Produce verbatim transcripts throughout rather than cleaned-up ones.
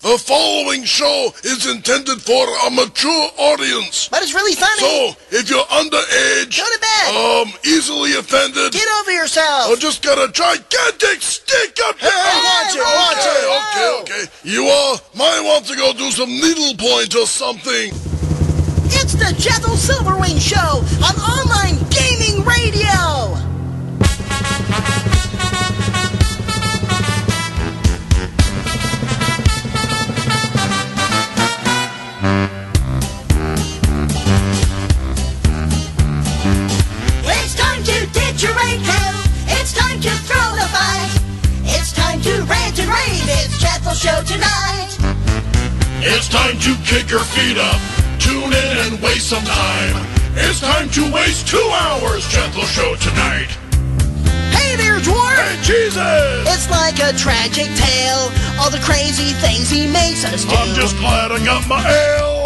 The following show is intended for a mature audience. But it's really funny. So, if you're underage, go to bed. Um, easily offended, get over yourself, or just got a gigantic stick up your hey, watch it, watch okay, it. Okay, okay, okay. You all might want to go do some needlepoint or something. It's the Jethal Silverwing Show on online gaming radio. It's time to ditch your raid crew. It's time to throw the fight. It's time to rant and rave. It's Jethal Show tonight. It's time to kick your feet up. Tune in and waste some time. It's time to waste two hours. Jethal Show tonight. Hey there, Dwarf. Hey, Jesus. It's like a tragic tale. All the crazy things he makes us do. I'm just glad I got my ale.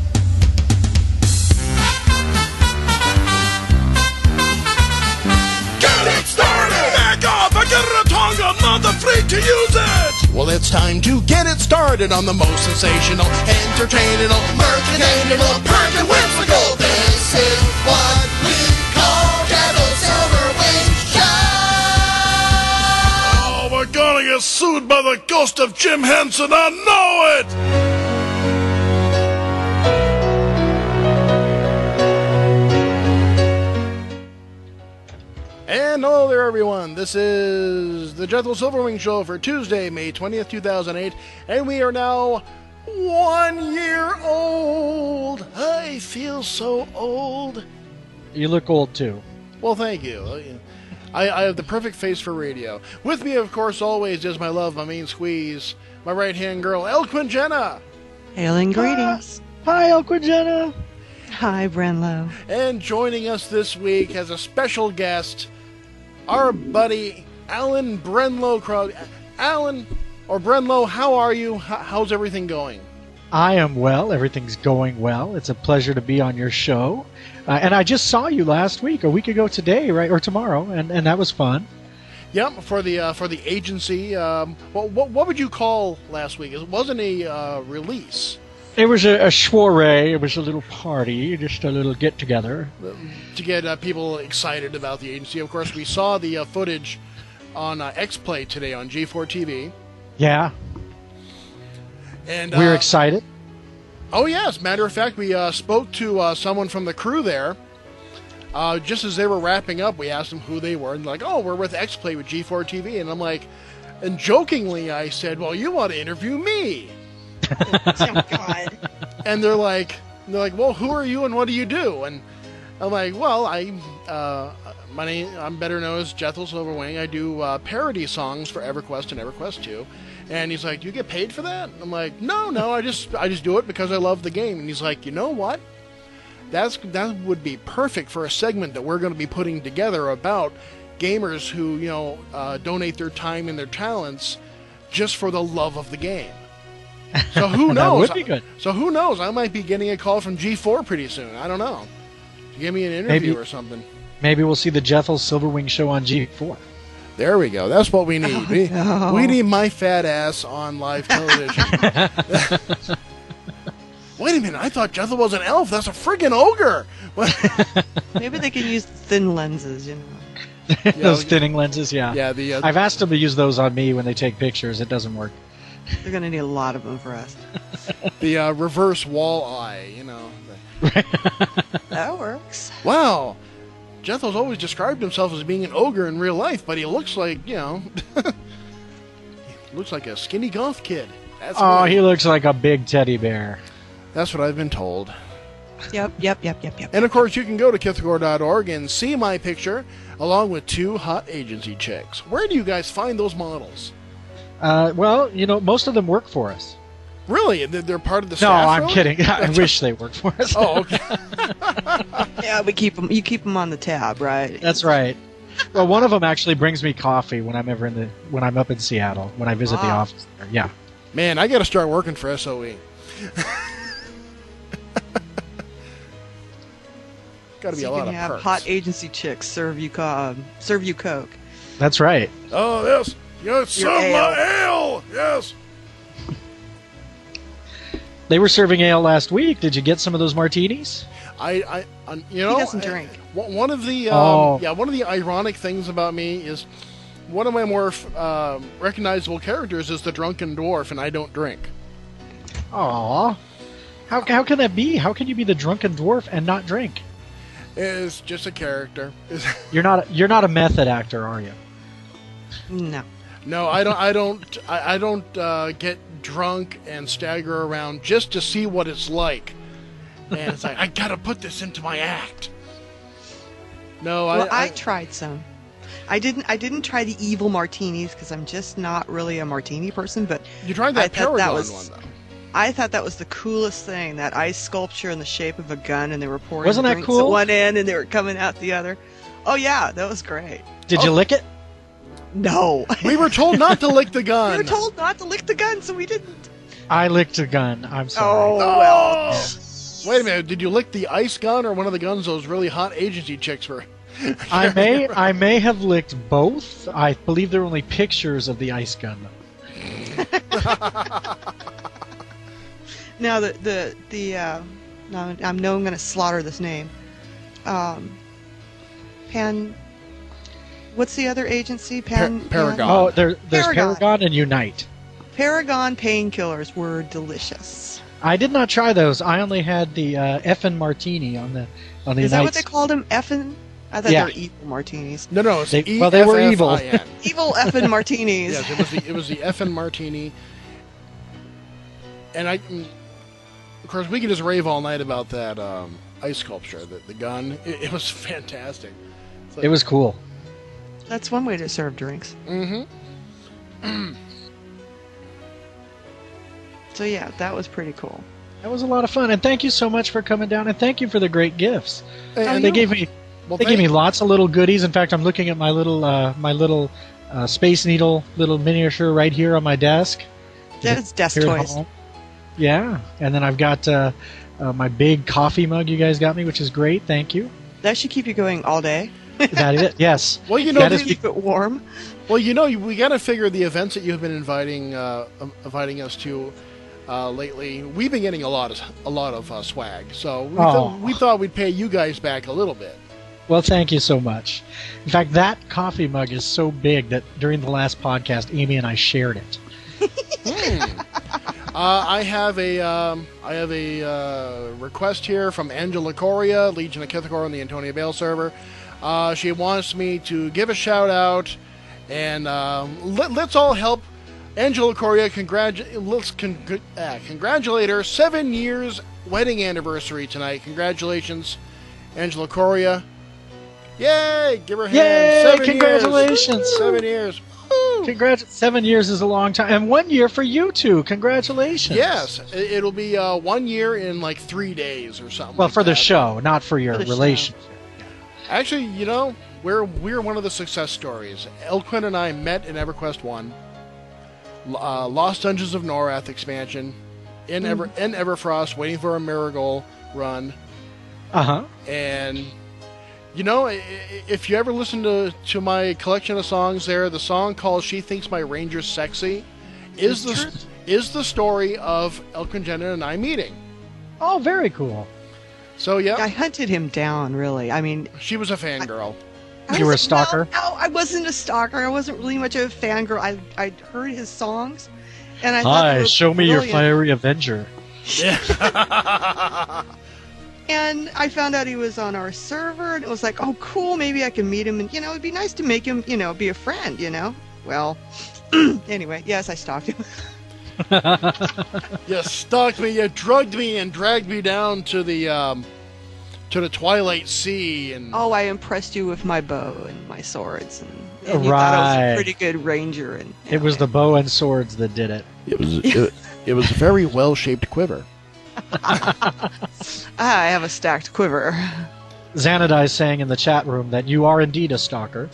Get it started. Back off. I got a tongue. I'm not afraid to use it. Well, it's time to get it started on the most sensational, entertaining, mercantile, perk and whimsical. This is what we call Jethal Silverwing Show. Oh, we're gonna get sued by the ghost of Jim Henson. I know it. And hello there, everyone. This is the Jethal Silverwing Show for Tuesday, May twentieth, two thousand eight, and we are now one year old. I feel so old. You look old, too. Well, thank you. I, I have the perfect face for radio. With me, of course, always is my love, my main squeeze, my right-hand girl, Eloquent Jenna. Hailing greetings. Uh, hi, Eloquent Jenna. Hi, Brenlo. And joining us this week as a special guest, our buddy Alan Brenlo. Crowd. Alan, or Brenlo, how are you? How's everything going? I am well. Everything's going well. It's a pleasure to be on your show. Uh, and I just saw you last week, a week ago today, right, or tomorrow, and, and that was fun. Yep, for the uh, for the agency. Um, what, what what would you call last week? It wasn't a uh, release. It was a, a soiree. It was a little party, just a little get-together. To get uh, people excited about the agency. Of course, we saw the uh, footage on uh, X-Play today on G four T V. Yeah. And we were uh, excited. Oh, yes. Matter of fact, we uh, spoke to uh, someone from the crew there. Uh, just as they were wrapping up, we asked them who they were. And they're like, oh, we're with X-Play with G four T V. And I'm like, and jokingly I said, well, you want to interview me. Oh, God. And they're like, they're like, well, who are you and what do you do? And I'm like, well, I, uh, my name, I'm better known as Jethal Silverwing. I do uh, parody songs for EverQuest and EverQuest two. And he's like, do you get paid for that? I'm like, no, no, I just, I just do it because I love the game. And he's like, you know what? That's that would be perfect for a segment that we're going to be putting together about gamers who, you know, uh, donate their time and their talents just for the love of the game. So who knows? That would be good. So who knows? I might be getting a call from G four pretty soon. I don't know. Give me an interview maybe, or something. Maybe we'll see the Jethal Silverwing Show on G four. There we go. That's what we need. Oh, we, no. we need my fat ass on live television. Wait a minute. I thought Jethal was an elf. That's a friggin' ogre. Maybe they can use thin lenses, you know. Those thinning lenses, yeah. Yeah. The uh, I've asked them to use those on me when they take pictures. It doesn't work. They're going to need a lot of them for us. the uh, reverse wall eye. You know. That works. Wow. Jethal's always described himself as being an ogre in real life, but he looks like, you know, he looks like a skinny goth kid. That's oh, what, he looks like a big teddy bear. That's what I've been told. Yep, yep, yep, yep, yep. And of course, you can go to kithgore dot org and see my picture, along with two hot agency chicks. Where do you guys find those models? Uh, well, you know, most of them work for us. Really? They're part of the No, staff? I'm really? kidding. I wish they worked for us. Oh, okay. Yeah, we keep them. You keep them on the tab, right? That's right. Well, one of them actually brings me coffee when I'm ever in the when I'm up in Seattle when I visit the Wow. office there. Yeah. Man, I got to start working for S O E. Got to be So a you lot can of have perks. hot agency chicks serve you, co- um, serve you Coke. That's right. Oh, yes. Yes, Your some ale. my ale. Yes. They were serving ale last week. Did you get some of those martinis? I, I, I you know, doesn't drink. uh, One of the, um, Oh. yeah, one of the ironic things about me is one of my more uh, recognizable characters is the drunken dwarf, and I don't drink. Aw. How, how can that be? How can you be the drunken dwarf and not drink? It's just a character. You're not you're not a method actor, are you? No. No, I don't. I don't. I, I don't uh, get drunk and stagger around just to see what it's like. And it's like I gotta put this into my act. No, Well, I, I, tried some. I didn't. I didn't try the evil martinis because I'm just not really a martini person. But You tried I that thought Paragon that was- one though. I thought that was the coolest thing. That ice sculpture in the shape of a gun, and they were pouring Wasn't that drinks cool? at one end, and they were coming out the other. Oh yeah, that was great. Did you Oh. lick it? No, We were told not to lick the we gun. were told not to lick the gun, so we didn't. I licked a gun. I'm Oh sorry. well. Wait a minute. Did you lick the ice gun or one of the guns those really hot agency chicks were? I may I may have licked both. I believe there were only pictures of the ice gun. Now the the the uh, no, I know I'm going to slaughter this name. Um, Pan. What's the other agency? Pan. Pa- Paragon. Oh, there, there's Paragon. Paragon and Unite. Paragon painkillers were delicious. I did not try those. I only had the uh, Effin Martini on the on the Is that what nights. they called them? Effin? I thought Yeah. they were evil martinis. No, no. It's They- E well, they were F F evil. I N. Evil effin martinis. Yes, it was the it was the effing martini. And I, mm, of course, we could just rave all night about that um, ice sculpture, the, the gun. It, it was fantastic. It's like- It was cool. That's one way to serve drinks. Mm-hmm. So yeah, that was pretty cool. That was a lot of fun, and thank you so much for coming down, and thank you for the great gifts. And, And they gave me well, they thank- gave me lots of little goodies. In fact, I'm looking at my little uh, my little uh, Space Needle little miniature right here on my desk. That's desk Here at toys. home. Yeah, and then I've got uh, uh, my big coffee mug you guys got me, which is great. Thank you. That should keep you going all day. Is that it? Yes. Well, you know, That the- is Keep it warm. well, you know, we got to figure the events that you've been inviting uh, um, inviting us to uh, lately. We've been getting a lot of a lot of uh, swag, so we, Oh. th- we thought we'd pay you guys back a little bit. Well, thank you so much. In fact, that coffee mug is so big that during the last podcast, Amy and I shared it. Hmm. Uh, I have a um, I have a uh, request here from Angela Coria, Legion of Kithakor on the Antonia Bale server. Uh, she wants me to give a shout out, and um, let, let's all help Angela Coria. Congratu- let's con- uh, congratulate her seven years wedding anniversary tonight. Congratulations, Angela Coria! Yay! Give her a hand. Yay! Seven Congratulations! Years. Seven years. Woo! Congrats! Seven years is a long time, and one year for you two. Congratulations! Yes, it- it'll be uh, one year in like three days or something. Well, like for the that. show, not for your For the relation. Actually, you know, we're we're one of the success stories. Elquin and I met in EverQuest One, uh, Lost Dungeons of Norath expansion, in Hmm. Ever in Everfrost, waiting for a Marigold run, Uh huh. and you know, i- i- if you ever listen to to my collection of songs, there, the song called "She Thinks My Ranger's Sexy" is the true. is the story of Elquin Jenna and I meeting. Oh, very cool. So yeah, I hunted him down, really. I mean, she was a fangirl. I You were a was- stalker? Well, no, I wasn't a stalker. I wasn't really much of a fangirl. I I heard his songs, and I thought they Hi, were show me your brilliant. fiery Avenger. And I found out he was on our server, and it was like, oh, cool. Maybe I can meet him, and you know, it'd be nice to make him, you know, be a friend. You know. Well, anyway, yes, I stalked him. You stalked me, you drugged me, and dragged me down to the um, to the Twilight Sea, and Oh, I impressed you with my bow and my swords, and, and you thought I was Right. a pretty good ranger. And It was the bow and swords that did it. it was it, it was a very well shaped quiver. ah, I have a stacked quiver. Xanadai saying in the chat room that you are indeed a stalker.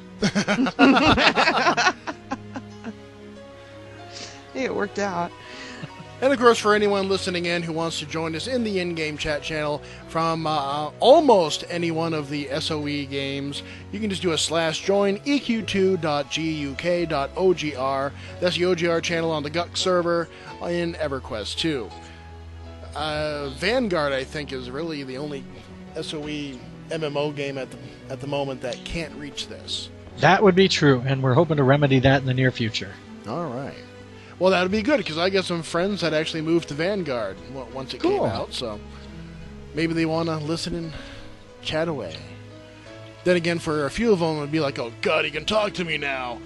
Hey, it worked out. And of course, for anyone listening in who wants to join us in the in-game chat channel from uh, almost any one of the S O E games, you can just do a slash join e q two dot guk dot o g r. That's the O G R channel on the G U C server in EverQuest two. uh, Vanguard, I think, is really the only S O E M M O game at the at the moment that can't reach this. That would be true, and we're hoping to remedy that in the near future. All right. Well, that would be good, because I got some friends that actually moved to Vanguard w- once it Cool. came out, so maybe they want to listen and chat away. Then again, for a few of them, it would be like, oh, God, he can talk to me now.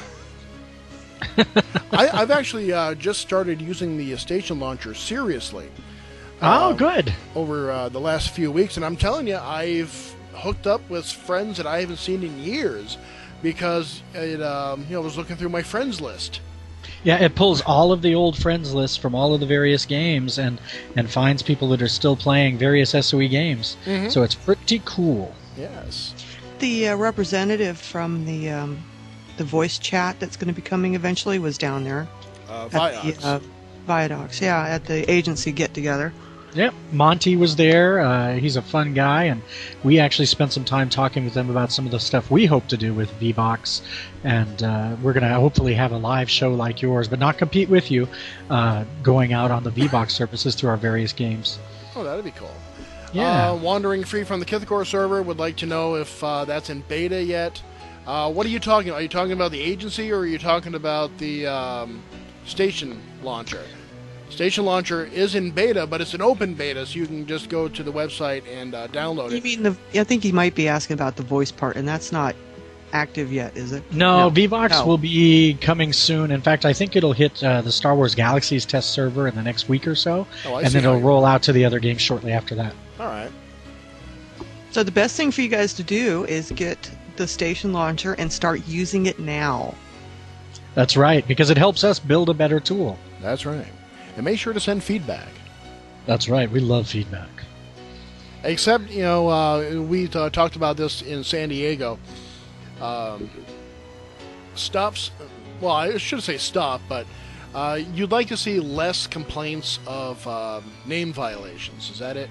I, I've actually uh, just started using the station launcher seriously. Oh, um, good. Over uh, the last few weeks, and I'm telling you, I've hooked up with friends that I haven't seen in years because it, um, you know, was looking through my friends list. Yeah, it pulls all of the old friends lists from all of the various games and, and finds people that are still playing various S O E games. Mm-hmm. So it's pretty cool. Yes. The uh, representative from the um, the voice chat that's going to be coming eventually was down there. Uh, At Viox. the, uh, Viadox, yeah, at the agency get-together. Yep, Monty was there. Uh, he's a fun guy, and we actually spent some time talking with them about some of the stuff we hope to do with V-Box, and uh, we're going to hopefully have a live show like yours, but not compete with you, uh, going out on the V-Box services to our various games. Oh, that'd be cool. Yeah. Uh, Wandering Free from the Kithcore server would like to know if uh, that's in beta yet. Uh, what are you talking about? Are you talking about the agency, or are you talking about the um, station launcher? Station Launcher is in beta, but it's an open beta, so you can just go to the website and uh, download You it. mean the? I think he might be asking about the voice part, and that's not active yet, is it? No, No. V-Box No. will be coming soon. In fact, I think it'll hit uh, the Star Wars Galaxies test server in the next week or so, Oh, I and see then how it'll you- roll out to the other games shortly after that. All right. So the best thing for you guys to do is get the station launcher and start using it now. That's right, because it helps us build a better tool. That's right. And make sure to send feedback. That's right, we love feedback. Except, you know, uh, we uh, talked about this in San Diego. Um, stops, well, I should say stop, but uh, you'd like to see less complaints of um, name violations. Is that it?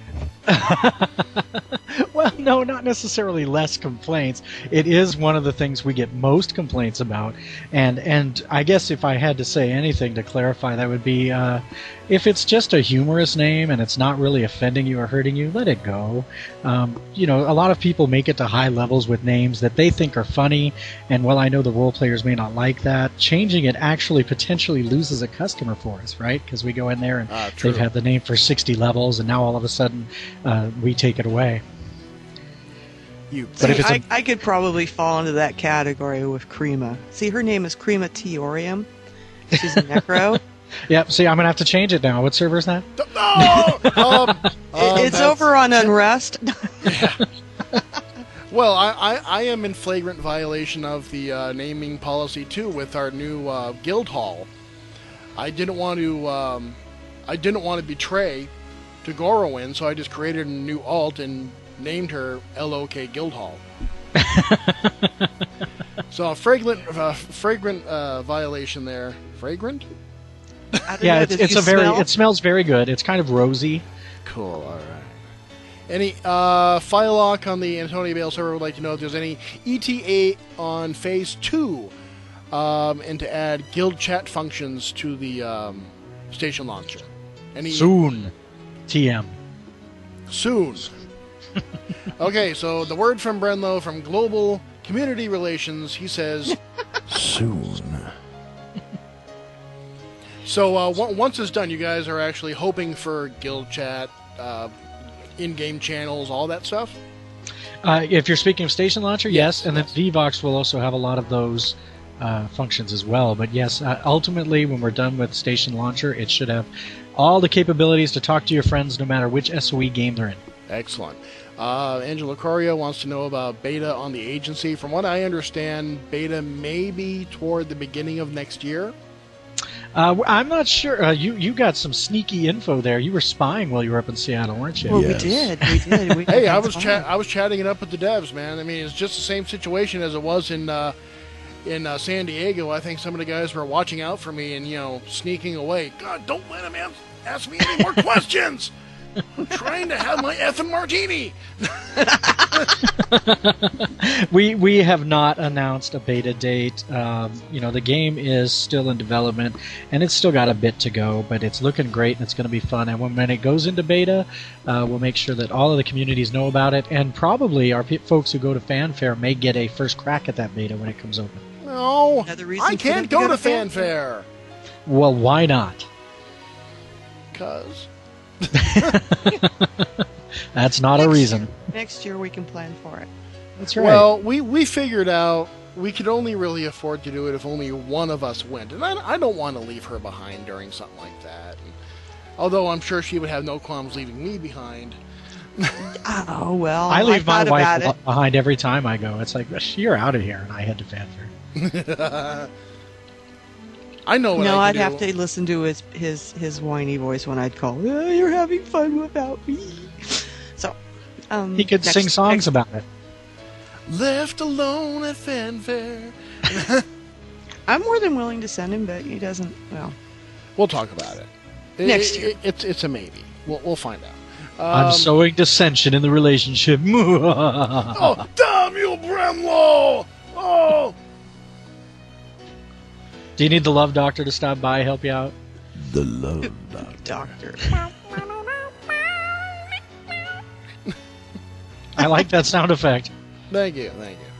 Well, no, not necessarily less complaints. It is one of the things we get most complaints about, and and I guess if I had to say anything to clarify, that would be uh, if it's just a humorous name and it's not really offending you or hurting you, let it go. Um, you know, a lot of people make it to high levels with names that they think are funny, and while I know the role players may not like that, changing it actually potentially loses a customer for us, right? Because we go in there and Ah, true. they've had the name for sixty levels, and now all of a sudden uh, we take it away. You. But if it's a- I, I could probably fall into that category with Crema. See, her name is Crema Teorium. She's a necro. Yep, see, I'm going to have to change it now. What server is that? No! um, um, It- it's that's- over on Unrest. Well, I, I, I am in flagrant violation of the uh, naming policy too with our new uh, guild hall. I didn't want to um, I didn't want to betray to Gorowin, so I just created a new alt and named her L O K Guildhall. So a fragrant uh, fragrant uh, violation there. Fragrant? I don't Yeah, know, it's, does it's you a very smell? it smells very good. It's kind of rosy. Cool. All right. Any uh, Firelock on the Antonio Bale server would like to know if there's any E T A on Phase Two, um, and to add guild chat functions to the um, station launcher. Any Soon. T M. soon. Okay, so the word from Brenlo from Global Community Relations, he says soon. So uh, on- once it's done, you guys are actually hoping for guild chat, uh, in-game channels, all that stuff. Uh, if you're speaking of Station Launcher, yes, Yes, and yes. then VVox will also have a lot of those uh, functions as well. But yes, uh, ultimately, when we're done with Station Launcher, it should have all the capabilities to talk to your friends no matter which S O E game they're in. Excellent. Uh, Angela Corio wants to know about beta on the agency. From what I understand, beta may be toward the beginning of next year. Uh, I'm not sure. Uh, you you got some sneaky info there. You were spying while you were up in Seattle, weren't you? Well, Yes. we did. We did. We Hey, I that's was fine. chat I was chatting it up with the devs, man. I mean, it's just the same situation as it was in uh, in uh, San Diego. I think some of the guys were watching out for me and you know sneaking away. God, don't let him ask, ask me any more questions. I'm trying to have my effing martini. we we have not announced a beta date. Um, you know, the game is still in development, and it's still got a bit to go, but it's looking great, and it's going to be fun. And when, when it goes into beta, uh, we'll make sure that all of the communities know about it, and probably our pe- folks who go to Fanfare may get a first crack at that beta when it comes open. No, Another reason I for them can't to go go to to Fanfare. Fanfare. Well, why not? Because... That's not Next a reason. year- Next year we can plan for it. That's right. Well, we, we figured out we could only really afford to do it if only one of us went. And I, I don't want to leave her behind during something like that. And, although I'm sure she would have no qualms leaving me behind. Oh, well. I leave my thought about wife it. behind every time I go. It's like, you're out of here, and I head to Fanfare. I know what No, I I'd can have do. to listen to his his his whiny voice when I'd call. "Oh, you're having fun without me. So, um, He could next- sing songs next- about it. Left alone at Fanfare. I'm more than willing to send him, but he doesn't. Well, We'll talk about it. It- Next it- year. it's it's a maybe. We'll we'll find out. Um, I'm sowing dissension in the relationship. Oh, damn you, Bramlow! Oh, Do you need the love doctor to stop by, help you out? The love doctor. I like that sound effect. thank you, thank you.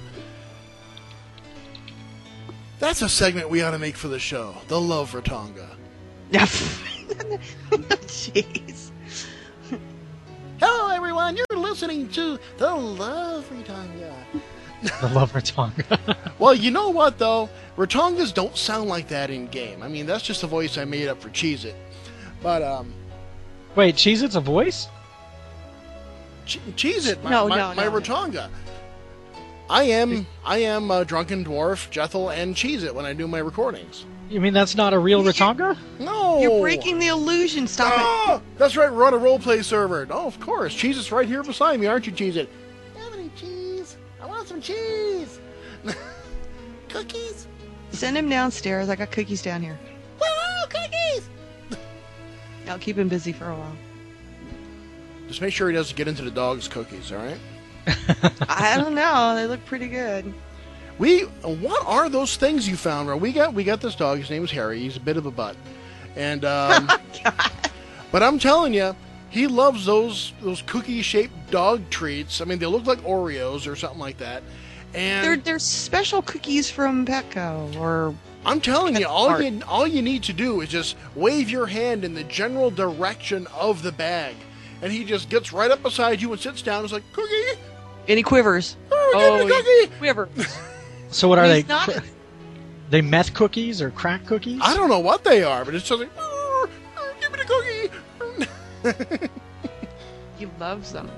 That's a segment we ought to make for the show. The Love Ratonga. Jeez. Hello, everyone. You're listening to the Love Ratonga. The love Ratonga. Well, you know what, though? Ratongas don't sound like that in game. I mean, that's just a voice I made up for Cheez-It. But, um, Wait, Cheez-It's a voice? Che- Cheez-It, my, No, my, no, my no, no. Ratonga. I am, I am uh, Drunken Dwarf, Jethel, and Cheez-It when I do my recordings. You mean that's not a real Ratonga? No! You're breaking the illusion. Stop it. Oh, that's right, we're on a roleplay server. Oh, of course. Cheez-It's right here beside me, aren't you, Cheez-It? Have any cheese? I want some cheese! Cookies? Send him downstairs. I got cookies down here. Woo, cookies! I'll keep him busy for a while. Just make sure he doesn't get into the dog's cookies, all right? I don't know. They look pretty good. We, what are those things you found? Ro? We got, we got this dog. His name is Harry. He's a bit of a butt, and um, but I'm telling you, he loves those those cookie-shaped dog treats. I mean, they look like Oreos or something like that. And They're they're special cookies from Petco, or I'm telling you, That's all art. you all you need to do is just wave your hand in the general direction of the bag, and he just gets right up beside you and sits down. It's like cookie. any quivers. Oh, give me a he- cookie. Quivers. So what are He's they? not- Cr- they meth cookies or crack cookies? I don't know what they are, but it's just like, "Oh, oh, give me the cookie. He loves them.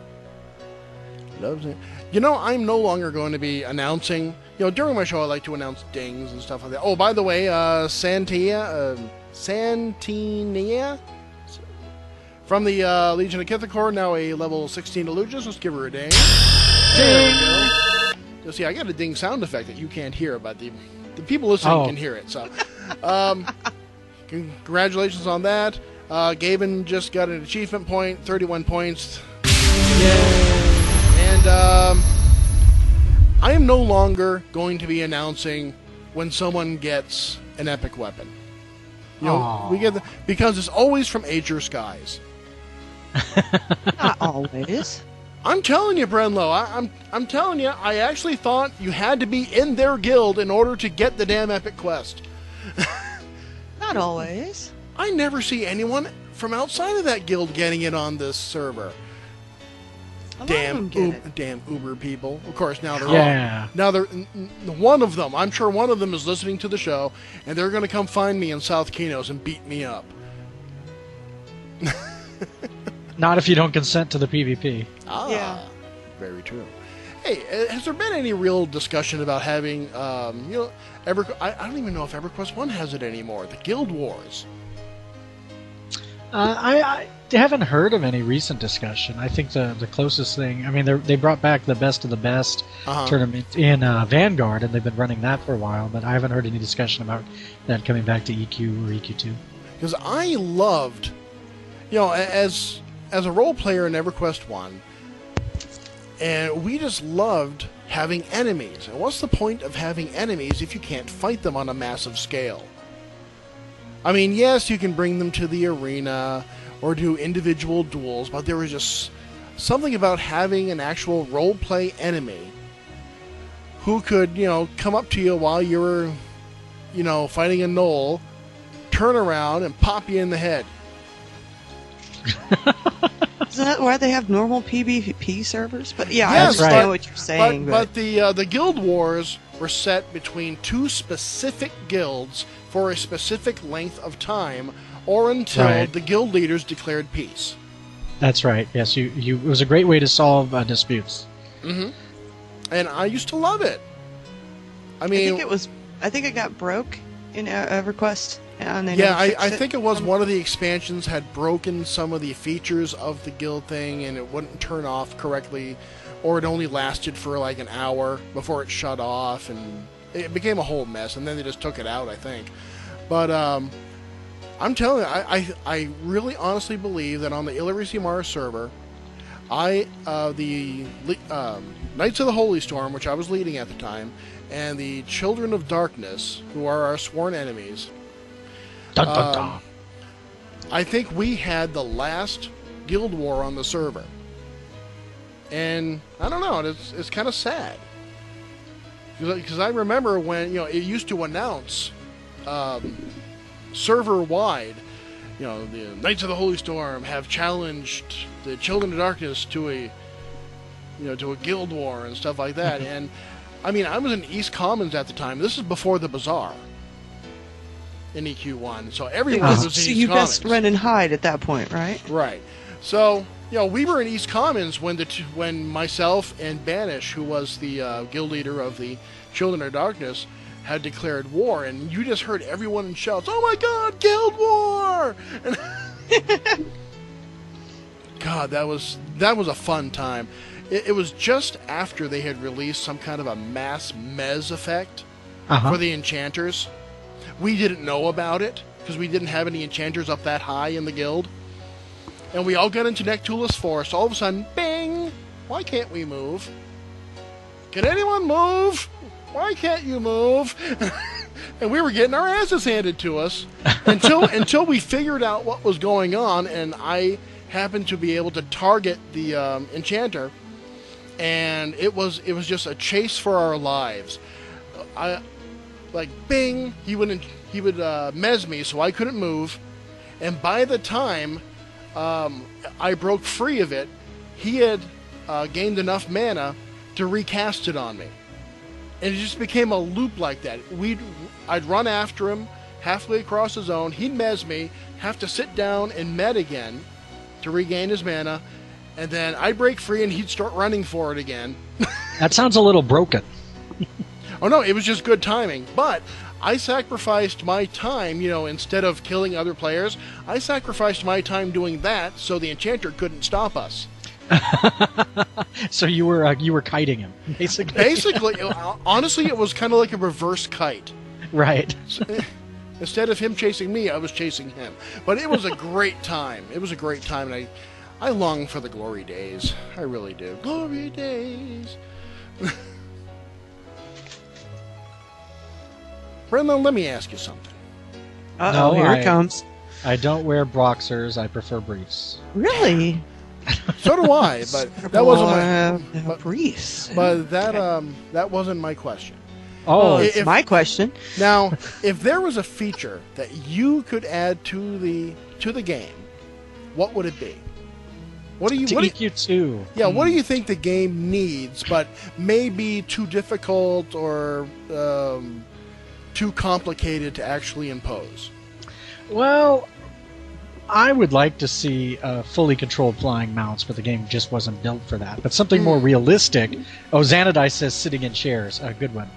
Loves it. You know, I'm no longer going to be announcing. You know, during my show, I like to announce dings and stuff like that. Oh, by the way, uh, Santia, uh, Santinia, from the uh, Legion of Kithakor, now a level sixteen Illugious. Let's give her a ding. There we go. You'll see, I got a ding sound effect that you can't hear, but the the people listening Oh. can hear it. So, um, congratulations on that. Uh, Gaben just got an achievement point, thirty-one points. And um, I am no longer going to be announcing when someone gets an epic weapon. You know, Aw. we get the, because it's always from Ager Skies. Not always. I'm telling you, Brenlow, I, I'm I'm telling you, I actually thought you had to be in their guild in order to get the damn epic quest. Not always. I never see anyone from outside of that guild getting it on this server. A lot of Damn, them get Ub- it. damn Uber people. Of course, now they're Yeah. all, now they're n- n- one of them. I'm sure one of them is listening to the show, and they're going to come find me in South Kinos and beat me up. Not if you don't consent to the PvP. Ah, Yeah. very true. Hey, uh, has there been any real discussion about having, um, you know, Ever? I, I don't even know if EverQuest One has it anymore. The Guild Wars. Uh, I, I haven't heard of any recent discussion. I think the, the closest thing, I mean, they they brought back the best of the best Uh-huh. tournament in uh, Vanguard, and they've been running that for a while, but I haven't heard any discussion about that coming back to E Q or E Q two. Because I loved, you know, a- as as a role player in EverQuest one, and we just loved having enemies. And what's the point of having enemies if you can't fight them on a massive scale? I mean, yes, you can bring them to the arena or do individual duels, but there was just something about having an actual role-play enemy who could, you know, come up to you while you were, you know, fighting a gnoll, turn around and pop you in the head. Isn't that why they have normal PvP servers? But yeah, Yes, I understand right. what you're saying. But, but the uh, the guild wars were set between two specific guilds for a specific length of time, or until Right. the guild leaders declared peace. That's right. Yes, you, you. It was a great way to solve uh, disputes. Mm-hmm. And I used to love it. I I mean, think it was. I think it got broke in uh, EverQuest, and they yeah, never I, fixed I think it was Um, one of the expansions had broken some of the features of the guild thing, and it wouldn't turn off correctly, or it only lasted for like an hour before it shut off, and it became a whole mess. And then they just took it out, I think. But um, I'm telling you, I, I I really honestly believe that on the Illyria Mars server, I uh, the um, Knights of the Holy Storm, which I was leading at the time, and the Children of Darkness, who are our sworn enemies. Dun, dun, Um, dun. I think we had the last guild war on the server, and I don't know. It's it's kind of sad because I remember when you know it used to announce um, server wide. You know, the Knights of the Holy Storm have challenged the Children of Darkness to a you know to a guild war and stuff like that. And I mean, I was in East Commons at the time. This is before the Bazaar in E Q one, so everyone Uh-huh. was in So East you Commons. best run and hide at that point, right? Right. So, you know, we were in East Commons when the t- when myself and Banish, who was the uh, guild leader of the Children of Darkness, had declared war, and you just heard everyone in shouts, "Oh my God, guild war!" And God, that was that was a fun time. It, it was just after they had released some kind of a mass mez effect Uh-huh. for the enchanters. We didn't know about it because we didn't have any enchanters up that high in the guild. And we all got into Nectulus Forest. All of a sudden, bing! Why can't we move? Can anyone move? Why can't you move? And we were getting our asses handed to us until until we figured out what was going on, and I happened to be able to target the um, enchanter, and it was it was just a chase for our lives. I like bing, he would he would uh, mez me, so I couldn't move, and by the time um, I broke free of it, he had uh, gained enough mana to recast it on me, and it just became a loop like that. We'd I'd run after him halfway across the zone, he'd mez me, have to sit down and med again to regain his mana, and then I'd break free and he'd start running for it again. That sounds a little broken. Oh no, it was just good timing. But I sacrificed my time, you know, instead of killing other players, I sacrificed my time doing that so the enchanter couldn't stop us. So you were uh, you were kiting him, basically. Basically, honestly, it was kind of like a reverse kite. Right. Instead of him chasing me, I was chasing him. But it was a great time. It was a great time, and I, I long for the glory days. I really do. Glory days. Brendan, let me ask you something. Uh-oh, No, here I- it comes. I don't wear Broxers. I prefer briefs. Really? So do I, but that wasn't my. Uh, but- briefs. But that um that wasn't my question. Oh, Oh, it's if- my question. Now, if there was a feature that you could add to the to the game, what would it be? What do you to what do E you, Q two. yeah, what do you think the game needs, but may be too difficult or um, too complicated to actually impose? Well, I would like to see uh, fully controlled flying mounts, but the game just wasn't built for that. But something more realistic. Oh, Xanadice says sitting in chairs. A good one.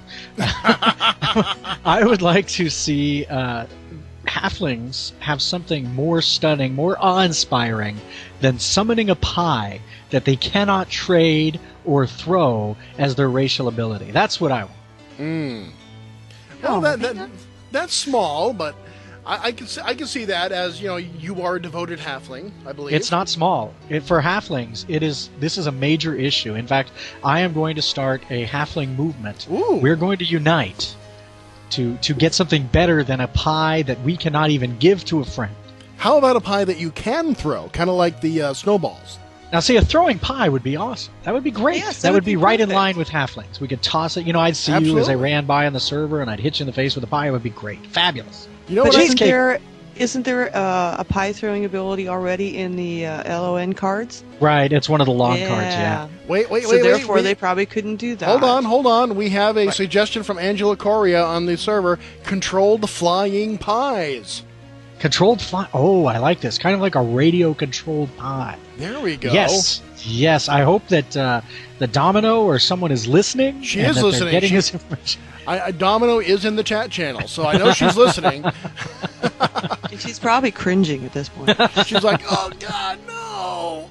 I would like to see uh, halflings have something more stunning, more awe-inspiring than summoning a pie that they cannot trade or throw as their racial ability. That's what I want. Mm. Well, Oh, that, that man. that's small, but I, I can see, I can see that as, you know, you are a devoted halfling, I believe. It's not small. It, for halflings, it is. This is a major issue. In fact, I am going to start a halfling movement. Ooh. We're going to unite to to get something better than a pie that we cannot even give to a friend. How about a pie that you can throw, kind of like the uh, snowballs? Now, see, a throwing pie would be awesome. That would be great. Yes, that, that would would be, be right in perfect. line with halflings. We could toss it. You know, I'd see you as I Absolutely. ran by on the server, and I'd hit you in the face with a pie. It would be great. Fabulous. You know But what? I, isn't cheesecake- there isn't there uh, a pie throwing ability already in the uh, L O N cards? Right, it's one of the long cards, yeah. wait, wait, So wait, wait, therefore, wait. they probably couldn't do that. Hold on, hold on. We have a Right. suggestion from Angela Coria on the server. Controlled flying pies. Controlled fly. Oh, I like this. Kind of like a radio-controlled pie. There we go. Yes, yes. I hope that uh, the Domino or someone is listening. She and is that they're listening. Getting She- this information. I, I, Domino is in the chat channel, so I know she's listening. And she's probably cringing at this point. She's like, oh, God, no.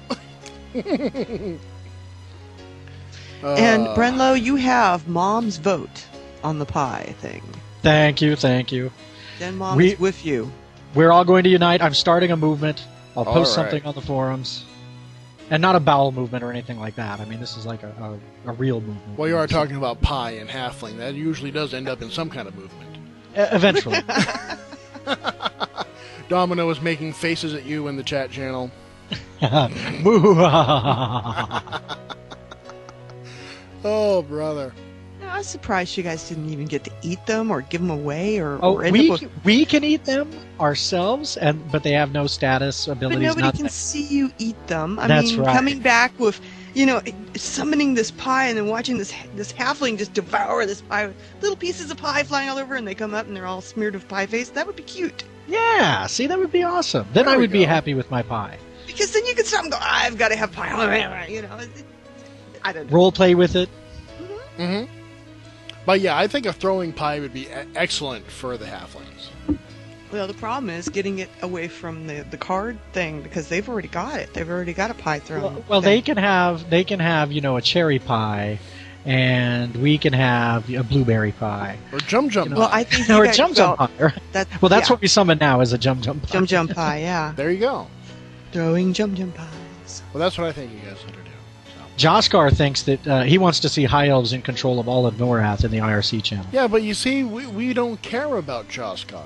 And Uh, Brenlo, you have Mom's vote on the pie thing. Thank you, thank you. Then Mom We- is with you. We're all going to unite. I'm starting a movement. I'll post All right. something on the forums. And not a bowel movement or anything like that. I mean, this is like a, a, a real movement. Well, you are talking about pie and halfling. That usually does end up in some kind of movement. E- eventually. Domino is making faces at you in the chat channel. Oh, brother. No, I was surprised you guys didn't even get to eat them or give them away or, Oh, or end we up with, we can eat them ourselves, and but they have no status but abilities. nobody nothing. can see you eat them. I That's mean, right. coming back with, you know, summoning this pie and then watching this this halfling just devour this pie, with little pieces of pie flying all over, and they come up and they're all smeared with pie face. That would be cute. Yeah, see, that would be awesome. Then There I we would be go. happy with my pie. Because then you can stop and go, I've got to have pie. You know, it- I don't know. Role play with it. Mm-hmm. But yeah, I think a throwing pie would be e- excellent for the halflings. Well, the problem is getting it away from the, the card thing because they've already got it. They've already got a pie thrown. Well, well, they thing. can have they can have you know a cherry pie, and we can have a blueberry pie. Or jum jum Well, pie. I think you Or a guys- jum jum well, pie. right? That, Well, that's yeah, what we summon now is a jum jum pie. jum jum pie. Yeah, There you go. throwing jum jum pies. Well, that's what I think you guys ought to do. Joskar thinks that uh, he wants to see High Elves in control of all of Norath in the I R C channel. Yeah, but you see, we, we don't care about Joskar.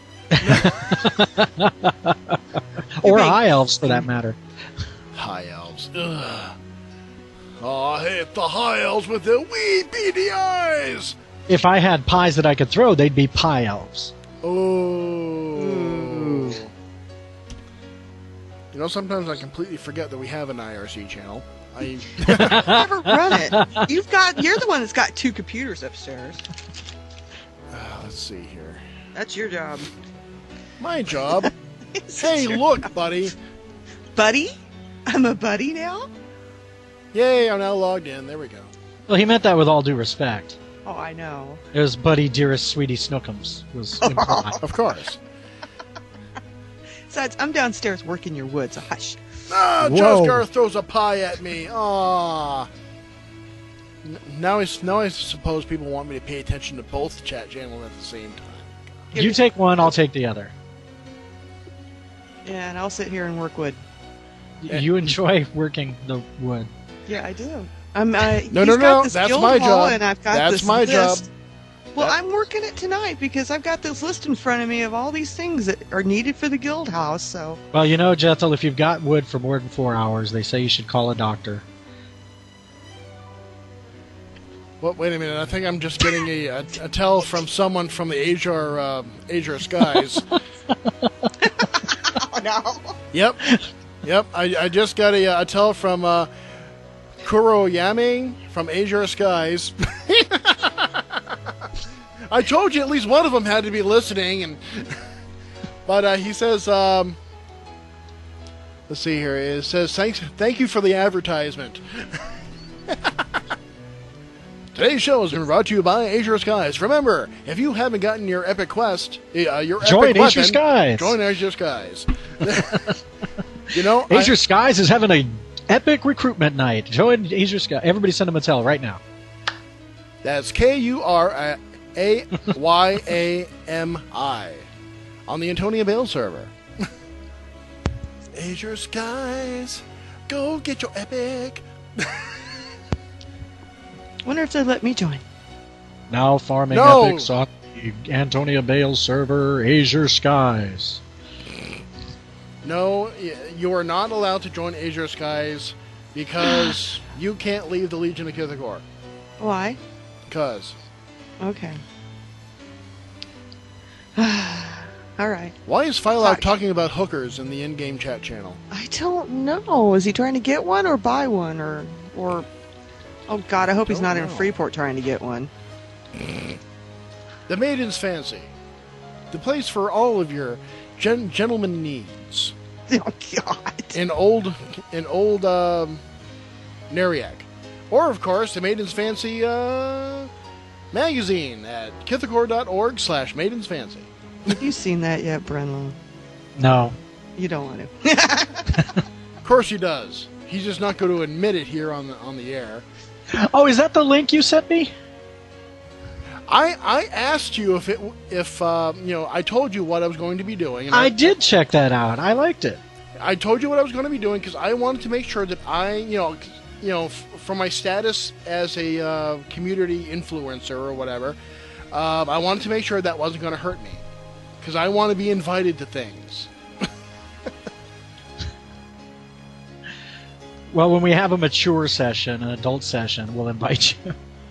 Or mean- High Elves, for that matter. High elves. Ugh. Oh, I hate the high elves with the wee beady eyes. If I had pies that I could throw, they'd be Pie Elves. Oh. Ooh. You know, sometimes I completely forget that we have an I R C channel. I Never run it. You've got. You're the one that's got two computers upstairs. uh, let's see here. That's your job. My job. Hey, look, buddy. buddy. I'm a buddy now. Yay! I'm now logged in. There we go. Well, he meant that with all due respect. Oh, I know. It was Buddy, Dearest, Sweetie Snookums was implied. Of course. Besides, I'm downstairs working your wood, so hush. Ah, Whoa. Joskar throws a pie at me. Ah. N- Now I, now I suppose people want me to pay attention to both chat channels at the same time. You take one, I'll take the other. Yeah, and I'll sit here and work wood. Eh. You enjoy working the wood. Yeah, I do. I'm. Uh, No, he's no, got no, this that's guild my hall, job. And I've got That's this my list. job. Well, That- I'm working it tonight because I've got this list in front of me of all these things that are needed for the guild house. So Well, you know, Jethel, if you've got wood for more than four hours, they say you should call a doctor. Well, wait a minute. I think I'm just getting a, a, a tell from someone from the Azure, uh, Azure Skies. oh no. Yep. Yep. I, I just got a, a tell from uh, Kuroyame from Azure Skies. I told you at least one of them had to be listening, and but uh, he says, um, let's see here. It says, thanks, thank you for the advertisement. Today's show has been brought to you by Azure Skies. Remember, if you haven't gotten your epic quest, uh, your Join epic Azure weapon, Skies. Join Azure Skies. You know, Azure I, Skies is having a epic recruitment night. Join Azure Skies. Everybody send them a tell right now. that's K U R A Y A M I. on the Antonia Bale server. Azure Skies, go get your epic. Wonder if they'd let me join. Now farming No. epics on the Antonia Bale server, Azure Skies. No, y- you are not allowed to join Azure Skies because you can't leave the Legion of Kithagor. Why? Because. Okay. All right. Why is Phylok Sorry. talking about hookers in the in-game chat channel? I don't know. Is he trying to get one or buy one or or? Oh God, I hope he's Don't not know. in Freeport trying to get one. The Maiden's Fancy. The place for all of your gen- gentleman needs. Oh God. In old, in old um, Neriak. Or, of course, the Maiden's Fancy uh, magazine at kithagor.org slash Maiden's Fancy. Have you seen that yet, Brenlo? No. You don't want to. Of course he does. He's just not going to admit it here on the on the air. Oh, is that the link you sent me? I I asked you if it if uh, you know I told you what I was going to be doing. And I did check that out. I liked it. I told you what I was going to be doing because I wanted to make sure that I you know c- you know f- from my status as a uh, community influencer or whatever, um, I wanted to make sure that wasn't going to hurt me because I want to be invited to things. Well, when we have a mature session, an adult session, we'll invite you.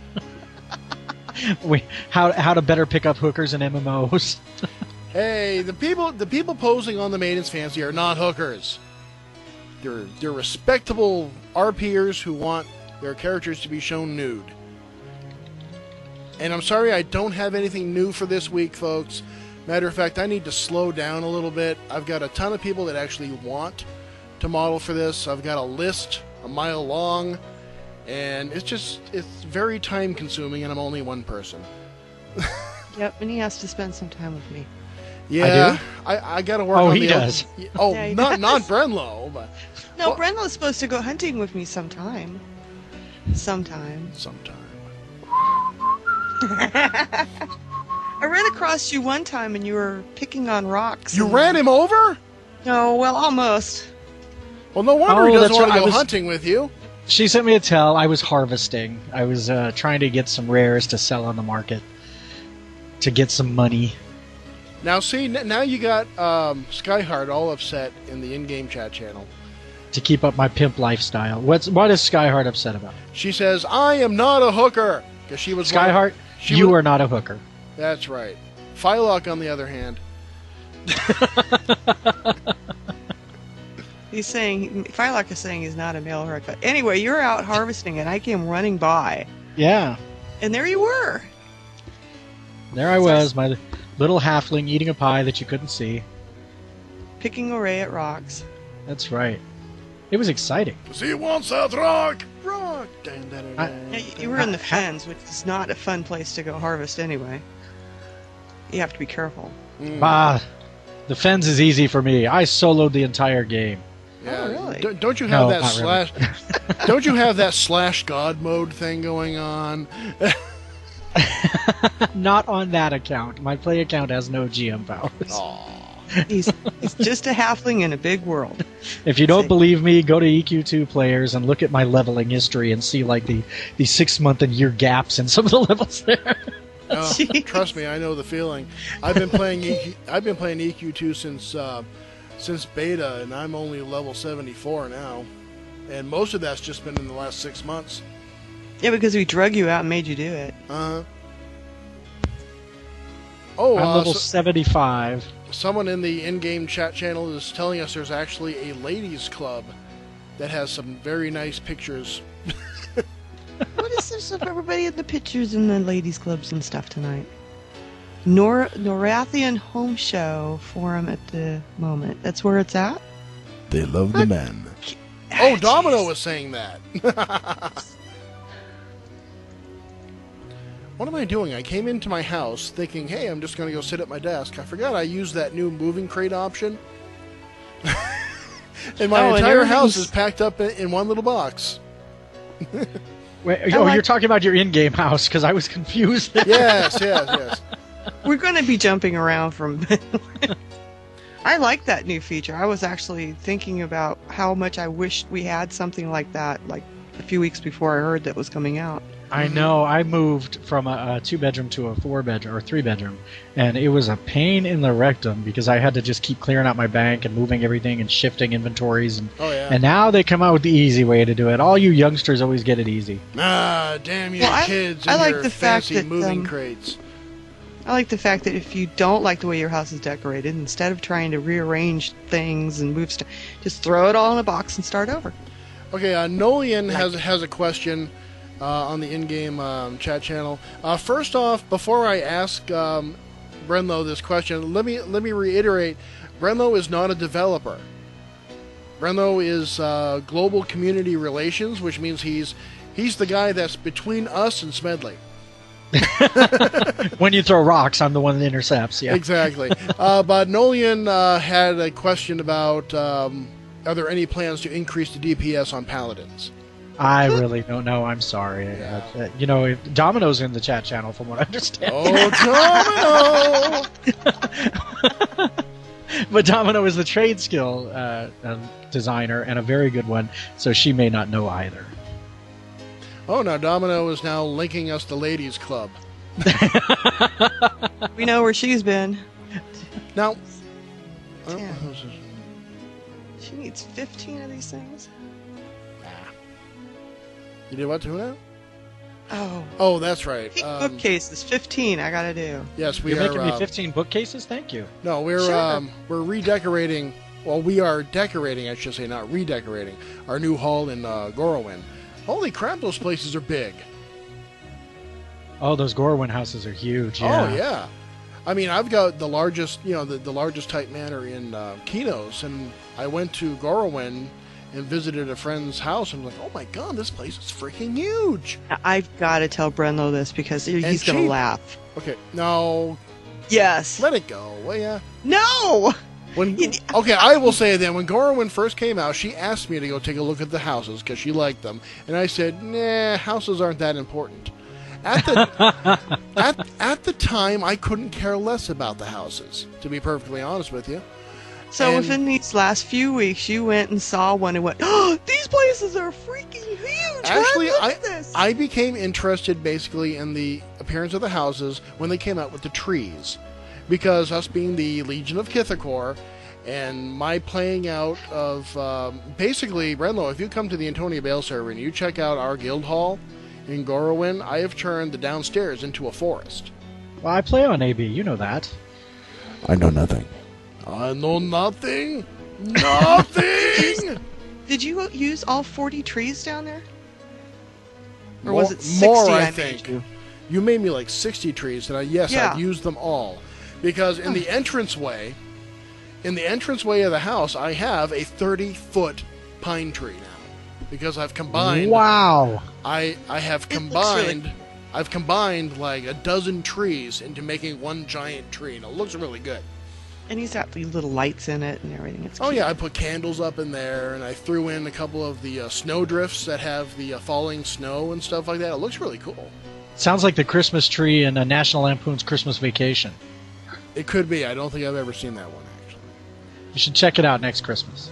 we how how to better pick up hookers in M M Os. Hey, the people the people posing on the Maiden's Fancy are not hookers. They're they're respectable RPers who want their characters to be shown nude. And I'm sorry I don't have anything new for this week, folks. Matter of fact, I need to slow down a little bit. I've got a ton of people that actually want to model for this. I've got a list a mile long, and it's just it's very time consuming, and I'm only one person. Yep, and he has to spend some time with me. Yeah, I, I, got to work Oh, on he the does. Oh, Yeah, he not does. not Brenlo, but No, Well- Brenlo's supposed to go hunting with me sometime. Sometime. sometime. I ran across you one time and you were picking on rocks. You and- ran him over? No, well, almost. Well, no wonder Oh, he doesn't that's want to right, go I was- hunting with you. She sent me a tell. I was harvesting. I was uh, trying to get some rares to sell on the market to get some money. Now, see, n- now you got um, Skyheart all upset in the in-game chat channel. To keep up my pimp lifestyle. What's what is Skyheart upset about? She says, "I am not a hooker," because she was one of- Skyheart, she you was- are not a hooker. That's right. Phylok, on the other hand, He's saying, Phylok is saying he's not a male hooker. Anyway, you're out harvesting and I came running by. Yeah. And there you were. There I was, my little halfling eating a pie that you couldn't see. Picking away at rocks. That's right. It was exciting. See you once, South Rock! rock. Dun, dun, dun, I- dun. Yeah, you- you were in the fens, which is not a fun place to go harvest anyway. You have to be careful. Mm. Bah, the fens is easy for me. I soloed the entire game. Yeah. Oh, really? D- don't you have No, that not really. slash? Don't you have that slash God mode thing going on? Not on that account. My play account has no G M powers. He's, he's just a halfling in a big world. If you don't believe me, go to E Q two players and look at my leveling history and see like the, the six month and year gaps in some of the levels there. Oh, Jeez. trust me, I know the feeling. I've been playing E Q, I've been playing E Q two since uh, since beta, and I'm only level seventy-four now. And most of that's just been in the last six months. Yeah, because we drug you out and made you do it. Uh huh. Oh, I'm uh, level so- seventy-five. someone in the in-game chat channel is telling us there's actually a ladies' club that has some very nice pictures. What is this of everybody in the pictures in the ladies' clubs and stuff tonight? Nor Norathian Home Show forum at the moment. That's where it's at? They love the men. Oh, Domino was saying that. What am I doing? I came into my house thinking, hey, I'm just going to go sit at my desk. I forgot I used that new moving crate option. And my Oh, and entire house everything's- is packed up in, in one little box. Wait, I oh, like- you're talking about your in-game house because I was confused. Yes, yes, yes. We're going to be jumping around from I like that new feature. I was actually thinking about how much I wished we had something like that, like a few weeks before I heard that was coming out. I know. I moved from a, a two-bedroom to a four-bedroom or three-bedroom, and it was a pain in the rectum because I had to just keep clearing out my bank and moving everything and shifting inventories. And, Oh, yeah. and now they come out with the easy way to do it. All you youngsters always get it easy. Ah, damn you Well, I- kids I and like your the fact fancy that, moving um, crates. I like the fact that if you don't like the way your house is decorated, instead of trying to rearrange things and move stuff, just throw it all in a box and start over. Okay, uh, Nolian has has a question uh, on the in-game um, chat channel. Uh, first off, before I ask um, Brenlo this question, let me let me reiterate: Brenlo is not a developer. Brenlo is uh, global community relations, which means he's he's the guy that's between us and Smedley. When you throw rocks, I'm the one that intercepts. Yeah. Exactly. uh, but Nolian uh, had a question about: um, are there any plans to increase the D P S on paladins? I really don't know. I'm sorry. Yeah. Uh, uh, you know, if Domino's in the chat channel, from what I understand. Oh, Domino! But Domino is the trade skill uh, uh, designer and a very good one, so she may not know either. Oh, now Domino is now linking us to Ladies Club. We know where she's been. Now, oh, Yeah. who's this? She needs fifteen of these things. You did what to who now? Oh. Oh, that's right. Pink Um, bookcases, fifteen I gotta do. yes, we You're are. making me uh, fifteen bookcases? Thank you. No, we're Sure. um, we're redecorating. Well, we are decorating, I should say, not redecorating our new hall in uh, Gorowin. Holy crap, those places are big. Oh, those Gorwin houses are huge. Yeah. Oh yeah. I mean, I've got the largest, you know, the, the largest type manor in uh, Kinos, and I went to Gorowin and visited a friend's house, and was like, oh my god, this place is freaking huge. I've got to tell Brenlo this because he's And gonna cheap. laugh. Okay, no, Yes. let it go, will ya? No. When, You- okay, I will say then, when Gorowin first came out, she asked me to go take a look at the houses because she liked them, and I said, nah, houses aren't that important. At the at, at the time, I couldn't care less about the houses, to be perfectly honest with you. So And- within these last few weeks, you went and saw one and went, "Oh, these places are freaking huge! Actually, Look I at this." I became interested basically in the appearance of the houses when they came out with the trees, because us being the Legion of Kithakor, and my playing out of um, basically Brenlo, if you come to the Antonia Bale server and you check out our guild hall in Gorowin, I have turned the downstairs into a forest. Well, I play on A B. You know that. I know nothing. I know nothing. Nothing. Did you use all forty trees down there? Or more, was it sixty? more, I made think. you? You made me like sixty trees, and I, yes, Yeah. I've used them all. Because in the entranceway, in the entranceway of the house, I have a thirty-foot pine tree now. Because I've combined, Wow. I I have It looks really- combined, I've combined like a dozen trees into making one giant tree, and it looks really good. And he's got the little lights in it and everything. It's Oh cute. yeah, I put candles up in there, and I threw in a couple of the uh, snow drifts that have the uh, falling snow and stuff like that. It looks really cool. Sounds like the Christmas tree in a National Lampoon's Christmas Vacation. It could be. I don't think I've ever seen that one actually. You should check it out next Christmas.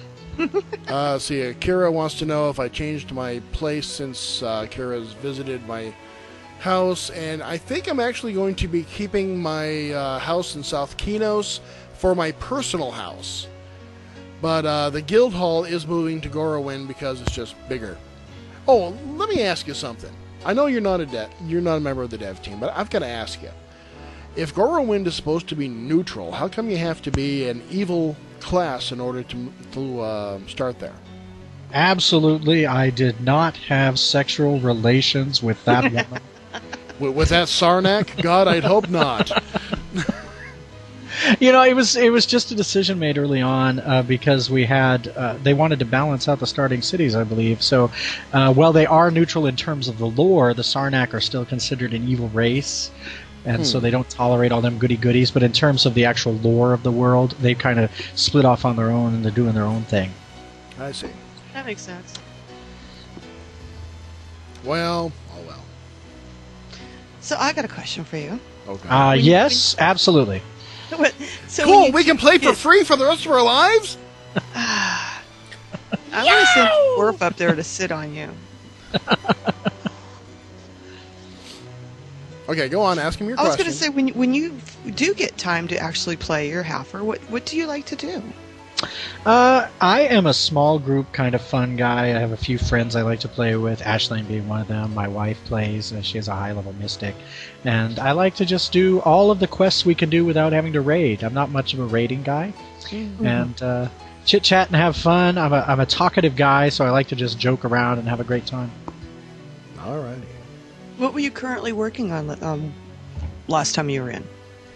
Uh, see, uh, Kira wants to know if I changed my place since uh, Kira's visited my house, and I think I'm actually going to be keeping my uh, house in South Kinos for my personal house. But uh, the guild hall is moving to Gorowin because it's just bigger. Oh, let me ask you something. I know you're not a de- you're not a member of the dev team, but I've got to ask you. If Gorowin is supposed to be neutral, how come you have to be an evil class in order to to uh, start there? Absolutely, I did not have sexual relations with that woman. With, with that Sarnak? God, I'd hope not. You know, it was it was just a decision made early on uh, because we had uh, they wanted to balance out the starting cities, I believe. So, uh, while they are neutral in terms of the lore, the Sarnak are still considered an evil race, and Hmm. so they don't tolerate all them goody goodies. But in terms of the actual lore of the world, they kind of split off on their own and they're doing their own thing. I see. That makes sense. Well, oh well. So I got a question for you. Okay. Uh, When you- yes, absolutely. What- so when Cool, you we can play for get- free for the rest of our lives? I'm gonna send Worf up there to sit on you. Okay, go on, ask him your I was question. gonna say when when you do get time to actually play your halfer, what what do you like to do? Uh, I am a small group kind of fun guy. I have a few friends I like to play with, Ashleen being one of them. My wife plays. Uh, she has a high-level mystic. And I like to just do all of the quests we can do without having to raid. I'm not much of a raiding guy. Mm-hmm. And uh, chit-chat and have fun. I'm a, I'm a talkative guy, so I like to just joke around and have a great time. All righty. What were you currently working on um, last time you were in?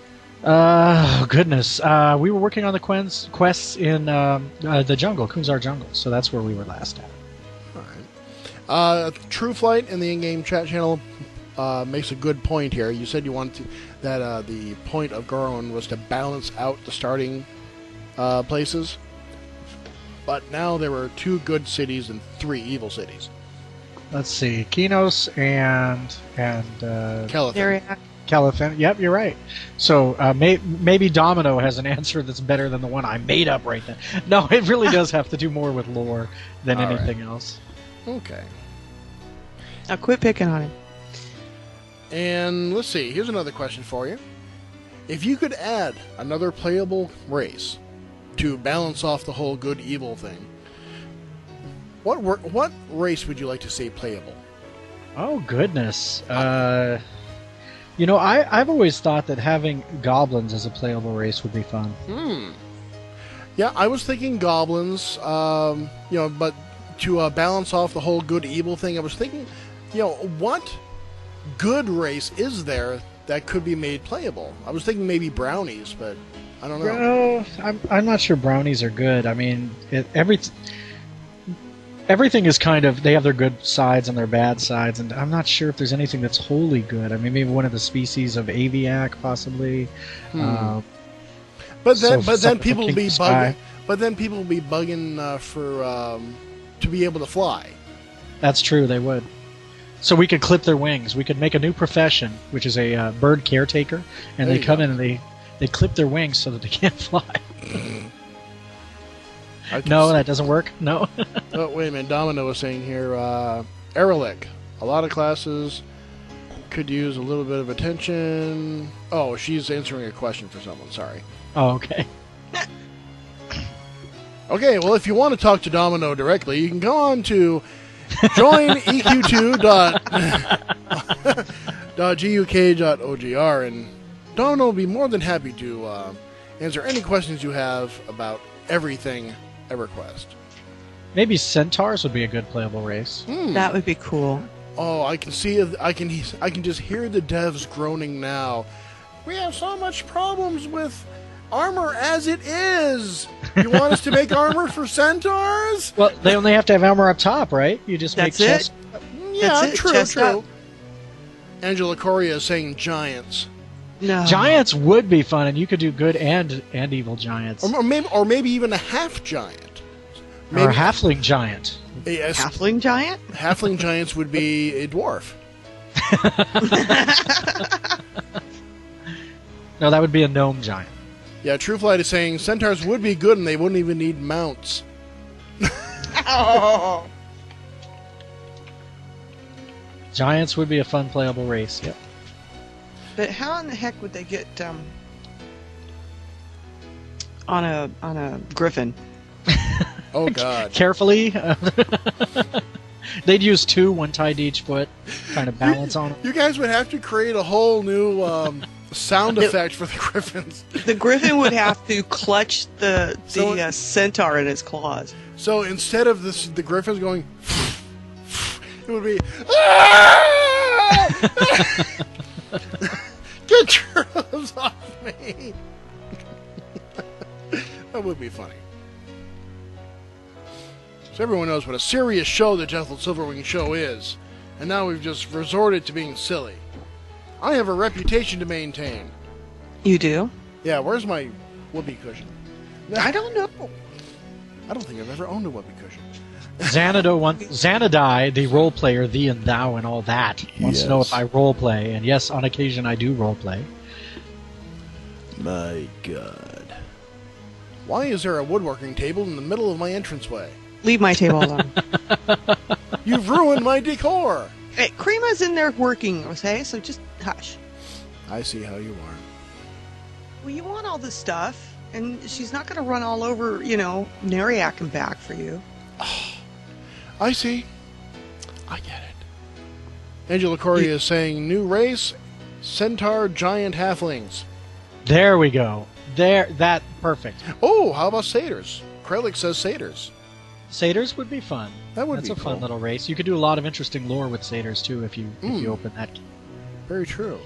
Uh, oh goodness. Uh, we were working on the quests, quests in um, uh, the jungle, Kunzar Jungle, so that's where we were last at. All right. Uh, True Flight in the in-game chat channel uh, makes a good point here. You said you wanted to, that uh, the point of Gorron was to balance out the starting uh, places, but now there were two good cities and three evil cities. Let's see, Kinos and and uh, Kelethon. There, Calithan. Yep, you're right. So uh, may, maybe Domino has an answer that's better than the one I made up right then. No, it really does have to do more with lore than All anything right. else. Okay. now quit picking on him. And let's see, here's another question for you. If you could add another playable race to balance off the whole good-evil thing, what wor- what race would you like to see playable? Oh goodness. Uh, you know, I I've always thought that having goblins as a playable race would be fun. Hmm. Yeah, I was thinking goblins, um, you know, but to uh, balance off the whole good-evil thing, I was thinking, you know, what good race is there that could be made playable? I was thinking maybe brownies, but I don't know. Well, I'm I'm not sure brownies are good. I mean, it, every everything is kind of, they have their good sides and their bad sides, and I'm not sure if there's anything that's wholly good. I mean, maybe one of the species of Aviac, possibly. Hmm. Uh, But then, So but then something people will from be King bugging. Sky. But then people will be bugging uh, for um, to be able to fly. that's true, they would. So we could clip their wings. We could make a new profession, which is a uh, bird caretaker, and There they you come go. in and they, they clip their wings so that they can't fly. I can No, see- that doesn't work. No. Oh, wait a minute. Domino was saying here, uh, Erlich. A lot of classes could use a little bit of attention. Oh, she's answering a question for someone. Sorry. Oh, okay. Okay, well, if you want to talk to Domino directly, you can go on to join E Q two dot guk dot O G R, and Domino will be more than happy to uh, answer any questions you have about everything EverQuest. Maybe centaurs would be a good playable race. Hmm. That would be cool. Oh, I can see. I can. I can just hear the devs groaning now. We have so much problems with armor as it is. You want us to make armor for centaurs? Well, they only have to have armor up top, right? You just That's make it. chest. Yeah, That's it, true, chest true. up. Angela Coria is saying giants, No. Giants would be fun, and you could do good and and evil giants, or, or maybe, or maybe even a half giant. or a halfling giant. Yes, Halfling giant? halfling giants would be a dwarf. No, that would be a gnome giant. Yeah, True Flight is saying centaurs would be good, and they wouldn't even need mounts. Oh. Giants would be a fun playable race. Yep. But how in the heck would they get um, on a on a griffin? Oh God. Carefully. They'd use two, one tied to each foot, kind of balance on them. You guys would have to create a whole new um, sound effect for the griffins. The griffin would have to clutch the the So- uh, centaur in his claws. So instead of this, the griffins going, it would be, "Ah!" Get your hooves off me. That would be funny. So everyone knows what a serious show the Jethal Silverwing Show is, and now we've just resorted to being silly. I have a reputation to maintain. You do? Yeah, where's my whoopee cushion? I don't know. I don't think I've ever owned a whoopee cushion. Xanadu wants, Xanadai, the role player, thee and thou and all that, wants to know Yes. if I role play. And yes, on occasion I do role play. My God. Why is there a woodworking table in the middle of my entranceway? Leave my table alone. You've ruined my decor! Hey, Creema's in there working, okay? So just hush. I see how you are. Well, you want all this stuff, and she's not going to run all over, you know, Nariak and back for you. I see. I get it. Angela Corey is saying, new race, Centaur Giant Halflings. There we go. There, that, perfect. Oh, how about satyrs? Krellick says satyrs. Satyrs would be fun. That would That's be a cool. fun little race. You could do a lot of interesting lore with satyrs too if you Mm. if you open that. Very true.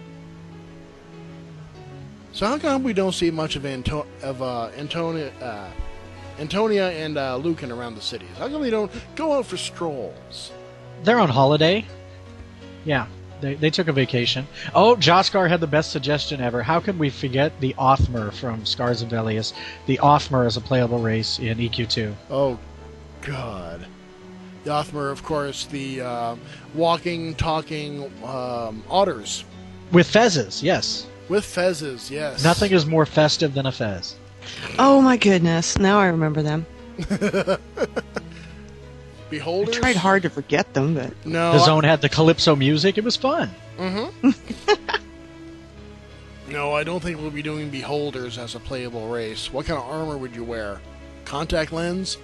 So how come we don't see much of Anto- of uh, Antonia, uh, Antonia and uh, Lucan around the cities? How come they don't go out for strolls? They're on holiday. Yeah, they they took a vacation. Oh, Joskar had the best suggestion ever. How can we forget the Othmer from Scars of Velius? The Othmer is a playable race in E Q two. Oh, God. The Othmer, of course, the uh, walking, talking um, otters. With fezzes, yes. With fezzes, yes. Nothing is more festive than a fez. Oh my goodness! Now I remember them. Beholders? I tried hard to forget them, but No. The I- zone had the calypso music. It was fun. Mm-hmm. No, I don't think we'll be doing Beholders as a playable race. What kind of armor would you wear? Contact lens?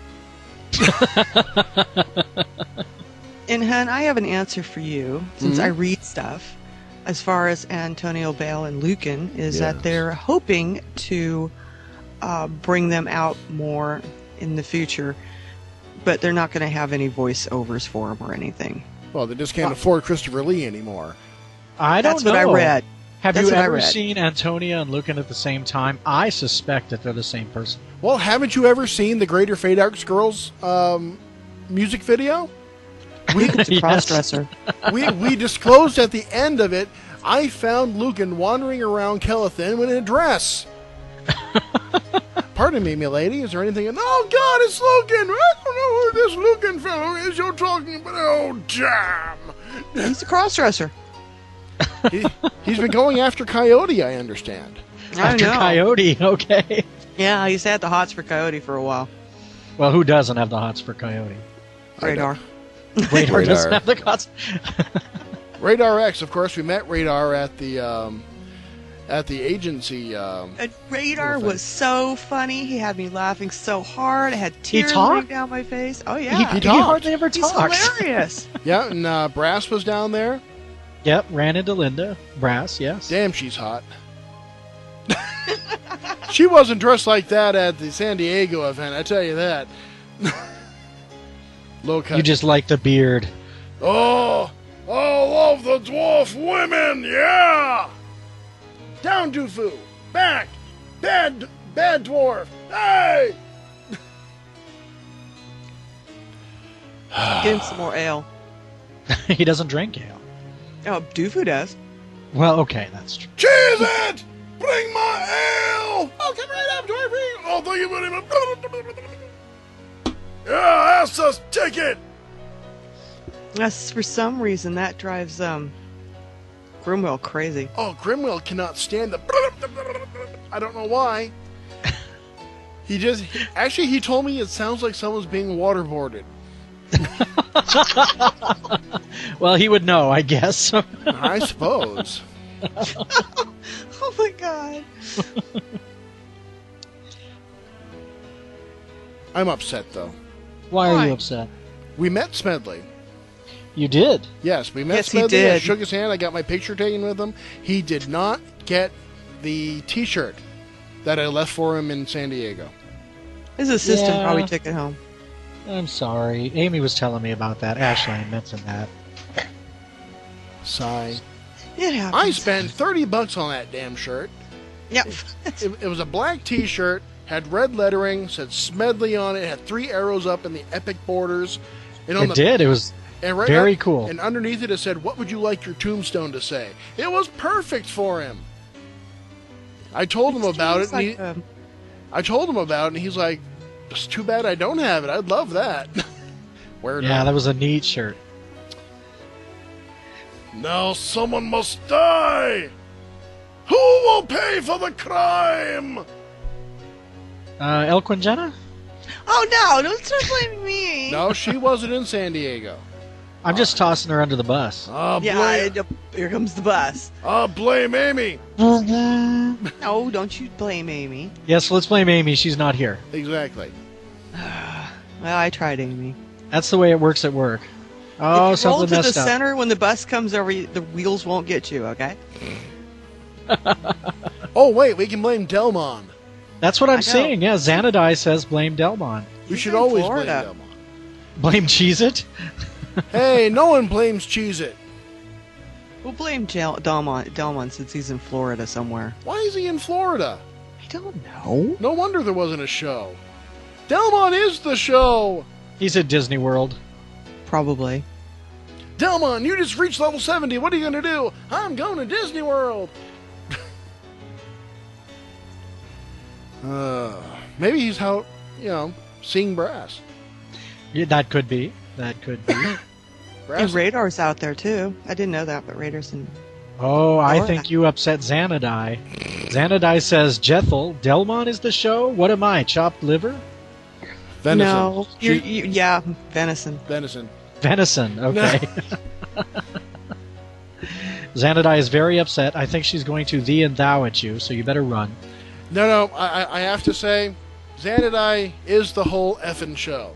And Hun, I have an answer for you, since Mhm. I read stuff. As far as Antonio Bale and Lucan, is Yes. that they're hoping to uh, bring them out more in the future, but they're not going to have any voiceovers for them or anything. Well, they just can't afford Christopher Lee anymore. I don't That's know. what I read. Have That's you what I ever read. seen Antonia and Lucan at the same time? I suspect that they're the same person. Well, haven't you ever seen the Greater Fate Arcs Girls um, music video? We it's a Yes. cross-dresser. we we disclosed at the end of it, I found Lucan wandering around Kelethin in a dress. Pardon me, milady, is there anything... Oh, God, it's Lucan! I don't know who this Lucan fellow is you're talking about. Oh, damn! He's a cross-dresser. he, he's been going after Coyote, I understand. I After know. Coyote, okay. Yeah, he's had the hots for Coyote for a while. Well, who doesn't have the hots for Coyote? Radar. Radar Radar. doesn't have the hots. Radar X, of course, we met Radar at the um, at the agency. Um, And Radar Little thing. was so funny. He had me laughing so hard. I had tears talked? running down my face. Oh, yeah. He, He he talked. hardly ever He's talks. hilarious. yeah, and uh, Brass was down there. Yep, ran into Linda. Brass, yes. Damn, she's hot. She wasn't dressed like that at the San Diego event, I tell you that. Low cut. You just like the beard. Oh, I love the dwarf women, yeah! Down, Dufu! Back! Bad, bad dwarf! Hey! Get him some more ale. He doesn't drink ale. Oh, Doofu does. Well, okay, that's true. Cheese it! Bring my ale! Oh, come right up, dwarfy! Oh, thank you very much. Yeah, that's a ticket! Yes, for some reason that drives um Grimwell crazy. Oh, Grimwell cannot stand the. I don't know why. He just. he- actually, he told me it sounds like someone's being waterboarded. Well, he would know, I guess. I suppose. Oh my god. I'm upset, though. Why are Why? you upset? We met Smedley. You did. Yes, we met Yes, he Smedley. I did. shook his hand. I got my picture taken with him. He did not get the T-shirt that I left for him in San Diego. His assistant Yeah. probably took it home. I'm sorry. Amy was telling me about that. Ashley mentioned that. Sigh. It happens. I spent thirty bucks on that damn shirt. Yep. It, it was a black T-shirt, had red lettering, said Smedley on it, had three arrows up in the epic borders. And on It the, did. It was And right very up- cool. And underneath it, it said, "What would you like your tombstone to say?" It was perfect for him. I told him about it. It's And like, he, um, I told him about it, and he's like, "It's too bad I don't have it. I'd love that." Where Yeah, that was a neat shirt. Now someone must die! Who will pay for the crime? Uh, El Quinjena? Oh no! Don't start blaming me. No, she wasn't in San Diego. I'm just tossing her under the bus. Uh, Yeah, blame, I- here comes the bus. uh, blame Amy. No, don't you blame Amy. Yes, let's blame Amy. She's not here. Exactly. Well, I tried Amy. That's the way it works at work. Oh, if you roll something to the messed up. center when the bus comes over, you- the wheels won't get you. Okay. Oh, wait, we can blame Delmon. That's what I'm I know. saying. Yeah, Xanadai says blame Delmon. We He's should in always Florida. blame Delmon. Blame Cheez-It? Hey, no one blames Cheez-It. We'll blame Del- Delmon, Delmon since he's in Florida somewhere. Why is he in Florida? I don't know. No wonder there wasn't a show. Delmon is the show. He's at Disney World. Probably. Delmon, you just reached level seventy. What are you going to do? I'm going to Disney World. uh, maybe he's out, you know, seeing brass. Yeah, that could be. That could be. brass. And Radar's out there too. I didn't know that, but Radar's in. Oh, I Florida. think you upset Xanadai. Xanadai says, Jethel, Delmon is the show? What am I, chopped liver? Venison. No, you're, She- you, yeah, venison. Venison. Venison, okay. Xanadai is very upset. I think she's going to thee and thou at you, so you better run. No, no, I, I- I have to say, Xanadai is the whole effing show.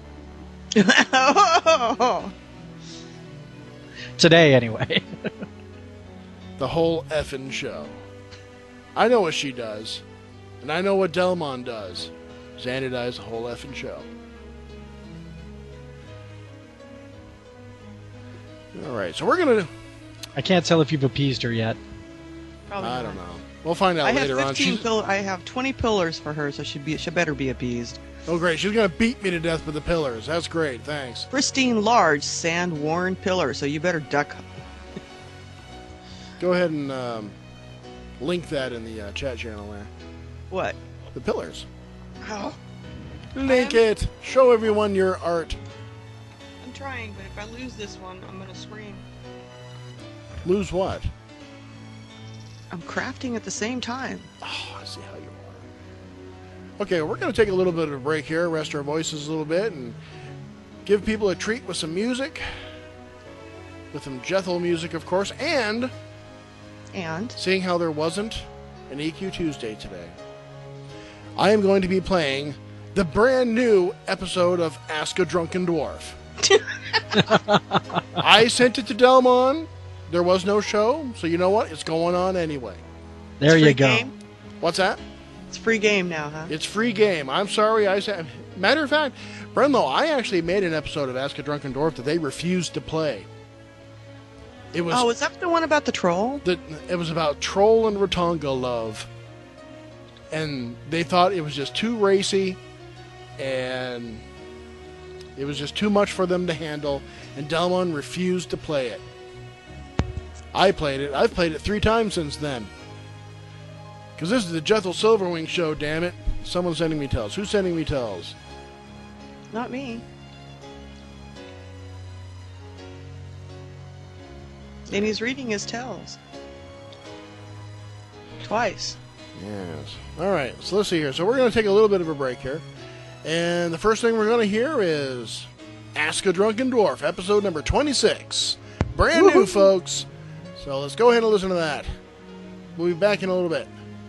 Today, anyway. The whole effing show. I know what she does, and I know what Delmon does. Xanadai's the whole effing show. All right, so we're gonna. I can't tell if you've appeased her yet. Probably I not. don't know. We'll find out I have later on. fifteen She's, pill- I have twenty pillars for her, so she be she better be appeased. oh, great! She's gonna beat me to death with the pillars. That's great. Thanks. Pristine, large, sand-worn pillar, so you better duck. Go ahead and um, link that in the uh, chat channel there. What? The pillars. Oh, Link it. Show everyone your art. I'm trying, but if I lose this one, I'm gonna scream. Lose what? I'm crafting at the same time. Oh, I see how you are. Okay, we're going to take a little bit of a break here, rest our voices a little bit, and give people a treat with some music. With some Jethel music, of course, and And seeing how there wasn't an E Q Tuesday today, I am going to be playing the brand new episode of Ask a Drunken Dwarf. I sent it to Delmon. There was no show, so you know what? It's going on anyway. There it's you free go. Game. What's that? It's free game now, huh? It's free game. I'm sorry I said. Matter of fact, Brenlo, I actually made an episode of Ask a Drunken Dwarf that they refused to play. It was Oh, is that the one about the troll? the, it was about Troll and Ratonga love, and they thought it was just too racy, and it was just too much for them to handle, and Delmon refused to play it. I played it. I've played it three times since then. Because this is the Jethel Silverwing show, damn it. Someone's sending me tells. Who's sending me tells? Not me. And he's reading his tells. Twice. Yes. All right, so let's see here. So we're going to take a little bit of a break here. And the first thing we're going to hear is Ask a Drunken Dwarf, episode number twenty-six. Brand new, folks. So let's go ahead and listen to that. We'll be back in a little bit.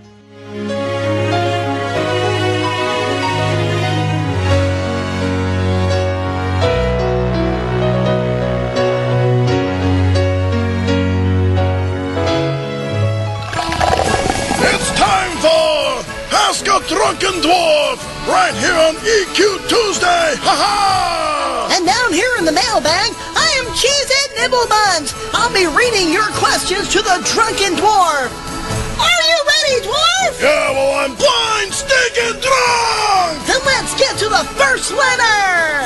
It's time for Ask a Drunken Dwarf, right here on E Q Tuesday. Ha ha! And down here in the mailbag, I am Cheez-It Nibblebuns. I'll be reading your questions to the Drunken Dwarf. Are you ready, Dwarf? Yeah, well, I'm blind, stinking drunk! Then let's get to the first letter.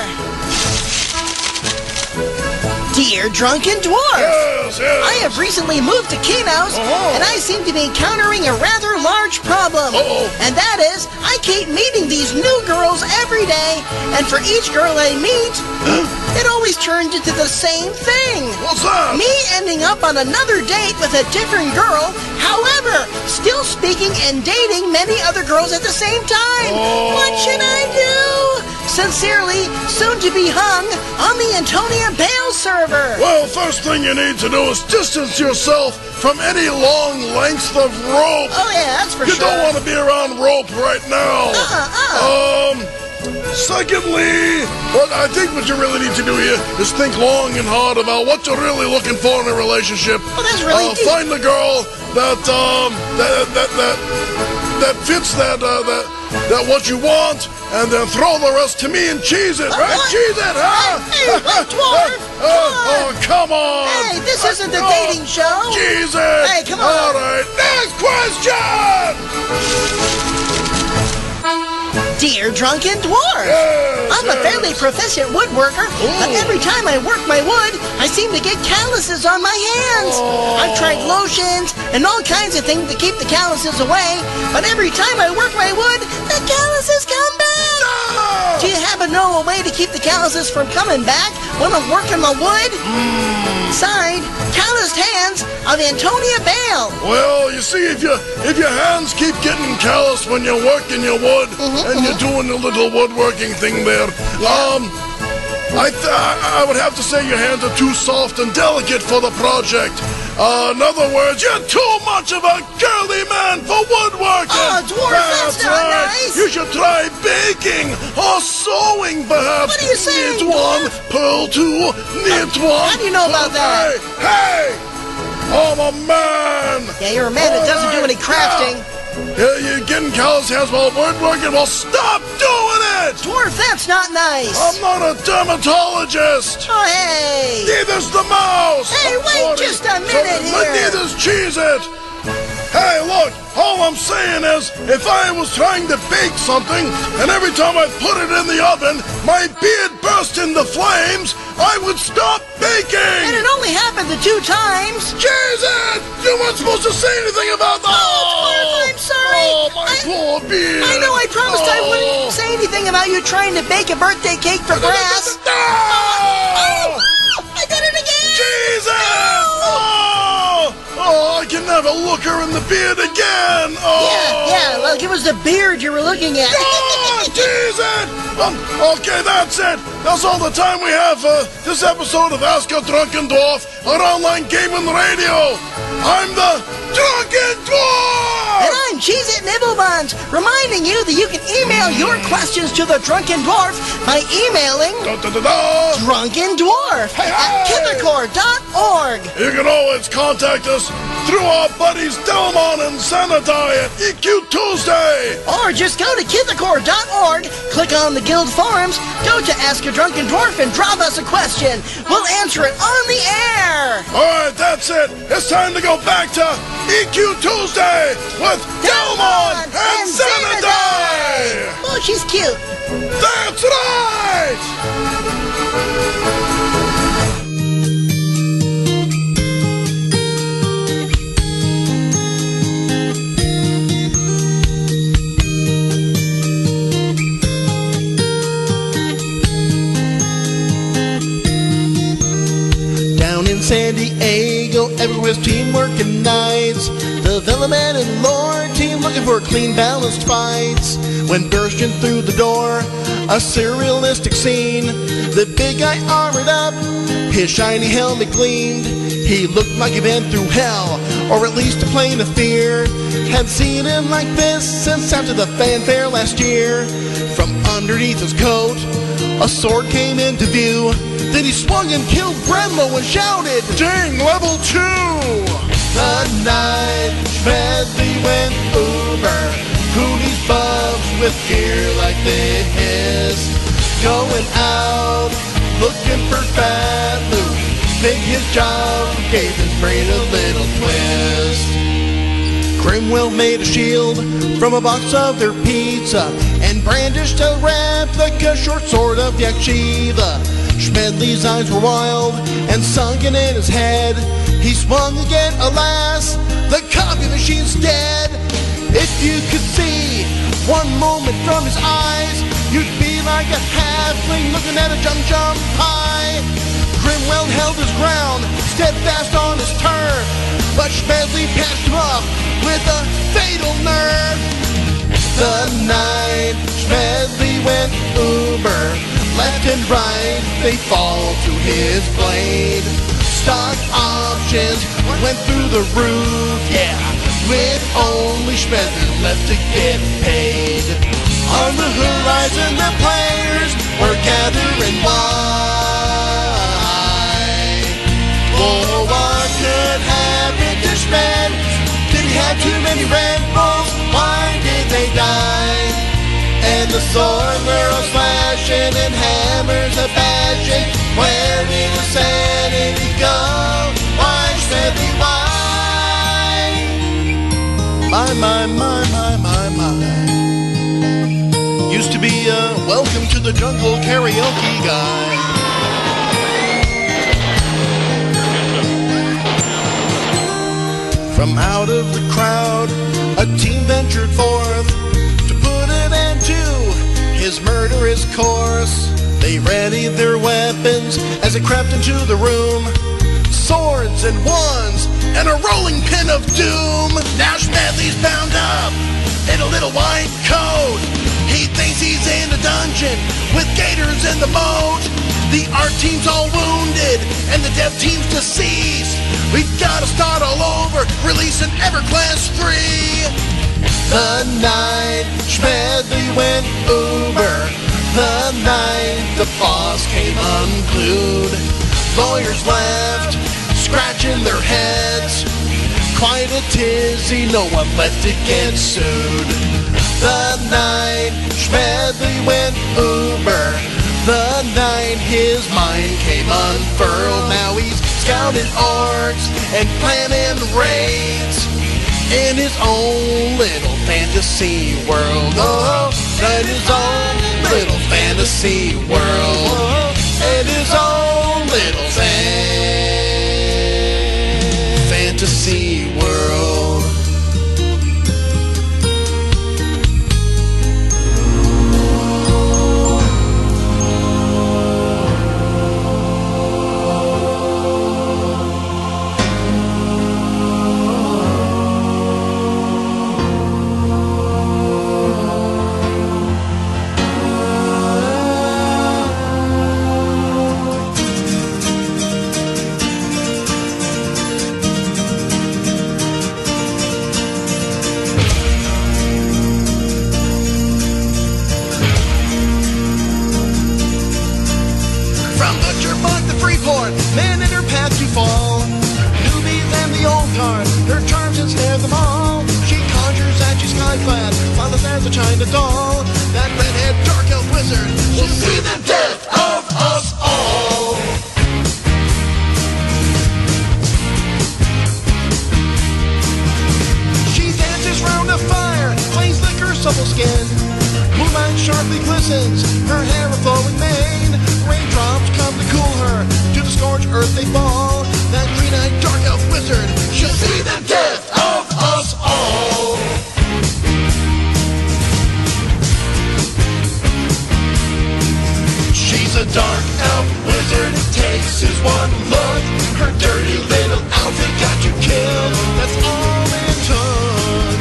Dear Drunken Dwarf, Yes, yes. I have recently moved to Kano's, Uh-huh. and I seem to be encountering a rather large problem. Uh-oh. And that is, I keep meeting these new girls every every day, and for each girl I meet, it always turns into the same thing. What's that? Me ending up on another date with a different girl, however, still speaking and dating many other girls at the same time. Oh. What should I do? Sincerely, soon to be hung on the Antonia Bale server. Well, first thing you need to do is distance yourself from any long lengths of rope. Oh yeah, that's for You sure. don't want to be around rope right now. Uh-uh, Um, secondly, what I think what you really need to do here is think long and hard about what you're really looking for in a relationship. Oh, that's really uh, deep. Find a girl that, um, that, that, that, that fits that, uh, that, that what you want, and then throw the rest to me and cheese it, right? what? Cheese it, huh? Hey, hey, dwarf, Uh, oh, come on. Hey, this isn't the Oh, dating show. Cheese it. Hey, come on. All right, next question. Dear Drunken Dwarf, Yes, I'm a yes. fairly proficient woodworker, but Ooh. every time I work my wood, I seem to get calluses on my hands. Oh. I've tried lotions and all kinds of things to keep the calluses away, but every time I work my wood, the calluses come back. Ah! Do you happen to know a way to keep the calluses from coming back when I'm working my wood? Signed, Calloused Hands of Antonia Bale. Well, you see, if you if your hands keep getting callous when you're working your wood and you're doing the little woodworking thing there, um, I th- I would have to say your hands are too soft and delicate for the project. Uh, in other words, you're too much of a girly man for woodworking. Oh, dwarf, that's not right. nice. You should try baking or sewing, perhaps. What are you saying, Knit one, pearl two, knit one. how do you know about that? Hey, hey! I'm a man! Yeah, you're a man that doesn't do any crafting. Yeah, you're getting callous hands while woodworking. Well, stop doing it! Dwarf, that's not nice. I'm not a dermatologist! Oh, hey. Neither's the mouse! Hey, I'm wait forty, just a so- minute but here. neither's cheese it! Hey, look, all I'm saying is, if I was trying to bake something, and every time I put it in the oven, my beard burst into flames, I would stop baking! And it only happened the two times. Jesus! You weren't supposed to say anything about that! Oh, Dwarf, I'm sorry. Oh, my I- poor beard! I know I promised I Oh. wouldn't say anything about you trying to bake a birthday cake for Brass. Oh! I did it again. Jesus! Oh! Oh, I can never look her in the beard again! Oh! Yeah, yeah, like it was the beard you were looking at. Oh, Jesus! Um, okay, that's it. That's all the time we have for this episode of Ask a Drunken Dwarf on online gaming radio. I'm the Drunken Dwarf! And I'm Cheez-It Nibblebuns, reminding you that you can email your questions to the Drunken Dwarf by emailing Da, da, da, da. Drunken Dwarf Hey, at hey. kithercore dot org. You can always contact us through our buddies Delmon and Sanadai at E Q Tuesday. Or just go to kithercore dot org, click on the Guild Forums, go to Ask a Drunken Dwarf and drop us a question. We'll answer it on the air. All right, that's it. It's time to go back to E Q Tuesday with Delmon and Sanadai. Oh, she's cute. That's right. Down in San Diego, everywhere's teamwork and nights. Development and lore team looking for clean, balanced fights. When bursting through the door, a surrealistic scene. The big guy armored up, his shiny helmet gleamed. He looked like he'd been through hell, or at least a plane of fear. Hadn't seen him like this since after the fanfare last year. From underneath his coat, a sword came into view. Then he swung and killed Brenlo and shouted, Ding, level two. the night Medley went Uber. Who needs buffs with gear like this? Going out, looking for fat loot. Think his job gave his brain a little twist. Grimwell made a shield from a box of their pizza and brandished a replica short sword of Yakshiva. Schmedley's eyes were wild and sunken in his head. He swung again, alas, the copy machine's dead. If you could see one moment from his eyes, you'd be like a halfling looking at a jump jump high. Grimwell held his ground, steadfast on his turn, but Smedley passed him off with a fatal nerve. The night Smedley went uber, left and right they fall to his blade. Stock options went through the roof, yeah, with only Smedley left to get paid. On the horizon the players were gathering wide. Oh, what could happen to Smed? Did he have too many Red Bulls? Why did they die? And the sword girls flashing and hammers a bashing. Where did the sanity go? Why, Smedley, why? My, my, my, my, my, my. Used to be a welcome to the jungle karaoke guy. From out of the crowd, a team ventured forth to put an end to his murderous course. They readied their weapons as they crept into the room. Swords and wands and a rolling pin of doom. Now Smedley's bound up in a little white coat. He thinks he's in a dungeon with gators in the moat. The art team's all wounded and the dev team's deceased. We've gotta start all over, releasing EverQuest three. The night Smedley went uber, the night the boss came unglued. Lawyers left, scratching their heads. Quite a tizzy, no one left to get sued. The night Smedley went uber, the night his mind came unfurled. Now he's scouting orcs and planning raids in his own little fantasy world. Oh, in his own little fantasy world. In his own little fan- fantasy world. Men in her path to fall, newbies and the old guard, her charms ensnare them all. She conjures at you sky-clad, father as a China doll. That redhead dark elf wizard will see the death of us all. She dances round a fire, plays liquor supple skin. Moonlight sharply glistens, her hair a flowing mane. Raindrops come to cool her, to the scorched earth they fall. That green-eyed dark elf wizard, she'll see the death of us all. She's a dark elf wizard, it takes his one look. Her dirty little outfit got you killed, that's all it took.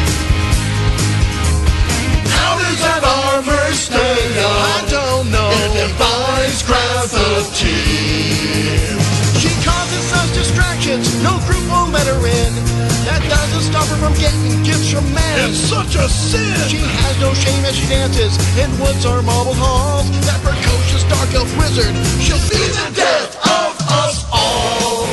How does that armor stay on? I don't know. It defies gravity. She causes us distractions, no group will let her in. That doesn't stop her from getting gifts from men. It's such a sin. She has no shame as she dances in woods or marble halls. That precocious dark elf wizard, she'll see the death of us all.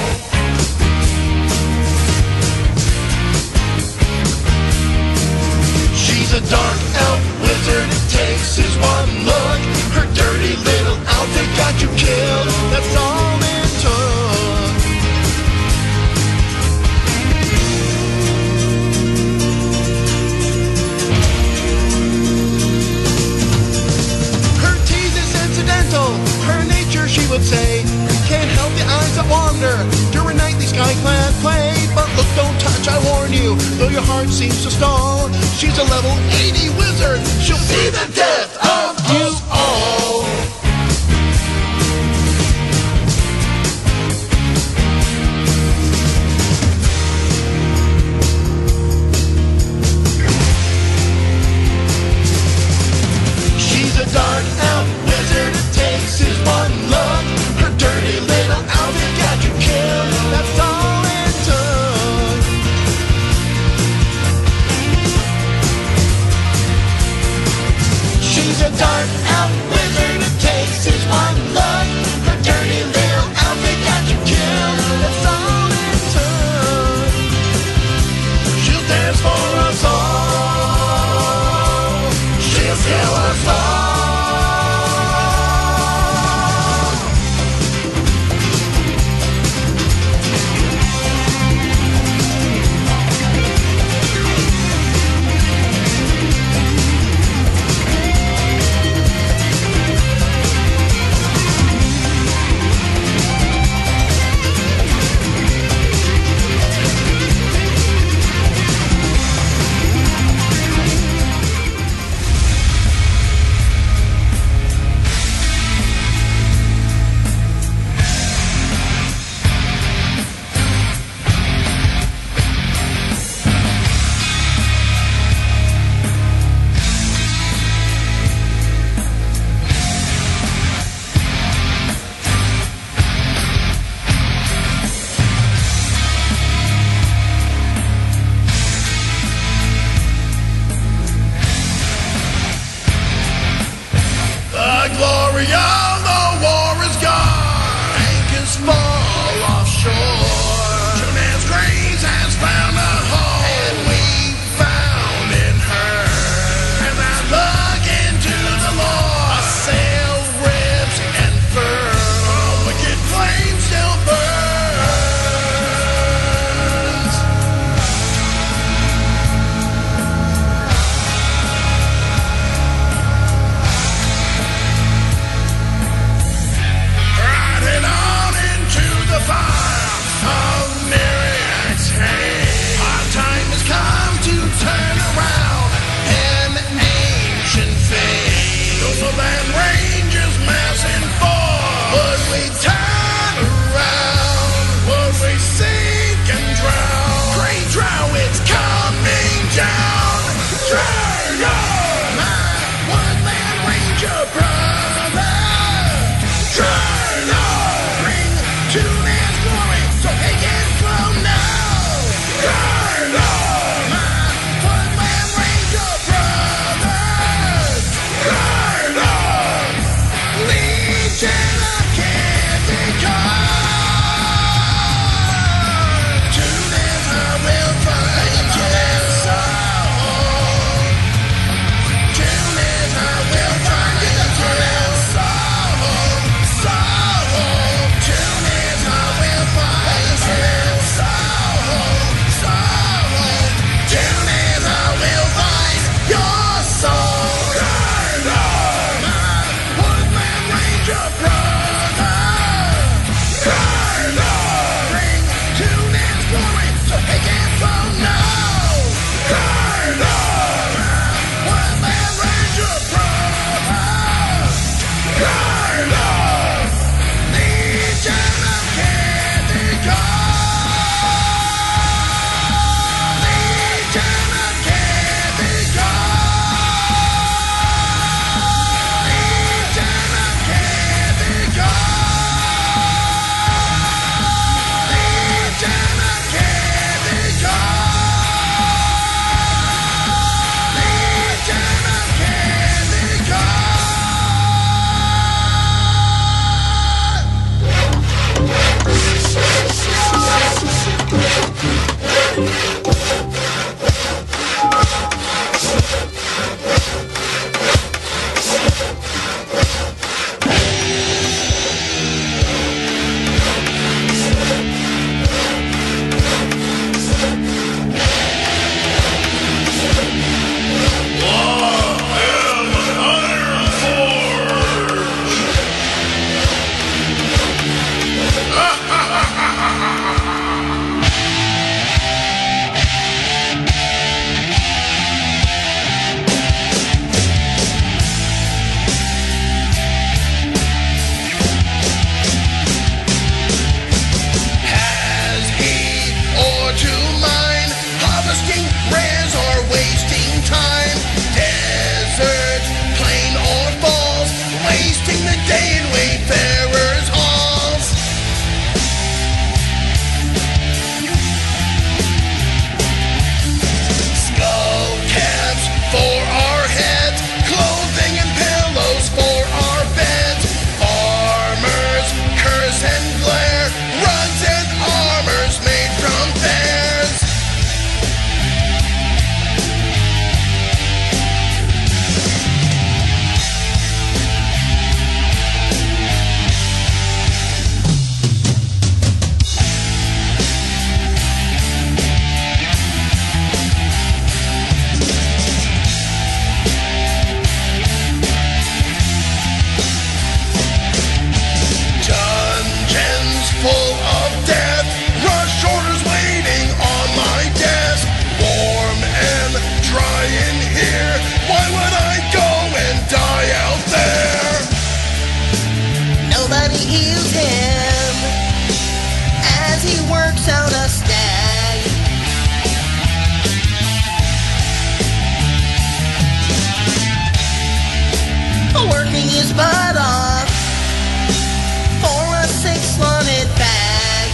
She's a dark elf wizard, it takes his one look. Her dirty little outfit got you killed, that's all it took. Her tease is incidental, her nature she would say. Can't help the eyes that wander during nightly sky-clad play. But look, don't touch, I warn you, though your heart seems to stall. She's a level eighty wizard, she'll see the death of you all. the glory of the war is gone. Anchors fall offshore. Two man's grace has found a home. And we found in her. As I look into the Lord, A sail, ribs, and fur. a wicked flame still burns. Riding on into the fire of Miriam's hay. Our time has come to turn around an ancient fate. Though the land ranges mass and fall, Would we turn around? would we sink and drown? Great drought, it's coming down. Turn on, My woodland ranger brother. turn on, Bring to man's glory so they can flow now. turn on, My woodland ranger brothers. turn on. Legion of Kandikar. To this I will find you. To this I will find you. To this I will find you. To this I will find your soul. Turn on, Woodland Ranger brother. turn on, Bring to man's glory so they can flow now. turn on, Woodland Ranger brother. turn on. Legion of Kandikar. Legion of Kandikar. Legion of Kandikar. Legion of Kandikar. Legion of Kandikar. Has he or to mine, harvesting rares or wasting time? Desert, plain or falls, wasting the day in wayfarers' halls. Skull caps for our heads, clothing and pillows for our beds. Farmers curse and glare, rugs and armors made from theirs. Dungeons full of death, rush orders waiting on my desk. Warm and dry in here, why would I go and die out there? Nobody heals him as he works out a stag. Working his butt off for a six-slotted bag.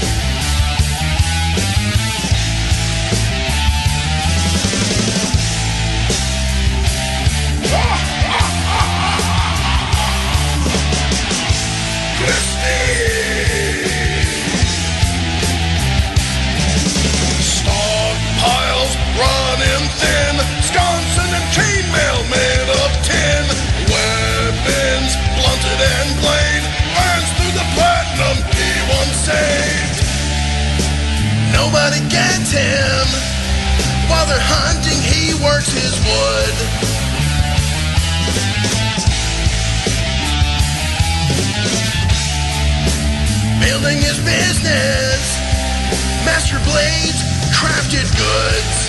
building his business. Master blades, crafted goods.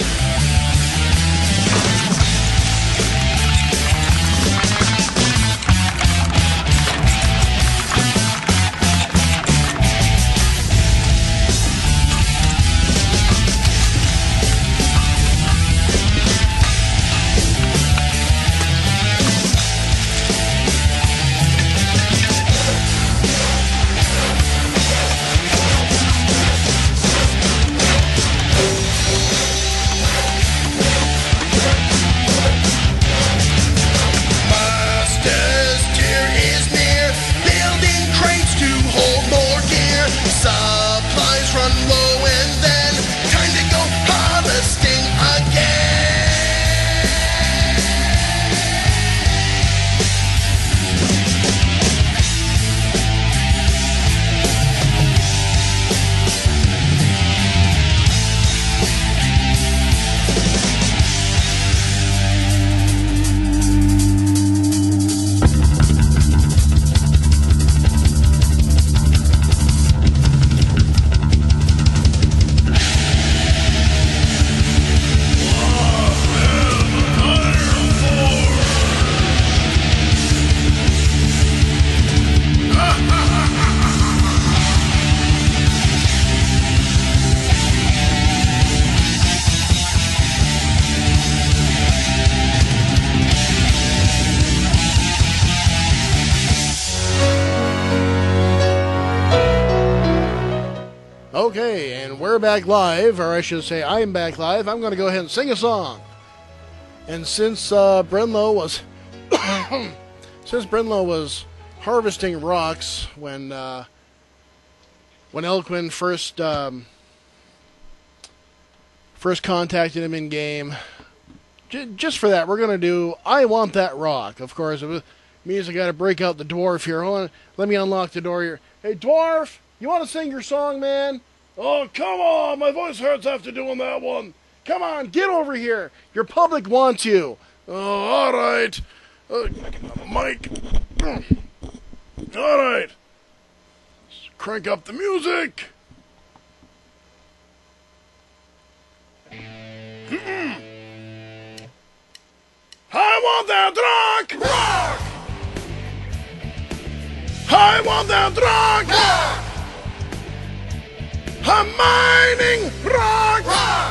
Okay, and we're back live, or I should say I'm back live. I'm going to go ahead and sing a song. And since uh, Brenlo was since Brenlo was harvesting rocks when uh, when Elquin first um, first contacted him in game, j- just for that, we're going to do I Want That Rock. Of course, it means I got to break out the dwarf here. Hold on, let me unlock the door here. Hey, dwarf, you want to sing your song, man? Oh, come on, my voice hurts after doing that one. Come on, get over here. Your public wants you. Oh, all right. Uh, Mike. All right. Let's crank up the music. I want that rock. Rock. I want that rock. Rock. A mining rock. Rock.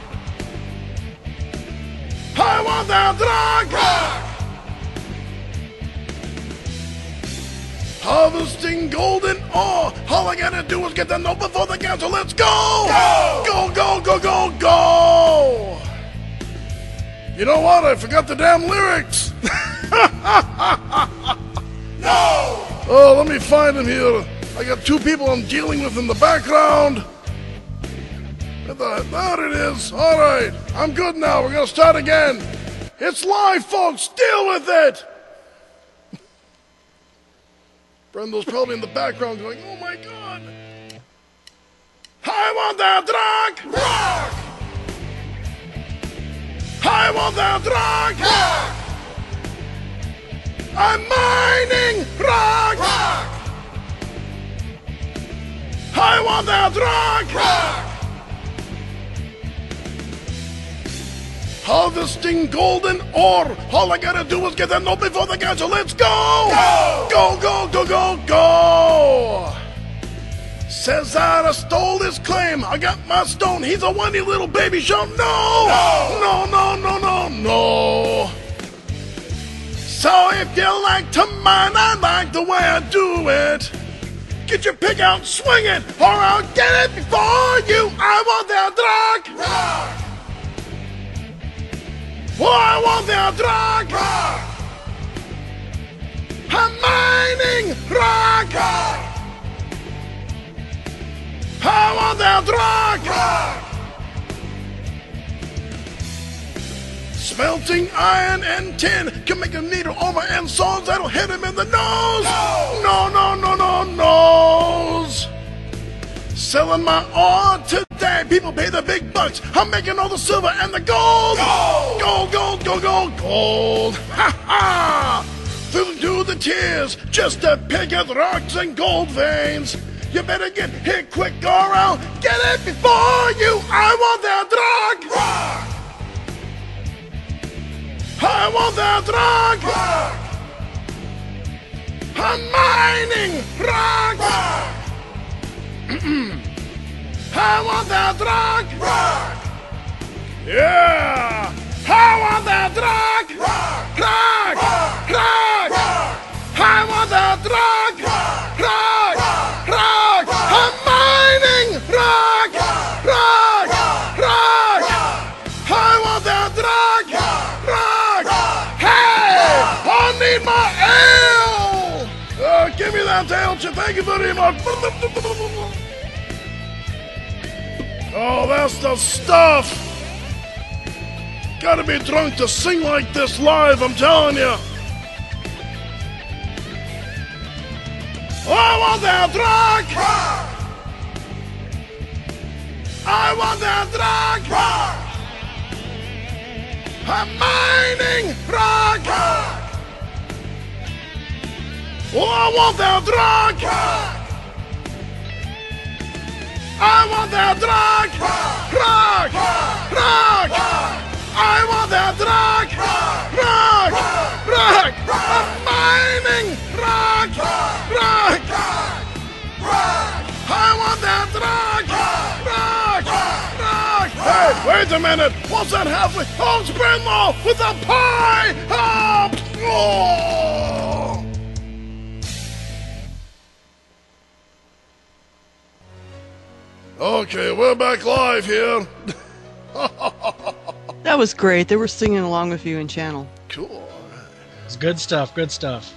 I want that rock. Rock. Harvesting golden ore. All I gotta do is get the note before the council. Let's go. Go, go, go, go, go, go. You know what? I forgot the damn lyrics. No. Oh, let me find them here. I got two people I'm dealing with in the background. There it is. All right. I'm good now. We're going to start again. It's live, folks. Deal with it. Brendel's probably in the background going, oh, my God. I want that rock. Rock. I want that rock. Rock. I'm mining rock. Rock. I want that rock! Rock! Harvesting golden ore. All I gotta do is get that note before the council. Let's go! Go! Go, go, go, go, go! Cesar stole his claim. I got my stone. He's a whiny little baby show. No! No, no, no, no, no, no. So if you like to mine, I like the way I do it. Get your pick out, swing it, or I'll get it before you. I want that rock. Rock. Oh, I want that rock. Rock. I'm mining rock. Rock. I want that rock. Rock. Smelting iron and tin can make a needle armor and swords that'll hit him in the nose. No, no, no, no, nose. Selling my ore today. People pay the big bucks. I'm making all the silver and the gold. Gold, gold, gold, gold, gold. Ha ha! Through to the tears, just to pick at rocks and gold veins. You better get hit quick, go around, get it before you. I want that drug. Rock. I want that drug. Rock. I'm mining rock. Rock. I want that drug. Rock. Yeah. I want that drug. Rock. Rock. Rock. Rock. I want that drug. Rock. Rock. Rock. I'm mining rock. Rock. Rock. I want that drug. Rock. Hey, I need my ale. Uh, give me that ale. Thank you very much. Oh, that's the stuff. Gotta be drunk to sing like this live, I'm telling you. I want that drug. Rock. I want that drug. Rock. I'm mining rock. Rock. Oh, I want that drug. Rock. I want that drug. Rock. Rock. Rock. Rock. I want that rock! Rock! Rock! I'm mining rock! Rock! I want that rock! Rock! Rock! Hey, wait a minute! What's that halfway? Oh, it's Brenlo with a pie! Oh! Okay, we're back live here. That was great. They were singing along with you in channel. Cool. It's good stuff, good stuff.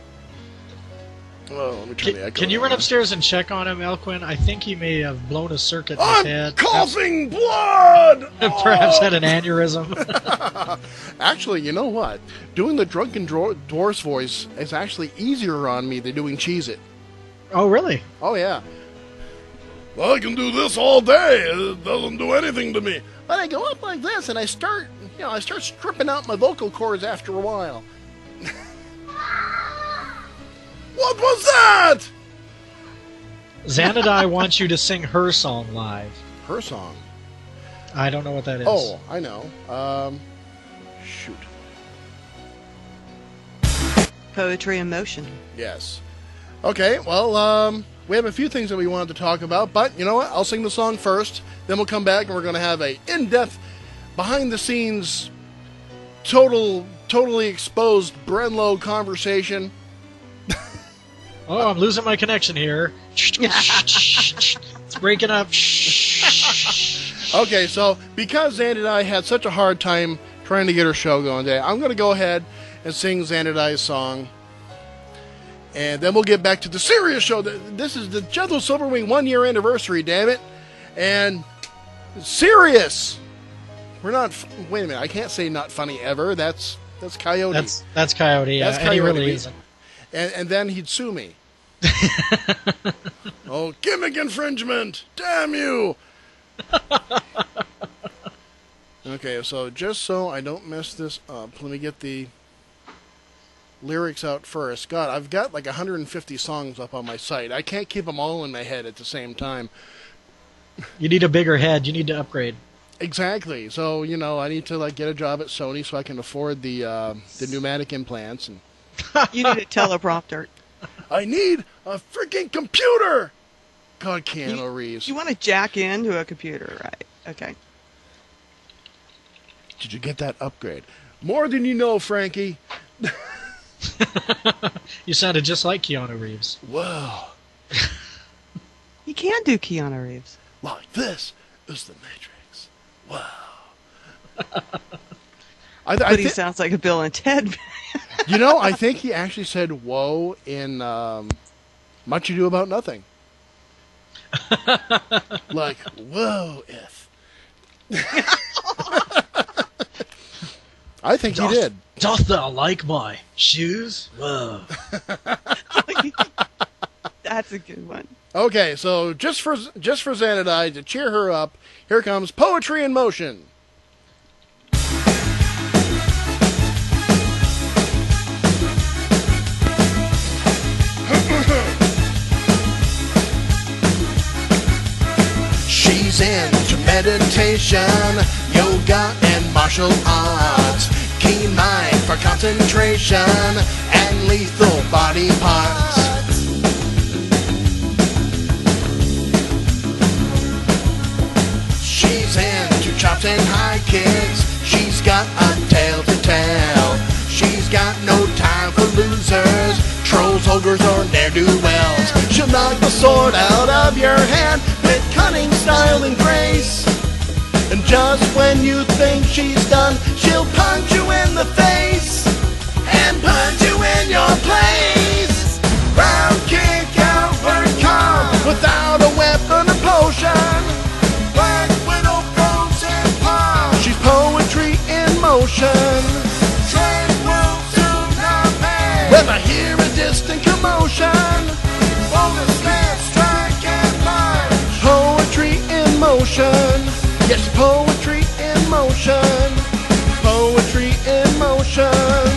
Oh, let me turn Can, the echo can you down. run upstairs and check on him, Elquin? I think he may have blown a circuit in his I'm head. coughing blood! Perhaps Oh. had an aneurysm. Actually, you know what? Doing the Drunken Dwar- Dwarf's voice is actually easier on me than doing Cheez-It. Oh, really? Oh, yeah. I can do this all day. It doesn't do anything to me. But I go up like this, and I start, you know, I start stripping out my vocal cords after a while. What was that? Xanadai wants you to sing her song live. Her song. I don't know what that is. Oh, I know. Um, shoot. Poetry in motion. Yes. Okay, well, um, we have a few things that we wanted to talk about, but you know what? I'll sing the song first, then we'll come back and we're going to have a in-depth, behind-the-scenes, total, totally exposed Brenlo conversation. Oh, I'm losing my connection here. It's breaking up. Okay, so because Xan and I had such a hard time trying to get her show going today, I'm going to go ahead and sing Xanadai's song. And then we'll get back to the serious show. This is the Gentle Silverwing one-year anniversary, damn it. And serious. We're not... Wait a minute. I can't say not funny ever. That's that's Coyote. That's that's Coyote. Yeah, That's and he Coyote. really isn't. And, and then he'd sue me. Oh, gimmick infringement. Damn you. Okay, so just so I don't mess this up, let me get the lyrics out first. God, I've got like one hundred fifty songs up on my site. I can't keep them all in my head at the same time. You need a bigger head. You need to upgrade. Exactly. So, you know, I need to like get a job at Sony so I can afford the uh, the pneumatic implants. And You need a teleprompter. I need a freaking computer. God, Keanu You- Reeves. You want to jack into a computer, right? Okay. Did you get that upgrade? More than you know, Frankie. You sounded just like Keanu Reeves. Whoa. You can do Keanu Reeves. Like this is the Matrix. Wow. I, th- But I he thi- sounds like a Bill and Ted. You know, I think he actually said "whoa" in um, "Much Ado About Nothing." Like, whoa, if. I think he did. Doth thou like my shoes? Whoa. That's a good one. Okay, so just for just for Xanadai, to cheer her up, here comes Poetry in Motion. meditation, yoga, and martial arts. Keen mind for concentration and lethal body parts. She's into chops and high kicks. She's got a tale to tell. She's got no time for losers, trolls, ogres, or ne'er-do-wells. She'll knock the sword out of your hand with cunning, style, and grace. And just when you think she's done, she'll punch you in the face and put you in your place. Round kick, outward calm, without a weapon or potion. Black widow throws in palm. She's poetry in motion. Tranquil tsunami. When I hear a distant commotion, bonus stance, strike and punch. Poetry in motion. Yes, poetry in motion. Poetry in motion.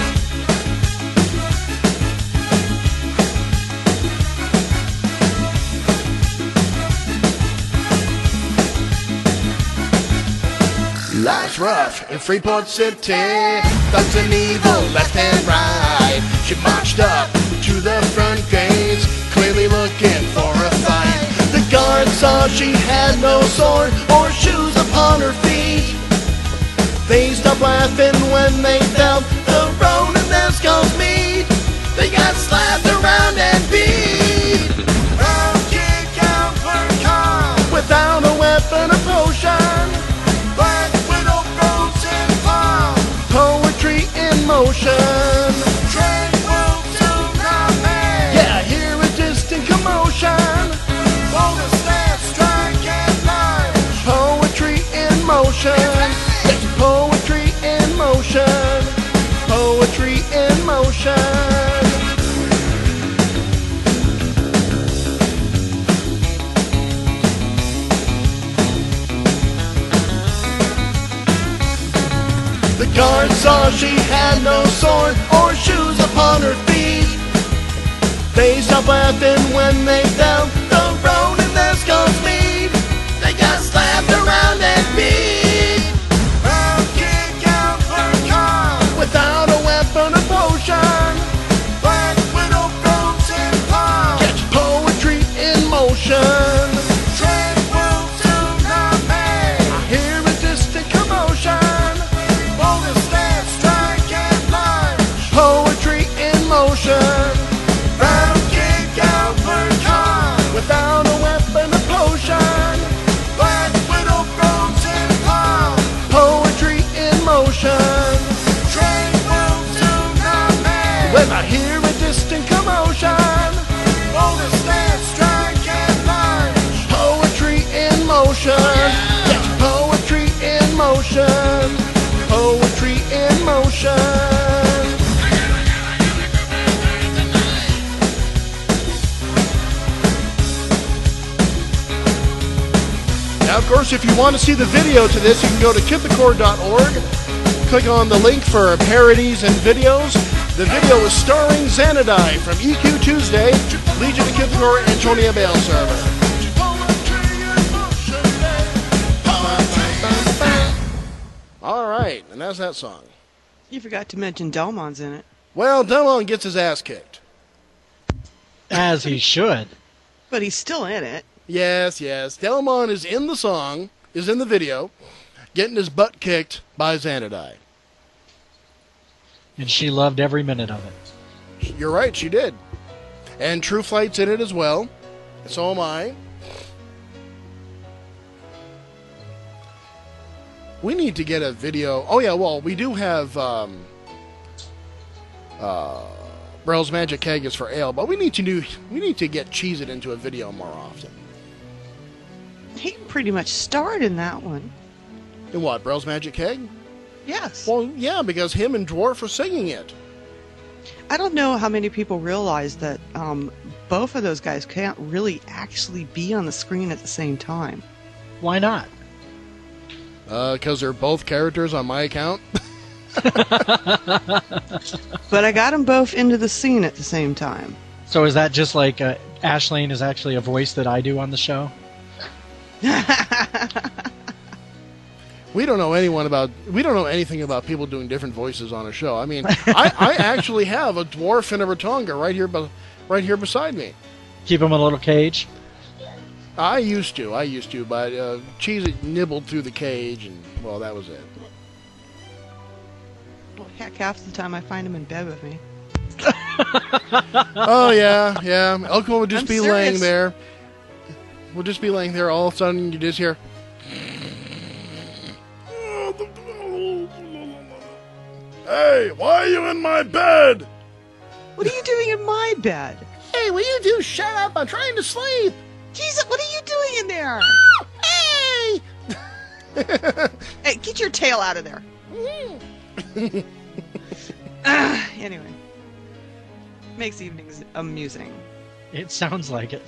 Life's rough in Freeport City. Thugs and evil left and right. She marched up to the front gates, clearly looking for a fight. The guards saw she had no sword or shoes upon her feet. They stopped laughing when they felt the road and their skulls meet. They got slapped around and beat. Round kick, outward calm, without a weapon or potion. Black widow throws in palm. Poetry in motion. Tranquil tsunami. Yeah, hear a distant commotion. Bonus stance, strike and punch. Poetry in motion. Yes, poetry in motion. Poetry in motion. The guard saw she had no sword or shoes upon her feet. They stopped laughing when they felt the road and their skulls meet. They got slapped around and beat. Round kick, outward calm, without a weapon or potion. Black widow throws in palm. Catch poetry in motion. Tranquil tsunami. I hear a distant commotion. Bonus stance, strike and punch. Poetry in motion. Round kick, outward calm, without a weapon or potion. Black widow throws in palm. Poetry in motion. Tranquil tsunami. When I hear a distant commotion. Bonus stance, strike and punch. Poetry in motion. Yes, poetry in motion. Poetry in motion. Now, of course, if you want to see the video to this, you can go to kithacor dot org, click on the link for parodies and videos. The video is starring Xanadai from E Q Tuesday, Legion of Kithacor, Antonia Bale server. All right, and that's that song. You forgot to mention Delmon's in it. Well, Delmon gets his ass kicked. As he should. But he's still in it. Yes, yes. Delmon is in the song, is in the video, getting his butt kicked by Xanadai. And she loved every minute of it. You're right, she did. And True Flight's in it as well. So am I. We need to get a video. Oh, yeah, well, we do have um, uh, Brell's Magic Keg is for ale, but we need to do, we need to get Cheez It into a video more often. He pretty much starred in that one. In what, Brell's Magic Keg? Yes. Well, yeah, because him and Dwarf are singing it. I don't know how many people realize that um, both of those guys can't really actually be on the screen at the same time. Why not? Because uh, they're both characters on my account. But I got them both into the scene at the same time. So is that just like uh, Ashlane is actually a voice that I do on the show? We don't know anyone about. We don't know anything about people doing different voices on a show. I mean, I, I actually have a dwarf and a Ratonga right here, be, right here beside me. Keep him in a little cage. I used to. I used to, but uh, Cheese nibbled through the cage, and well, that was it. Well, heck, half the time I find him in bed with me. Oh yeah, yeah. Elko would just I'm be serious. laying there. We'll just be laying there. All of a sudden, you just hear. Hey, why are you in my bed? What are you doing in my bed? Hey, will you do shut up? I'm trying to sleep. Jesus, what are you doing in there? Hey! Hey, get your tail out of there. Ah, anyway, makes evenings amusing. It sounds like it.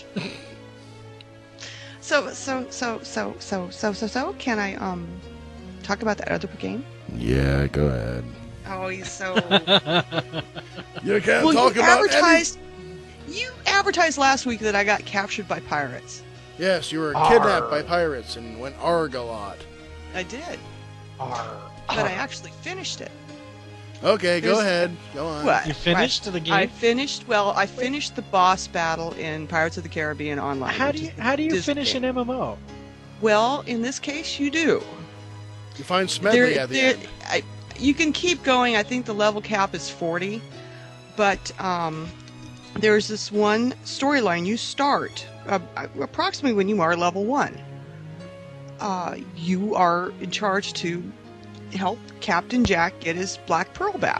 So, so, so, so, so, so, so, so, can I um talk about that other game? Yeah, go ahead. Oh, he's so. You can't Well, talk you about advertised. You advertised last week that I got captured by pirates. Yes, you were Arr. kidnapped by pirates and went arg a lot. I did, Arr, but I arr. actually finished it. Okay, go There's- ahead. Go on. What? You finished Right. the game? I finished. Well, I finished the boss battle in Pirates of the Caribbean Online. How which do you is the how do you Disney finish game. an M M O? Well, in this case, you do. You find Smedley There- at the there- end. I, you can keep going. I think the level cap is forty, but um, there's this one storyline. You start uh, approximately when you are level one. Uh, you are in charge to help Captain Jack get his Black Pearl back.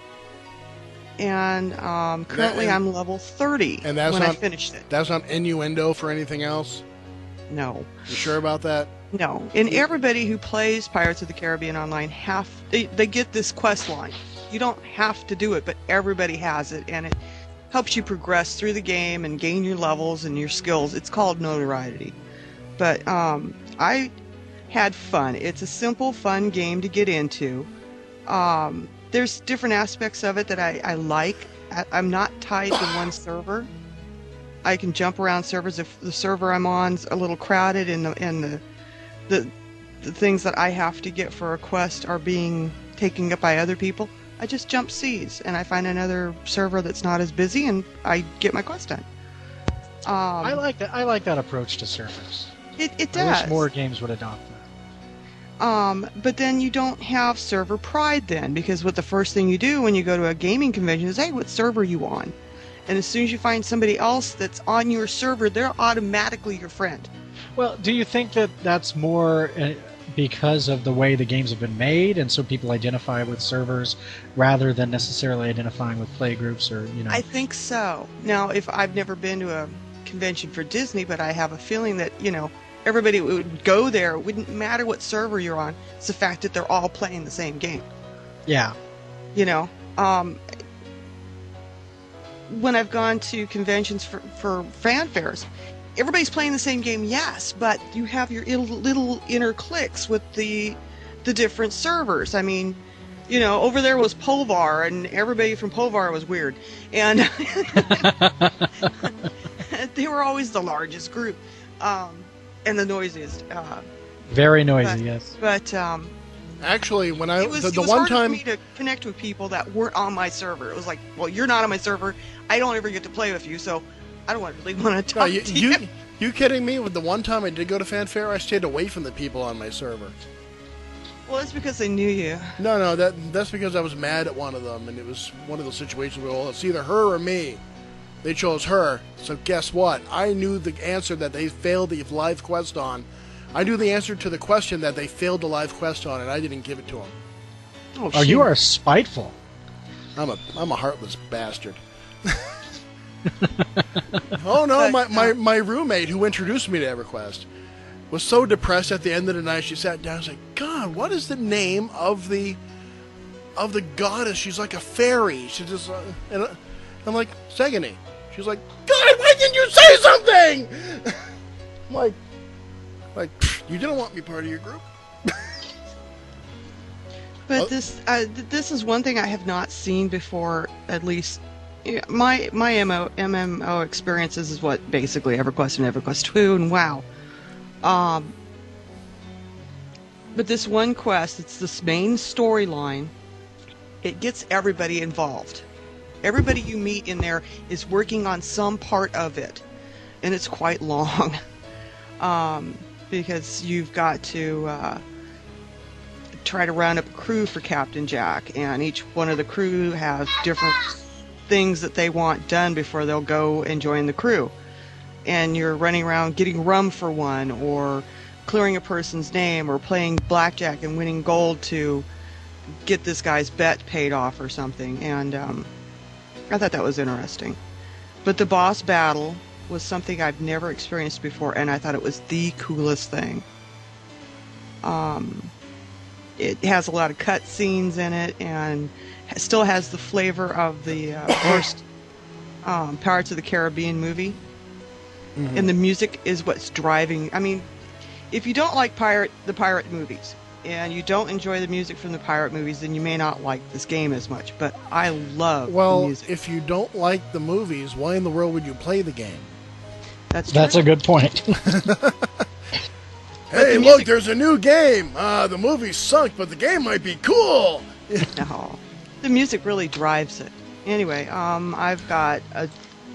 And um, currently, and- I'm level thirty and that's when I not- finished it. That's not innuendo for anything else? No. You sure about that? No, and everybody who plays Pirates of the Caribbean Online have they, they get this quest line. You don't have to do it, but everybody has it, and it helps you progress through the game and gain your levels and your skills. It's called notoriety. But um, I had fun. It's a simple, fun game to get into. Um, there's different aspects of it that I, I like. I, I'm not tied to one server. I can jump around servers if the server I'm on's a little crowded and the and the the, the things that I have to get for a quest are being taken up by other people. I just jump seas and I find another server that's not as busy and I get my quest done. Um, I like that. I like that approach to servers. it. It I does. wish more games would adopt that. Um, but then you don't have server pride then, because what the first thing you do when you go to a gaming convention is, hey, what server are you on? And as soon as you find somebody else that's on your server, they're automatically your friend. Well, do you think that that's more uh, because of the way the games have been made, and so people identify with servers rather than necessarily identifying with play groups, or you know? I think so. Now, if I've never been to a convention for Disney, but I have a feeling that, you know, everybody would go there. It wouldn't matter what server you're on. It's the fact that they're all playing the same game. Yeah. You know, um, when I've gone to conventions for, for fanfares, everybody's playing the same game, yes, but you have your little, little inner cliques with the the different servers. I mean, you know, over there was Povar, and everybody from Povar was weird, and they were always the largest group, um, and the noisiest. Uh, Very noisy. But- Yes. but um, Actually, when I it was, the, it the was one hard time for me to connect with people that weren't on my server. It was like, well, you're not on my server. I don't ever get to play with you, so I don't really want to No, talk you, to you, you. you kidding me? With the one time I did go to Fanfare, I stayed away from the people on my server. Well, it's because they knew you. No, no, that that's because I was mad at one of them, and it was one of those situations where, well, it's either her or me. They chose her, so guess what? I knew the answer that they failed the live quest on. I knew the answer to the question that they failed the live quest on, and I didn't give it to them. Oh, Oh, you are spiteful. I'm a I'm a heartless bastard. Oh no, But, my, uh, my, my roommate who introduced me to EverQuest was so depressed at the end of the night. She sat down and was like, God, what is the name of the of the goddess? She's like a fairy. She just uh, and uh, I'm like, Segani. She's like, God, why didn't you say something? I'm like, like you didn't want me part of your group. But Oh. this uh, th- this is one thing I have not seen before. At least yeah, my my M M O, M M O experiences is what basically EverQuest and EverQuest two, and WoW. Um, But this one quest, it's this main storyline. It gets everybody involved. Everybody you meet in there is working on some part of it, and it's quite long. um, because you've got to uh, try to round up a crew for Captain Jack, and each one of the crew have different things that they want done before they'll go and join the crew. And you're running around getting rum for one, or clearing a person's name, or playing blackjack and winning gold to get this guy's bet paid off or something. And um, I thought that was interesting. But the boss battle was something I've never experienced before, and I thought it was the coolest thing. Um, it has a lot of cut scenes in it, and still has the flavor of the uh, first um, Pirates of the Caribbean movie. Mm-hmm. And the music is what's driving. I mean, if you don't like pirate the pirate movies, and you don't enjoy the music from the pirate movies, then you may not like this game as much. But I love well, the music. If you don't like the movies, why in the world would you play the game? That's true. That's a good point. Hey, the look, music- there's a new game. Uh, the movie sunk, but the game might be cool. No, the music really drives it. Anyway, um, I've got a.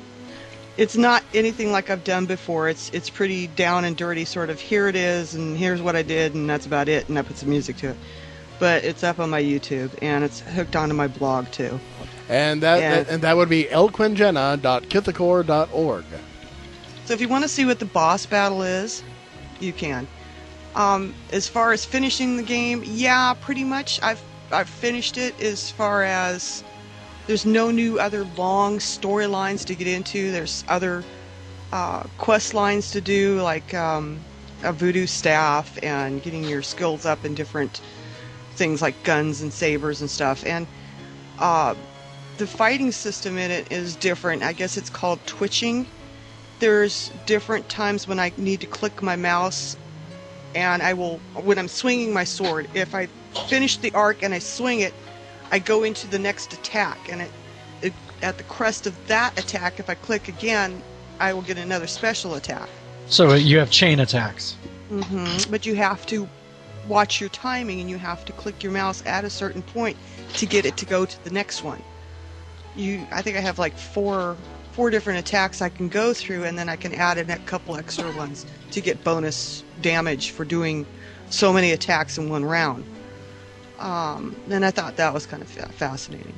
It's not anything like I've done before. It's it's pretty down and dirty, sort of. Here it is, and here's what I did, and that's about it. And I put some music to it. But it's up on my YouTube, and it's hooked onto my blog too. And that, Yeah. that and that would be elquingenna dot kithakor dot org. So if you want to see what the boss battle is, you can. Um, as far as finishing the game, yeah, pretty much. I've I've finished it. As far as there's no new other long storylines to get into. There's other uh, quest lines to do, like um, a voodoo staff and getting your skills up in different things like guns and sabers and stuff. And uh, the fighting system in it is different. I guess it's called twitching. There's different times when I need to click my mouse, and I will, when I'm swinging my sword, if I finish the arc and I swing it, I go into the next attack, and it, it, at the crest of that attack, if I click again, I will get another special attack. So you have chain attacks. hmm But you have to watch your timing, and you have to click your mouse at a certain point to get it to go to the next one. You, I think I have like four four different attacks I can go through, and then I can add in a couple extra ones to get bonus damage for doing so many attacks in one round. Um, and I thought that was kind of fa- fascinating.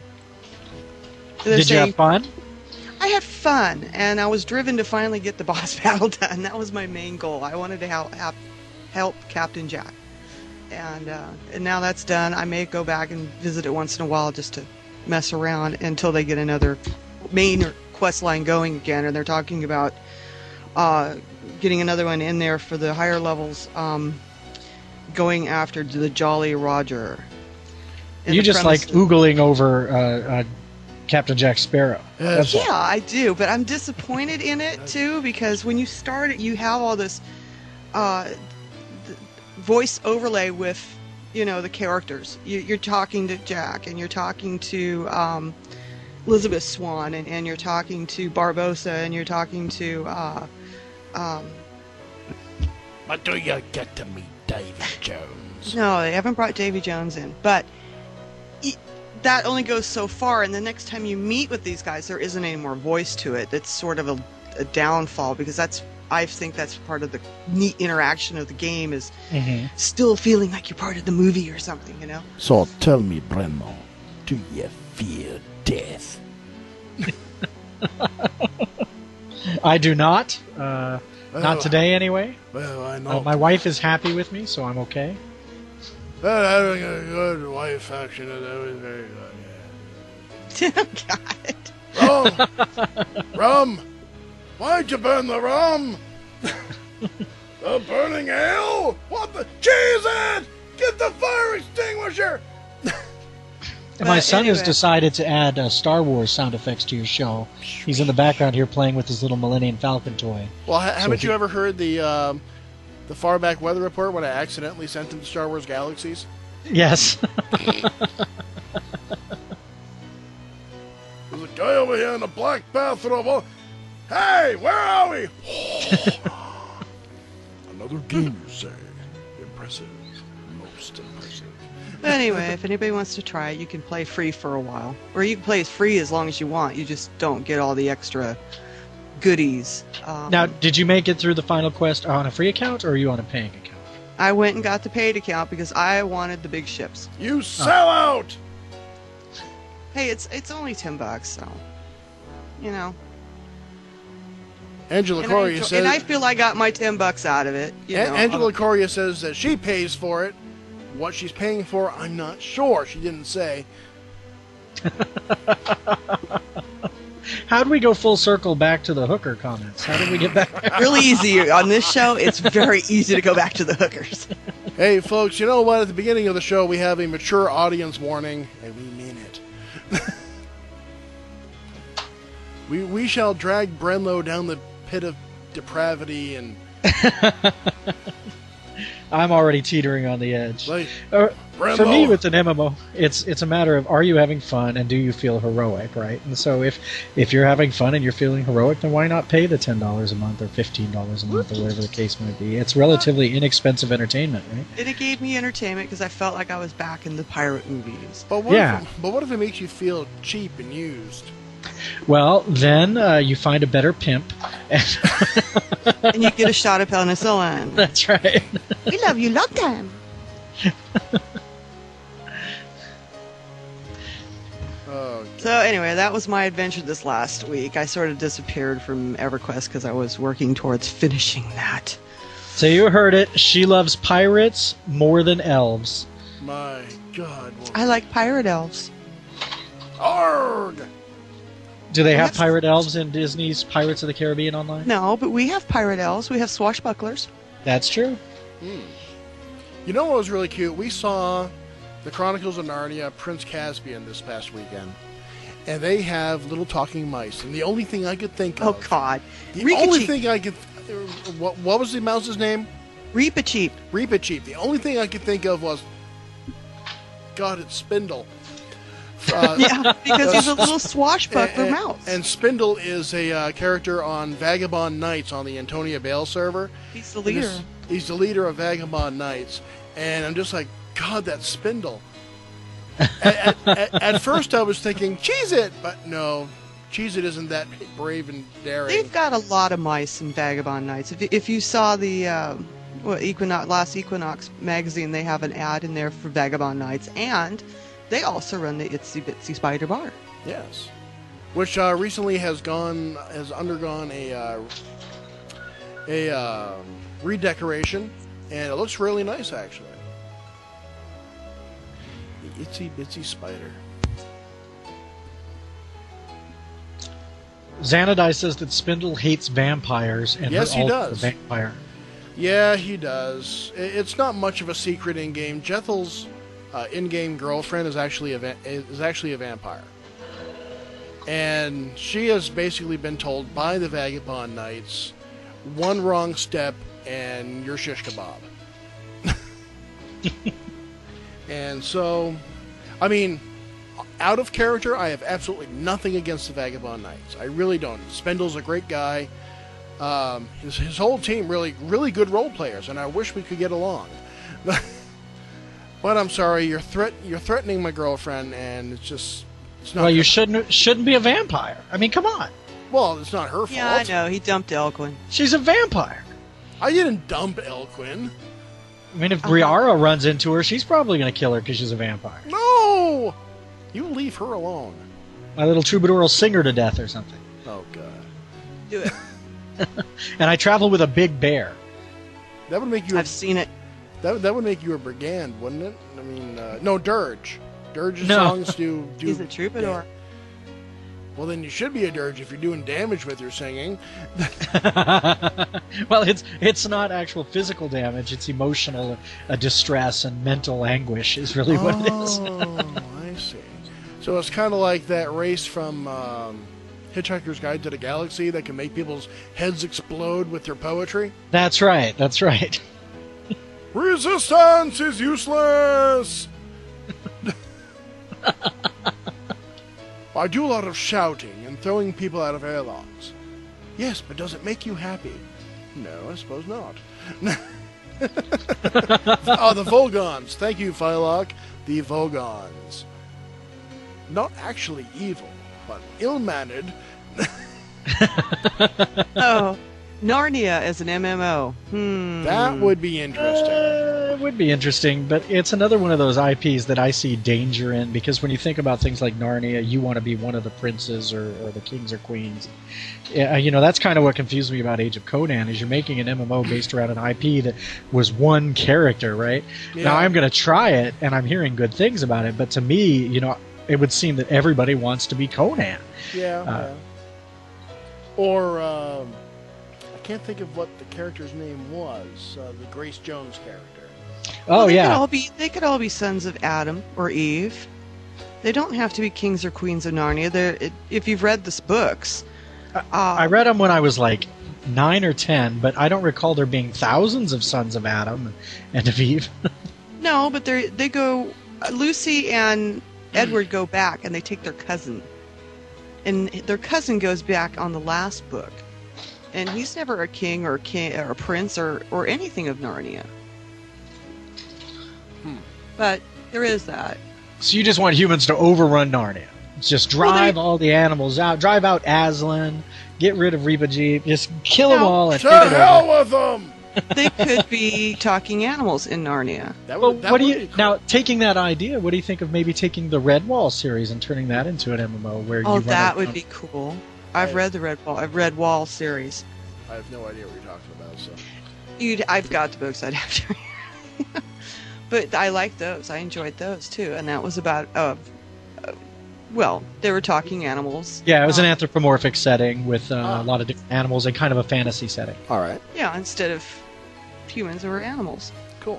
They're Did you saying- have fun? I had fun, and I was driven to finally get the boss battle done. That was my main goal. I wanted to help help, help Captain Jack, and uh, and now that's done. I may go back and visit it once in a while just to mess around until they get another main quest line going again. And they're talking about uh, getting another one in there for the higher levels, um, going after the Jolly Roger. And You the just like premise is- oogling over uh, uh, Captain Jack Sparrow. That's all. Yeah, I do, but I'm disappointed in it too, because when you start it, you have all this uh, th- voice overlay with, you know, the characters. You, you're talking to Jack, and you're talking to um, Elizabeth Swan, and, and you're talking to Barbossa, and you're talking to. Uh, um, But do you get to meet Davy Jones? no, they haven't brought Davy Jones in, but. It, that only goes so far, and the next time you meet with these guys, there isn't any more voice to it. It's sort of a, a downfall, because that's I think that's part of the neat interaction of the game, is Mhm. still feeling like you're part of the movie or something, you know? So tell me, Breno, do you fear death? I do not. Uh, Well, not today, anyway. Well, I know. Uh, my wife is happy with me, so I'm okay. Well, having a good wife action is always very good. God. Rum! Rum! Why'd you burn the rum? The burning ale? What the? Jesus! Get the fire extinguisher! And my But son has anyway. decided to add uh, Star Wars sound effects to your show. He's in the background here playing with his little Millennium Falcon toy. Well, ha- haven't if you you- ever heard the um, the far back weather report when I accidentally sent him to Star Wars Galaxies? Yes. There's a guy over here in a black bathrobe. Oh, hey, where are we? Another game, you say? Impressive. Most most impressive. Anyway, if anybody wants to try it, you can play free for a while. Or you can play as free as long as you want. You just don't get all the extra goodies. Um, Now, did you make it through the final quest on a free account, or are you on a paying account? I went and got the paid account because I wanted the big ships. You sell out! Hey, it's it's only ten bucks, so you know. Angela And I, Coria enjoy- says. and I feel I got my ten bucks out of it. You A- know, Angela Um, Coria says that she pays for it. What she's paying for, I'm not sure. She didn't say. How do we go full circle back to the hooker comments? How did we get back there? really easy on this show. It's very easy to go back to the hookers. Hey, folks, you know what? At the beginning of the show, we have a mature audience warning, and we mean it. we we shall drag Brenlo down the pit of depravity and I'm already teetering on the edge. like Uh, for me, Brenlo. with an M M O, it's it's a matter of, are you having fun and do you feel heroic, right? And so if if you're having fun and you're feeling heroic, then why not pay the ten dollars a month or fifteen dollars a month or whatever the case might be? It's relatively inexpensive entertainment, right? And it gave me entertainment because I felt like I was back in the pirate movies. But what Yeah. if, but what if it makes you feel cheap and used? Well, then uh, you find a better pimp. And And you get a shot of penicillin. that's right. We love you long time. Oh, So anyway, that was my adventure this last week. I sort of disappeared from EverQuest because I was working towards finishing that. So you heard it. She loves pirates more than elves. my God. Well, I like pirate elves. Arg! Do they have That's- pirate elves in Disney's Pirates of the Caribbean Online? No, but we have pirate elves. We have swashbucklers. That's true. You know what was really cute? We saw the Chronicles of Narnia, Prince Caspian this past weekend. And they have little talking mice. And the only thing I could think Oh of... God, The Rika only Cheap. thing I could... What, what was the mouse's name? Reapa Cheap. Reapa Cheap. The only thing I could think of was... God, it's Spindle. Uh, Yeah, because he's a little swashbuckler and, mouse. and Spindle is a uh, character on Vagabond Knights on the Antonia Bale server. he's the And leader. this- he's the leader of Vagabond Knights. And I'm just like, God, that's Spindle. at, at, at, at first I was thinking, Cheez-It! But no, Cheez-It isn't that brave and daring. They've got a lot of mice in Vagabond Nights. If, if you saw the um, what, Equinox, last Equinox magazine, they have an ad in there for Vagabond Nights, and they also run the Itsy Bitsy Spider Bar. Yes. Which uh, recently has gone, has undergone a, uh, a uh, redecoration, and it looks really nice, actually. The Itsy Bitsy Spider. Xanadai says that Spindle hates vampires and Yes, her he ult does. for vampire. Yeah, he does. I- It's not much of a secret in game. Jethel's uh, in-game girlfriend is actually a va- is actually a vampire, and she has basically been told by the Vagabond Knights, one wrong step and you're shish kebab. And so, I mean, out of character, I have absolutely nothing against the Vagabond Knights. I really don't. Spindle's a great guy. Um, his, his whole team really, really good role players, and I wish we could get along. But I'm sorry, you're threat, you're threatening my girlfriend, and it's just, it's not. Well, you gonna- shouldn't shouldn't be a vampire. I mean, come on. Well, it's not her fault. Yeah, I know. He dumped Elquin. She's a vampire. I didn't dump Elquin. I mean, if Uh-huh. Briara runs into her, she's probably going to kill her because she's a vampire. No, you leave her alone. My little troubadour will sing her to death or something. Oh God, Do it. And I travel with a big bear. that would make you. A, I've seen it. that that would make you a brigand, wouldn't it? I mean, uh, no, dirge. Dirge's No. songs do do. He's a troubadour. Well, then you should be a dirge if you're doing damage with your singing. Well, it's it's not actual physical damage; it's emotional uh, distress and mental anguish is really what it is. Oh, I see. So it's kind of like that race from um, Hitchhiker's Guide to the Galaxy that can make people's heads explode with their poetry. That's right. That's right. Resistance is useless! I do a lot of shouting and throwing people out of airlocks. Yes, but does it make you happy? No, I suppose not. Oh, the Vogons. Thank you, Phylock. The Vogons. Not actually evil, but ill-mannered. Oh, Narnia as an M M O. Hmm. That would be interesting. Uh, it would be interesting, but it's another one of those I Ps that I see danger in, because when you think about things like Narnia, you want to be one of the princes or, or the kings or queens. Uh, you know, that's kind of what confused me about Age of Conan, is you're making an M M O based around an I P that was one character, right? Yeah. Now, I'm going to try it, and I'm hearing good things about it, but to me, you know, it would seem that everybody wants to be Conan. Yeah, Uh, yeah. Or, um, I can't think of what the character's name was. Uh, the Grace Jones character. Oh, Well, they yeah. Could all be, they could all be sons of Adam or Eve. They don't have to be kings or queens of Narnia. They're, it, if you've read the books. Uh, I read them when I was like nine or ten, but I don't recall there being thousands of sons of Adam and of Eve. No, but they they go. Uh, Lucy and Edward go back, and they take their cousin, and their cousin goes back on the last book, and he's never a king or a king or a prince or or anything of Narnia. Hmm. But there is that. So you just want humans to overrun Narnia. Just drive Well, they- all the animals out. Drive out Aslan. Get rid of Reba Jeep. Just kill them No. all and To take it hell over. with them! They could be talking animals in Narnia. That Well, would, that what do would you be cool. now? Taking that idea, what do you think of maybe taking the Redwall series and turning that into an M M O where you Oh, run that a- would be cool. I've Right. read the Red Wall. I've read Wall series. I have no idea what you're talking about. So You'd, I've got the books. I'd have to. But I liked those. I enjoyed those too. And that was about. Uh, uh, well, they were talking animals. Yeah, it was an Um, anthropomorphic setting with uh, Ah. a lot of different animals and kind of a fantasy setting. all right, Yeah, instead of humans or animals. cool.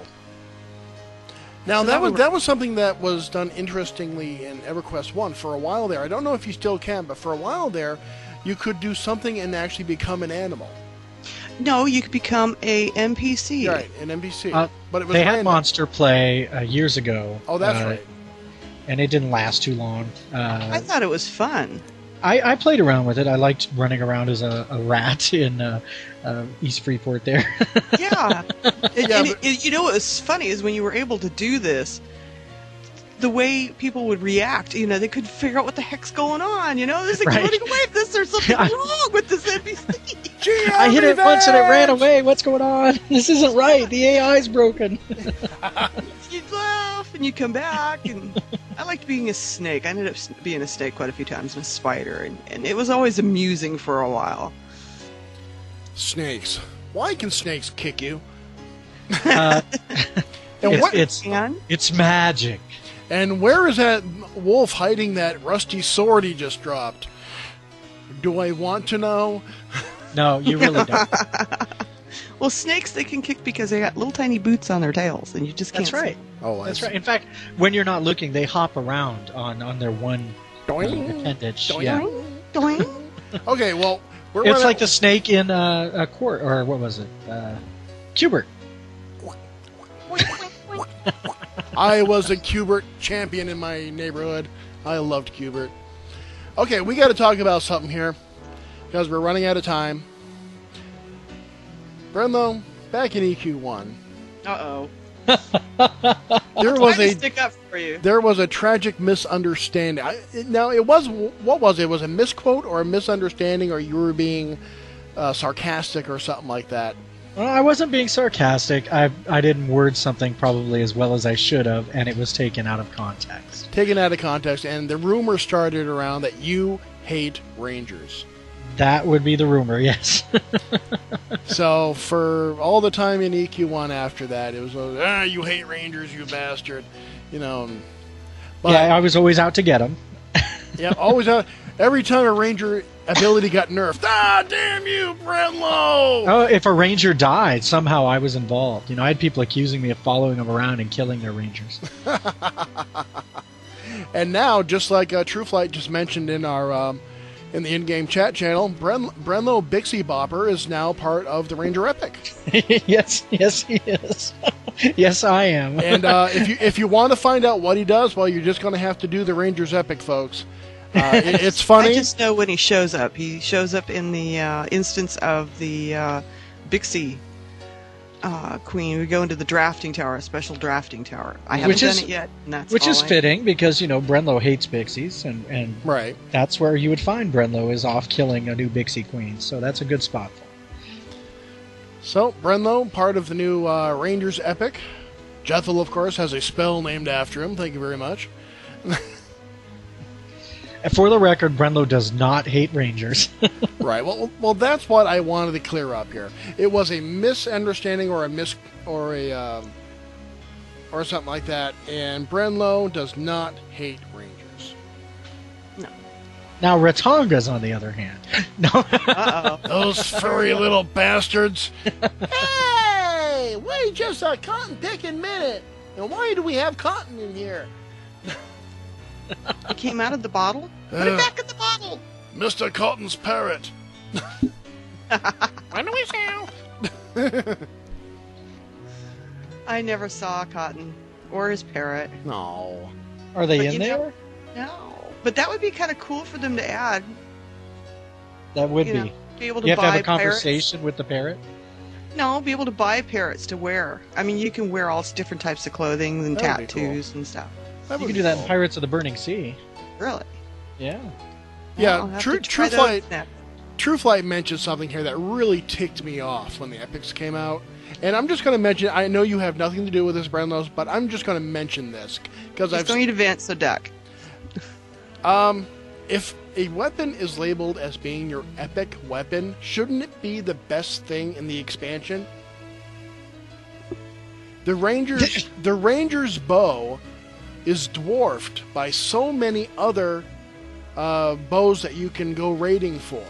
Now So that that was would- that was something that was done interestingly in EverQuest One for a while there. I don't know if you still can, but for a while there, you could do something and actually become an animal. No, you could become a N P C. Right, an N P C. Uh, but it was They had random. Monster Play uh, years ago. Oh, that's uh, right. And it didn't last too long. Uh, I thought it was fun. I, I played around with it. I liked running around as a, a rat in uh, uh, East Freeport there. Yeah. and, Yeah, and but- it, you know what was funny is when you were able to do this, the way people would react, you know, they could figure out what the heck's going on, you know? There's like Right. running away from this, there's something I- wrong with this N P C. Gee, I hit it I'm once and it ran revenge! away. What's going on? This isn't right. The A I's broken. You'd laugh and you'd come back, and I liked being a snake. I ended up s- being a snake quite a few times and a spider, and, and it was always amusing for a while. Snakes. Why can snakes kick you? Uh, And it's, what? it's And it's magic. And where is that wolf hiding that rusty sword he just dropped? Do I want to know? No, you really don't. well, snakes they can kick because they got little tiny boots on their tails, and you just can't. That's right. Oh, That's right. In fact, when you're not looking, they hop around on, on their one uh, Doing. appendage. Doing. Yeah. See. Doing. Okay, well, we're It's running- like the snake in uh, a court, or what was it? Uh, Cubert. I was a Cubert champion in my neighborhood. I loved Cubert. Okay, we got to talk about something here because we're running out of time. Brenlo, back in E Q one, Uh oh. there was I a stick up for you. there was a tragic misunderstanding. I, it- now, it was what was it? Was it a misquote or a misunderstanding, or you were being uh, sarcastic or something like that? Well, I wasn't being sarcastic. I I didn't word something probably as well as I should have, and it was taken out of context. Taken out of context, and the rumor started around that you hate Rangers. That would be the rumor, yes. So for all the time in E Q one after that, it was uh, ah, you hate Rangers, you bastard, you know. and- But yeah, I was always out to get them. yeah, always uh, every time a Ranger ability got nerfed, ah, damn you, Brenlo! Oh, if a ranger died, somehow I was involved. You know, I had people accusing me of following them around and killing their rangers. And now, just like uh, True Flight just mentioned in our um, in the in-game chat channel, Bren- Brenlo Bixie Bopper is now part of the Ranger Epic. yes, yes, he is. yes, I am. And uh, if you if you want to find out what he does, well, you're just going to have to do the Rangers Epic, folks. Uh, it, it's funny. I just know when he shows up. He shows up in the uh, instance of the uh, Bixie uh, queen, we go into the drafting tower, a special drafting tower. I haven't Which done is- it yet, and that's Which all is I- fitting because, you know, Brenlo hates Bixies, and, and Right. that's where you would find Brenlo is off killing a new Bixie queen. So that's a good spot for him. So, Brenlo, part of the new uh, Rangers epic. Jethel, of course, has a spell named after him. Thank you very much. And for the record, Brenlo does not hate Rangers. Right. Well, well, that's what I wanted to clear up here. It was a misunderstanding or a mis or a um, or something like that. And Brenlo does not hate Rangers. Now, Ratonga's, on the other hand. No. Uh-oh. Those furry little bastards. Hey, wait just a cotton picking minute. And why do we have cotton in here? It came out of the bottle? Put it Ugh. back in the bottle! Mister Cotton's parrot. When do we sell? I never saw Cotton or his parrot. No. Are they But in you there? know- No. But that would be kind of cool for them to add. That would You be. know, be able to You have to buy have a parrots. conversation with the parrot? No, be able to buy parrots to wear. I mean, you can wear all different types of clothing and That would be cool. tattoos and stuff. That You would can be do that in cool. Pirates of the Burning Sea. Really? Yeah. Yeah, I'll have True, to try True Flight. those next. True Flight mentioned something here that really ticked me off when the epics came out. And I'm just going to mention, I know you have nothing to do with this, Brenlos, but I'm just going to mention this. Because He's I've going to vent, so duck. Um, if a weapon is labeled as being your epic weapon, shouldn't it be the best thing in the expansion? The Rangers, the Ranger's bow is dwarfed by so many other uh, bows that you can go raiding for.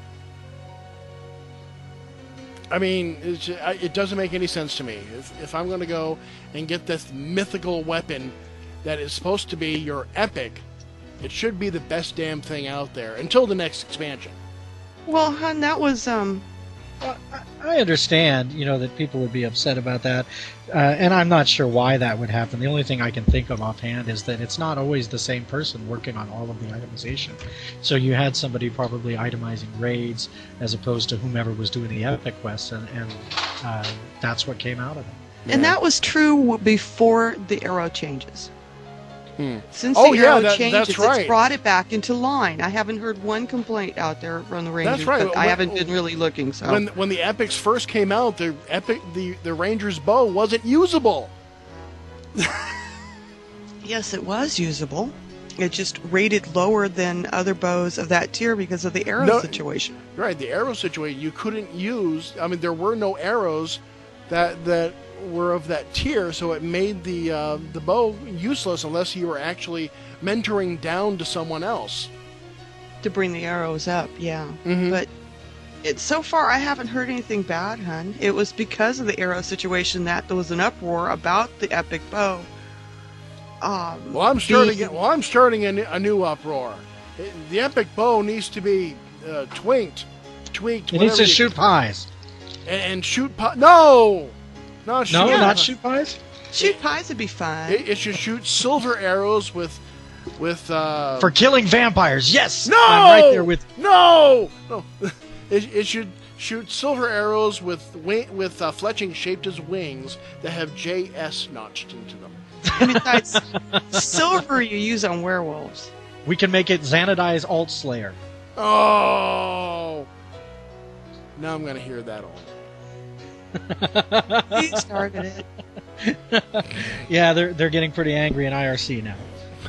I mean, it's, I- it doesn't make any sense to me. If, if I'm going to go and get this mythical weapon that is supposed to be your epic, it should be the best damn thing out there until the next expansion. Well, hon, that was, um, Well, I- I understand, you know, that people would be upset about that, uh, and I'm not sure why that would happen. The only thing I can think of offhand is that it's not always the same person working on all of the itemization. So you had somebody probably itemizing raids as opposed to whomever was doing the epic quests, and, and uh, that's what came out of it. and that was true w- before the arrow changes. Hmm. Since Oh, the yeah, arrow that- changes, that's right. it's brought it back into line. I haven't heard one complaint out there from the Rangers, right. but I When- haven't been really looking, so... When when the epics first came out, the epic the the Ranger's bow wasn't usable. Yes, it was usable. It just rated lower than other bows of that tier because of the arrow No- situation. Right, the arrow situation you couldn't use. I mean, there were no arrows that that were of that tier, so it made the uh, the bow useless unless you were actually mentoring down to someone else. To bring the arrows up, yeah. Mhm. But it, so far, I haven't heard anything bad, hun. It was because of the arrow situation that there was an uproar about the epic bow. Um, Well, I'm starting. being- it- Well, I'm starting a, new- a new uproar. It- the epic bow needs to be uh, twinked, tweaked. It needs whatever to you- shoot pies. and, and shoot. Po- no, no, shoot No, Yeah. not shoot pies? Shoot pies would be fun. It, it should shoot silver arrows with, with. Uh, For killing vampires, yes! no, I'm right there with... no, no. It, it should shoot silver arrows with wi- with uh, fletching shaped as wings that have J S notched into them. And besides, silver you use on werewolves. We can make it Xanadi's Alt Slayer. Oh, now I'm gonna hear that all. You started it. Yeah, they're, they're getting pretty angry in I R C now.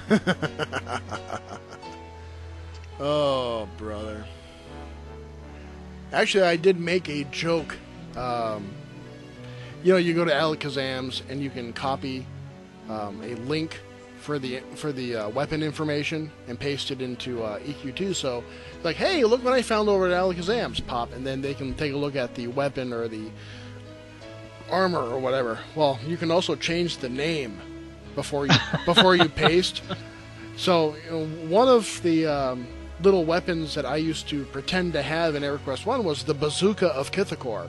Oh, brother. Actually, I did make a joke. Um, you know, you go to Alakazam's and you can copy um, a link for the for the uh, weapon information and paste it into uh, E Q two. So, like, hey, look what I found over at Alakazam's. Pop, and then they can take a look at the weapon or the armor or whatever. Well, you can also change the name before you before you paste. So, you know, one of the um, little weapons that I used to pretend to have in EverQuest one was the Bazooka of Kithakor.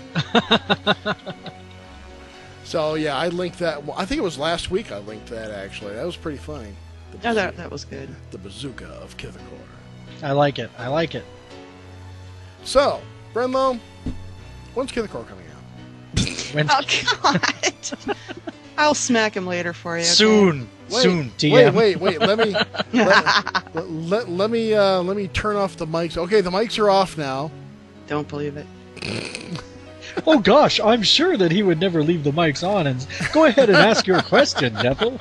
So, yeah, I linked that. I think it was last week I linked that, actually. That was pretty funny. The, Oh, that, that was good. the Bazooka of Kithakor. I like it. I like it. So, Brenlo, when's Kithakor coming out? When, Oh, God. I'll smack him later for you. Okay? soon, Wait, soon. D wait, M. wait, wait. Let me let, let, let, let me uh, let me turn off the mics. Okay, the mics are off now. Don't believe it. Oh gosh, I'm sure that he would never leave the mics on. And go ahead and ask your question, Jethel.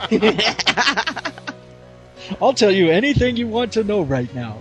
I'll tell you anything you want to know right now.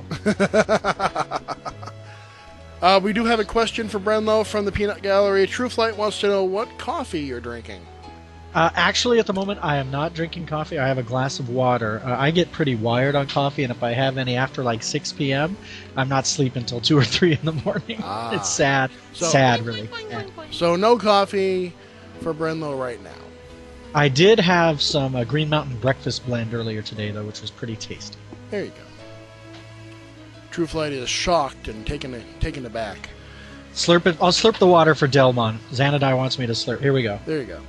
Uh, we do have a question for Brenlo from the Peanut Gallery. True Flight wants to know what coffee you're drinking. Uh, actually, at the moment, I am not drinking coffee. I have a glass of water. Uh, I get pretty wired on coffee, and if I have any after like six p.m., I'm not sleeping until two or three in the morning. Ah. It's sad. So- sad, really. Yeah. So no coffee for Brenlo right now. I did have some uh, Green Mountain breakfast blend earlier today, though, which was pretty tasty. There you go. True Flight is shocked and taken taken aback. Slurp it. I'll slurp the water for Delmon. Xanadai wants me to slurp. Here we go. There you go.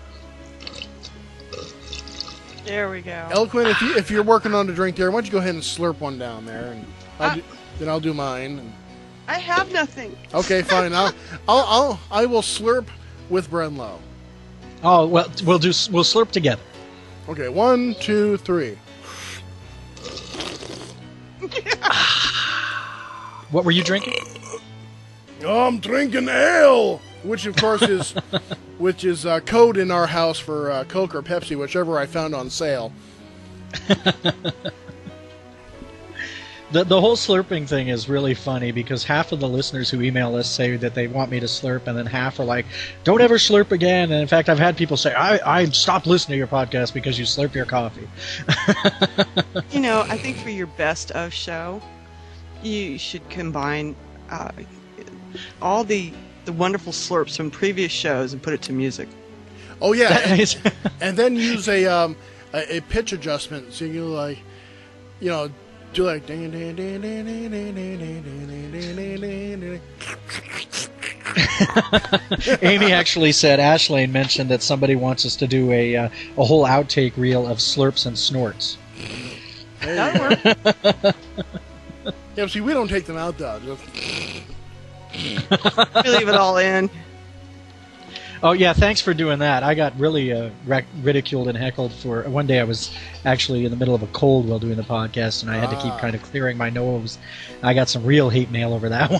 There we go. Eloquent, if you if you're working on a drink there, why don't you go ahead and slurp one down there, and I'll Uh, do, then I'll do mine. And, I have nothing. okay, fine. I'll, I'll I'll I will slurp with Brenlo. Oh well, we'll do. We'll slurp together. Okay, one, two, three. What were you drinking? Oh, I'm drinking ale, which of course is which is uh, code in our house for uh, Coke or Pepsi, whichever I found on sale. The the whole slurping thing is really funny because half of the listeners who email us say that they want me to slurp, and then half are like, "Don't ever slurp again." And in fact, I've had people say, "I I stopped listening to your podcast because you slurp your coffee." You know, I think for your best of show, you should combine uh, all the the wonderful slurps from previous shows and put it to music. Oh yeah, That and, is- and then use a um a, a pitch adjustment, so you like, you know, do like ding ding ding ding ding ding ding ding ding ding ding ding. Amy actually said, Ashlane mentioned that somebody wants us to do a uh, a whole outtake reel of slurps and snorts. That'll work. Yeah, see, we don't take them out though. Just, We leave it all in. Oh yeah, thanks for doing that. I got really uh, rac- ridiculed and heckled for one day. I was actually in the middle of a cold while doing the podcast, and I had to keep Ah. kind of clearing my nose. I got some real hate mail over that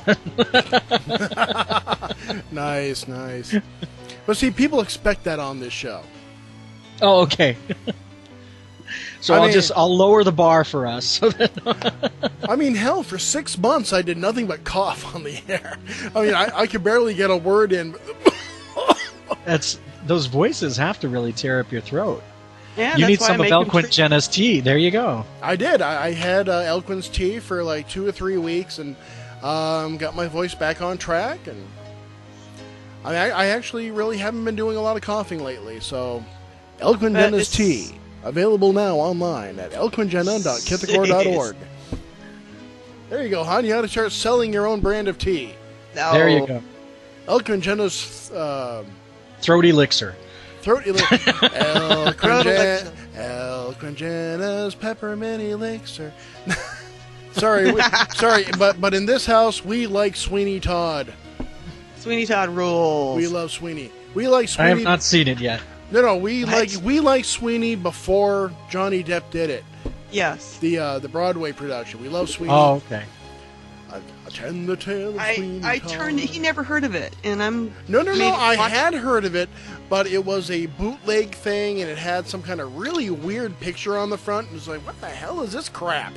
one. nice, nice. But see, people expect that on this show. Oh, okay. So I I'll mean- just I'll lower the bar for us. So that I mean, hell, for six months I did nothing but cough on the air. I mean, I, I could barely get a word in. that's those voices have to really tear up your throat. Yeah, you that's need why I some of make 'em Eloquent treat- Jenna's tea. There you go. I did. I, I had uh, Eloquence tea for like two or three weeks, and um, got my voice back on track. And I, I I actually really haven't been doing a lot of coughing lately. So, Eloquent Uh, Jenna's it's- tea available now online at eloquent jenna dot kithagore dot org. There you go, hon. You got to start selling your own brand of tea. No. There you go. Eloquent Jenna's uh, Throat elixir. throat elixir. Eloquent, Throat Jen- elixir. Eloquent Jenna's peppermint elixir. sorry, we, sorry, but but in this house we like Sweeney Todd. Sweeney Todd rules. We love Sweeney. We like I Sweeney. have not seen it yet. No, no, we What? like we like Sweeney before Johnny Depp did it. Yes. The uh, the Broadway production. We love Sweeney. Oh, okay. I, attend the tale of I Sweeney I Todd. turned. He never heard of it, and I'm. No, no, made no. him I watch had heard of it, but it was a bootleg thing, and it had some kind of really weird picture on the front. And it was like, what the hell is this crap?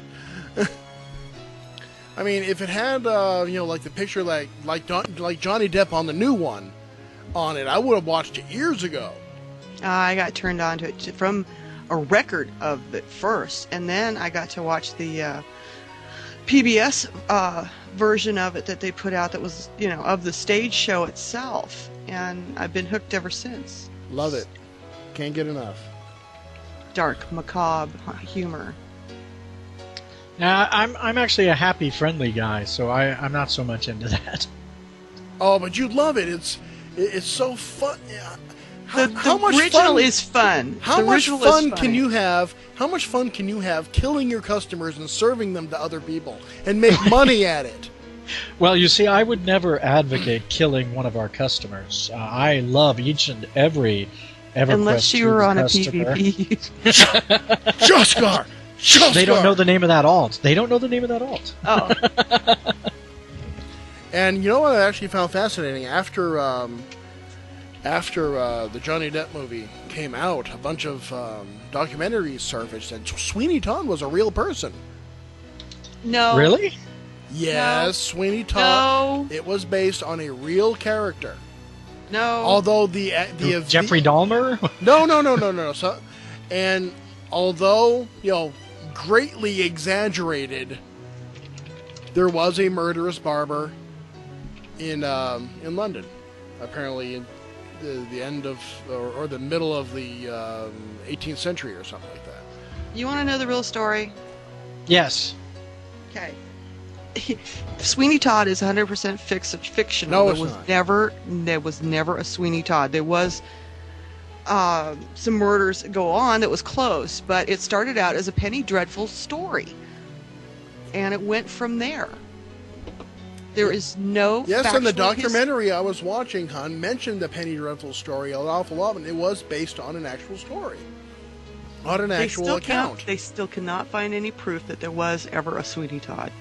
I mean, if it had, uh, you know, like the picture, like like Don, like Johnny Depp on the new one, on it, I would have watched it years ago. Uh, I got turned on to it t- from a record of it first, and then I got to watch the uh, P B S uh, version of it that they put out. That was, you know, of the stage show itself, and I've been hooked ever since. Love it. Can't get enough. Dark, macabre humor. Now, I'm I'm actually a happy, friendly guy, so I I'm not so much into that. Oh, but you'd love it. It's it- it's so fun. Yeah. How, The, how the much original fun is fun. How the much original is fun can funny. you have? How much fun can you have killing your customers and serving them to other people and make money at it? Well, you see, I would never advocate killing one of our customers. Uh, I love each and every EverQuest Unless you were on a customer. PvP. Joskar! Joskar! They don't know the name of that alt. They don't know the name of that alt. Oh. And you know what I actually found fascinating? After um, after uh, the Johnny Depp movie came out, a bunch of um, documentaries surfaced, and Sweeney Todd was a real person. No. Really? Yes, No. Sweeney Todd. No. It was based on a real character. No. Although the uh, the Jeffrey Dahmer? No, no, no, no, no. So, and although you know, greatly exaggerated, there was a murderous barber in um, in London. Apparently, in the, the end of or, or the middle of the um, eighteenth century or something like that. You want to know the real story? Yes. Okay. Sweeney Todd is one hundred percent fix- fictional. No, there it's was not. never there was never a Sweeney Todd. There was uh, some murders go on that was close, but it started out as a Penny Dreadful story, and it went from there. There is no Yes, and the factual his- documentary I was watching, hon, mentioned the Penny Dreadful story an awful lot, and it was based on an actual story, on an they actual still account. Can't, they still cannot find any proof that there was ever a Sweeney Todd.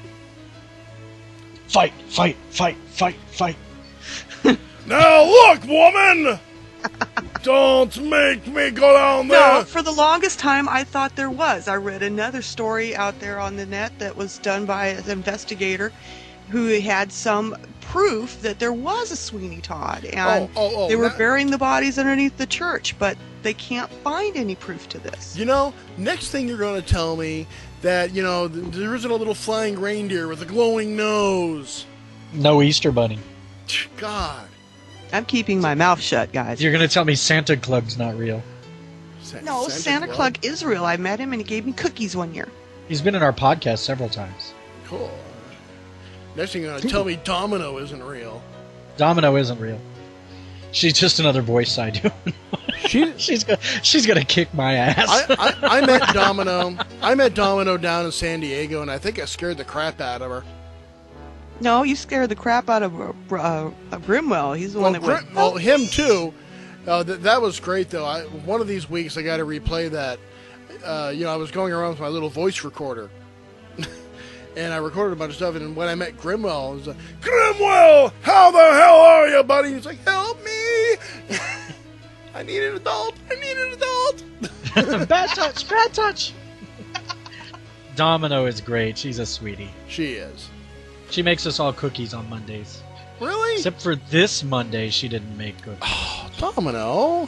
Fight, fight, fight, fight, fight. Now look, woman! Don't make me go down there! No, for the longest time I thought there was. I read another story out there on the net that was done by an investigator who had some proof that there was a Sweeney Todd, and Oh, oh, oh, they were that- burying the bodies underneath the church, but they can't find any proof to this. You know, next thing you're going to tell me that, you know, th- there isn't a little flying reindeer with a glowing nose. No Easter Bunny. God. I'm keeping my mouth shut, guys. You're going to tell me Santa Claus's not real. Sa- No, Santa Claus is real. I met him and he gave me cookies one year. He's been in our podcast several times. Cool. Next thing you're going to tell me Domino isn't real. Domino isn't real. She's just another voice I do. She, she's gonna, she's gonna kick my ass. I, I, I met Domino. I met Domino down in San Diego, and I think I scared the crap out of her. No, you scared the crap out of uh, uh, Brimwell. He's the Well, one that went. Grim- well, him too. Uh, th- that was great, though. I, one of these weeks, I got to replay that. Uh, you know, I was going around with my little voice recorder, and I recorded a bunch of stuff. And when I met Grimwell, I was like, Grimwell! How the hell are you, buddy? He's like, "Help me! I need an adult. I need an adult." Bad touch, bad touch. Domino is great. She's a sweetie. She is. She makes us all cookies on Mondays. Really? Except for this Monday, she didn't make cookies. Domino.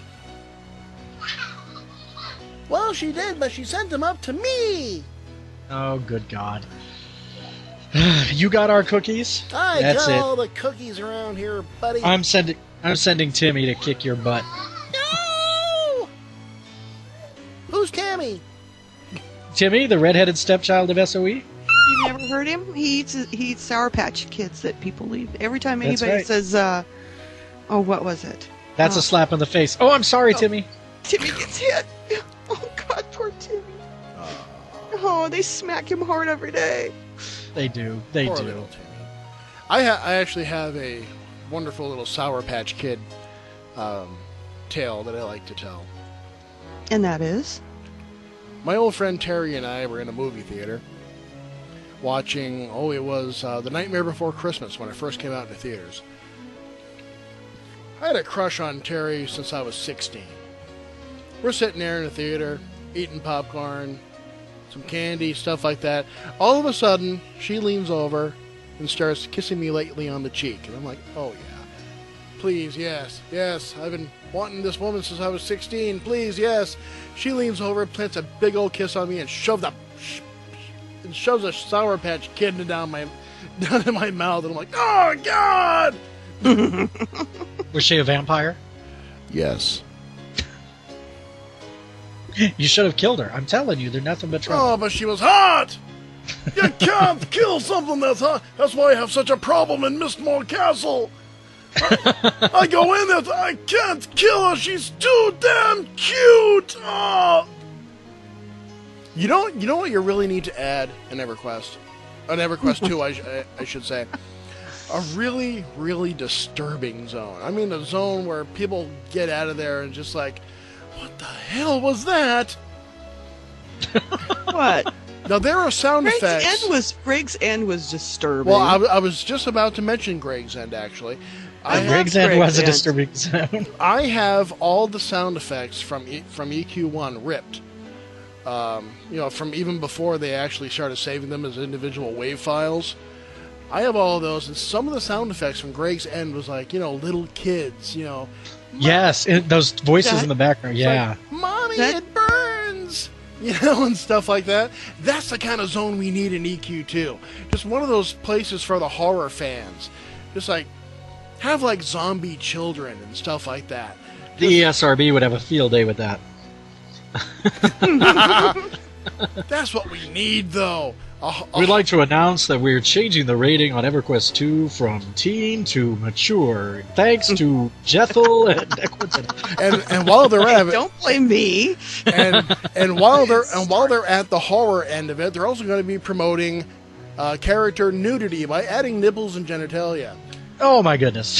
Well, she did, but she sent them up to me. Oh, good God. You got our cookies? I That's got it. all the cookies around here, buddy. I'm sending. I'm sending Timmy to kick your butt. No! Who's Tammy? Timmy, the redheaded stepchild of S O E. You've never heard him? He eats he eats Sour Patch Kids that people leave. Every time That's anybody right. says, uh, "Oh, what was it?" That's Oh. a slap in the face. Oh, I'm sorry, Timmy. Timmy gets hit. Oh God, poor Timmy. Oh, they smack him hard every day. They do. They Poor do. little Timmy. I ha- I actually have a wonderful little Sour Patch Kid um, tale that I like to tell. And that is? My old friend Terry and I were in a movie theater watching, oh, it was uh, The Nightmare Before Christmas when it first came out in the theaters. I had a crush on Terry since I was sixteen. We're sitting there in the theater, eating popcorn, some candy, stuff like that. All of a sudden, she leans over and starts kissing me lightly on the cheek. And I'm like, oh, yeah. Please, yes, yes. I've been wanting this woman since I was sixteen. Please, yes. She leans over, plants a big old kiss on me, and shoves a, and shoves a Sour Patch Kid down my, down in my mouth. And I'm like, oh, God! Was she a vampire? Yes. You should have killed her. I'm telling you, they're nothing but trouble. Oh, but she was hot! You can't kill something that's hot. That's why I have such a problem in Mistmore Castle. I, I go in there, I can't kill her. She's too damn cute. Oh. You know, you know what you really need to add in EverQuest, an EverQuest two, I, sh- I should say. a really, really disturbing zone. I mean, a zone where people get out of there and just like, what the hell was that? What? Now, there are sound Greg's effects. End was Greg's End was disturbing. Well, I, w- I was just about to mention Greg's End, actually. I, I have, Greg's End Greg's was a End. disturbing sound. I have all the sound effects from e- from E Q one ripped. Um, you know, from even before they actually started saving them as individual wave files. I have all of those, and some of the sound effects from Greg's End was like, you know, little kids, you know. Yes, it, those voices That- in the background. It's Yeah. like, Mommy, That- it burns! You know, and stuff like that. That's the kind of zone we need in E Q two. Just one of those places for the horror fans. Just like, have like zombie children and stuff like that. The E S R B would have a field day with that. That's what we need, though. A, a, We'd like to announce that we're changing the rating on EverQuest two from teen to mature, thanks to Jethel and Equinton. and and while they're at it, Don't blame me. and and while they're and while they're at the horror end of it, they're also going to be promoting uh, character nudity by adding nipples and genitalia. Oh my goodness.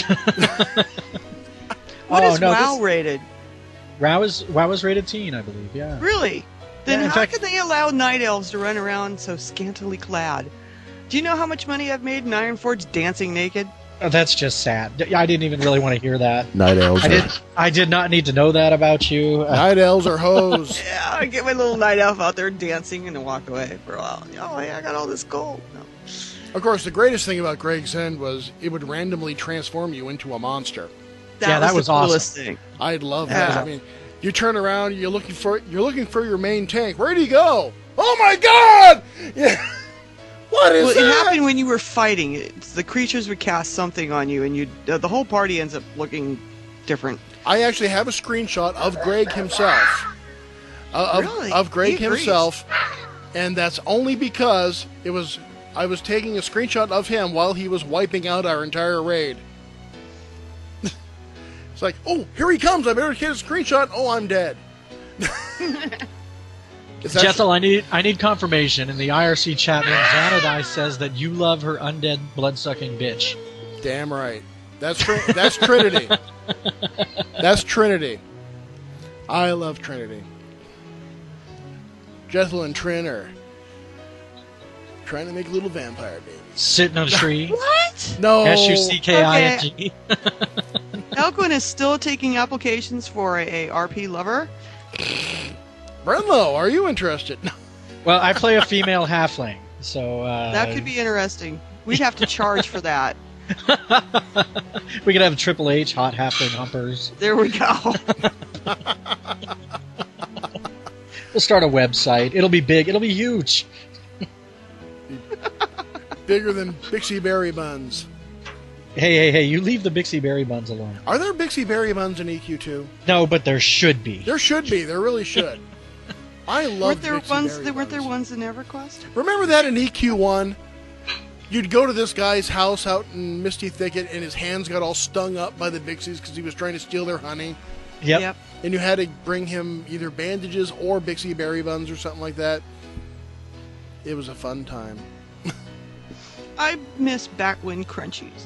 What Oh, is no, WoW this- rated? WoW is WoW is rated teen, I believe. Yeah. Really? Then Yeah, in how fact- can they allow night elves to run around so scantily clad? Do you know how much money I've made in Ironforge dancing naked? Oh, that's just sad. D- I didn't even really want to hear that. Night elves. I did. I did not need to know that about you. Uh, Night elves are hoes. Yeah, I get my little night elf out there dancing and then walk away for a while. Oh, yeah, I got all this gold. No. Of course, the greatest thing about Greg's End was it would randomly transform you into a monster. That Yeah, was that was the coolest awesome. thing. I love that. Yeah. I mean, you turn around, you're looking for you're looking for your main tank. Where'd he go? Oh my God! Yeah. What is Well, that? it happened when you were fighting. It's, the creatures would cast something on you, and you uh, the whole party ends up looking different. I actually have a screenshot of Greg himself. Uh, of, Really? of Greg He agrees. himself, and that's only because it was I was taking a screenshot of him while he was wiping out our entire raid. It's like, oh, here he comes! I better get a screenshot. Oh, I'm dead. It's actually- Jethel, I need I need confirmation. In the I R C chat room, Xanadai says that you love her undead blood-sucking bitch. Damn right. That's Tr- that's Trinity. That's Trinity. I love Trinity. Jethel and Trin are trying to make little vampire babies. Sitting on a tree. What? No. S U C K I N G. Elquin is still taking applications for a, a R P lover. Brenlo, are you interested? Well, I play a female halfling, so uh, That could be interesting. We'd have to charge for that. we could have Triple H hot halfling humpers. There we go. We'll start a website. It'll be big. It'll be huge. Bigger than Bixie Berry Buns. Hey, hey, hey! You leave the Bixie Berry Buns alone. Are there Bixie Berry Buns in E Q two? No, but there should be. There should be. There really should. I love weren't there Bixie ones? Berry There, weren't there Buns. ones in EverQuest? Remember that in E Q one? You'd go to this guy's house out in Misty Thicket, and his hands got all stung up by the Bixies because he was trying to steal their honey. Yep. And you had to bring him either bandages or Bixie Berry Buns or something like that. It was a fun time. I miss Batwind Crunchies.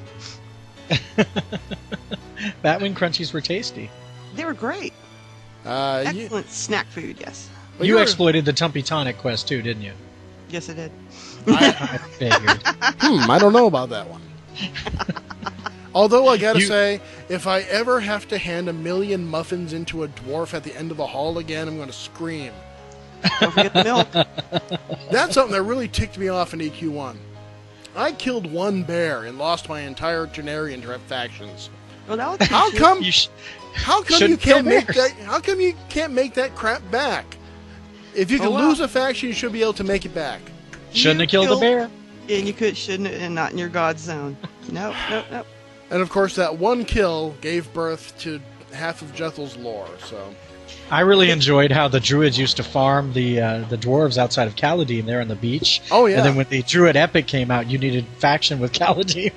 Batwing Crunchies were tasty. They were great. Uh, you, Excellent snack food, yes. but you you're- exploited the Tumpy Tonic quest too, didn't you? Yes, I did. I figured. Hmm, I don't know about that one. Although I gotta You- say, if I ever have to hand a million muffins into a dwarf at the end of the hall again, I'm gonna scream. Don't forget the milk. That's something that really ticked me off in E Q one. I killed one bear and lost my entire Genarian factions. Well, that was How come? You sh- How come you shouldn't kill can't make bears. that? How come you can't make that crap back? If you can Oh, well. lose a faction, you should be able to make it back. shouldn't You have killed the killed- bear. And you could, shouldn't, and not in your god zone. Nope, nope, nope. And of course, that one kill gave birth to half of Jethel's lore. So I really enjoyed how the druids used to farm the uh, the dwarves outside of Kaladin there on the beach. Oh, yeah. And then when the Druid Epic came out, you needed faction with Kaladin.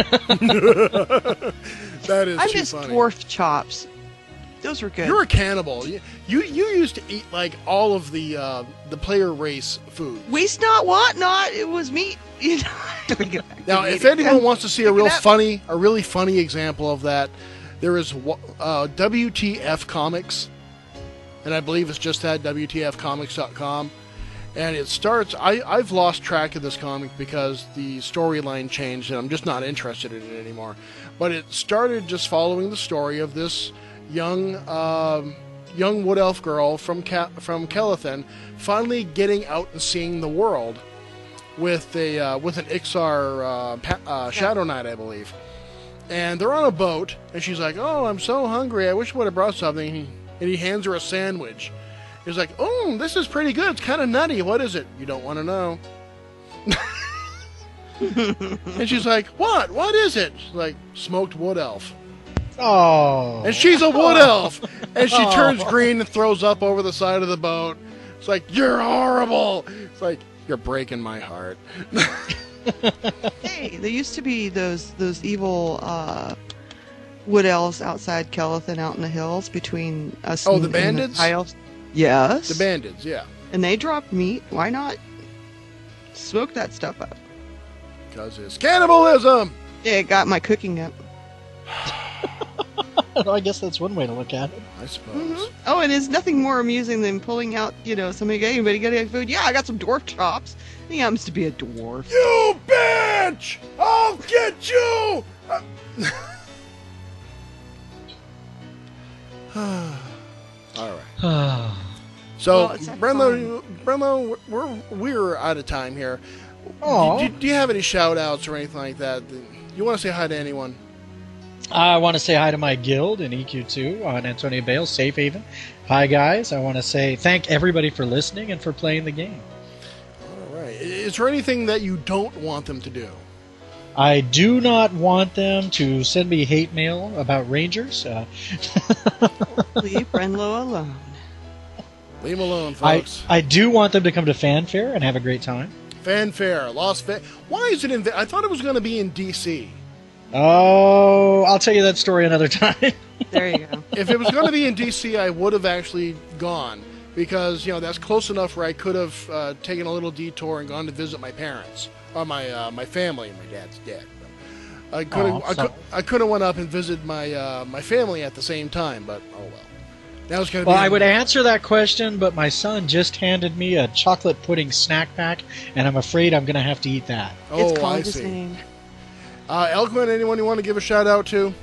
that is I too miss funny. dwarf chops. Those were good. You're a cannibal. You, you you used to eat like all of the uh, the player race food. Waste not, want not. It was meat. You know? Get back to Now, if reading. anyone wants to see a Pick it real up. funny, a really funny example of that, there is uh, W T F Comics, and I believe it's just that, W T F comics dot com. And it starts, I, I've lost track of this comic because the storyline changed and I'm just not interested in it anymore. But it started just following the story of this young um, young wood elf girl from Ca- from Kelethan finally getting out and seeing the world with a uh, with an Ixar uh, pa- uh, Shadow Knight, I believe. And they're on a boat, and she's like, "Oh, I'm so hungry. I wish I would have brought something." And he hands her a sandwich. He's like, "Oh, this is pretty good. It's kind of nutty. What is it?" "You don't want to know." And she's like, "What? What is it?" She's like, "Smoked wood elf." Oh. And she's a wood elf. And she turns green and throws up over the side of the boat. It's like, "You're horrible." It's like, "You're breaking my heart." Hey, there used to be those those evil uh, wood elves outside Kelethan, out in the hills between us. Oh, and, the bandits? And the high elves. Yes. The bandits, yeah. And they drop meat. Why not smoke that stuff up? Because it's cannibalism. Yeah, it got my cooking up. I guess that's one way to look at it. I suppose. Mm-hmm. Oh, and it's nothing more amusing than pulling out, you know, somebody, anybody got any food? Yeah, I got some dwarf chops. He happens to be a dwarf. You bitch! I'll get you! Uh, All right. So, Well, it's that Brenlo, Brenlo, we're we're out of time here. Aw. Do, do, do you have any shout outs or anything like that? You want to say hi to anyone? I want to say hi to my guild in E Q two on Antonio Bale, Safe Haven. Hi, guys. I want to say thank everybody for listening and for playing the game. All right. Is there anything that you don't want them to do? I do not want them to send me hate mail about Rangers. Uh, Leave Brenlo alone. Leave them alone, I, folks. I do want them to come to Fanfare and have a great time. Fanfare, Las Vegas. Why is it in? I thought it was going to be in D C. Oh, I'll tell you that story another time. There you go. If it was going to be in D C, I would have actually gone because you know that's close enough where I could have uh, taken a little detour and gone to visit my parents or my uh, my family. My dad's dead. But I could have Aw, I so- could I could have went up and visited my uh, my family at the same time, but oh well. Now it's going to Well, be. I would answer that question, but my son just handed me a chocolate pudding snack pack, and I'm afraid I'm going to have to eat that. Oh, it's called I his see. name. Uh, Elquin, anyone you want to give a shout out to?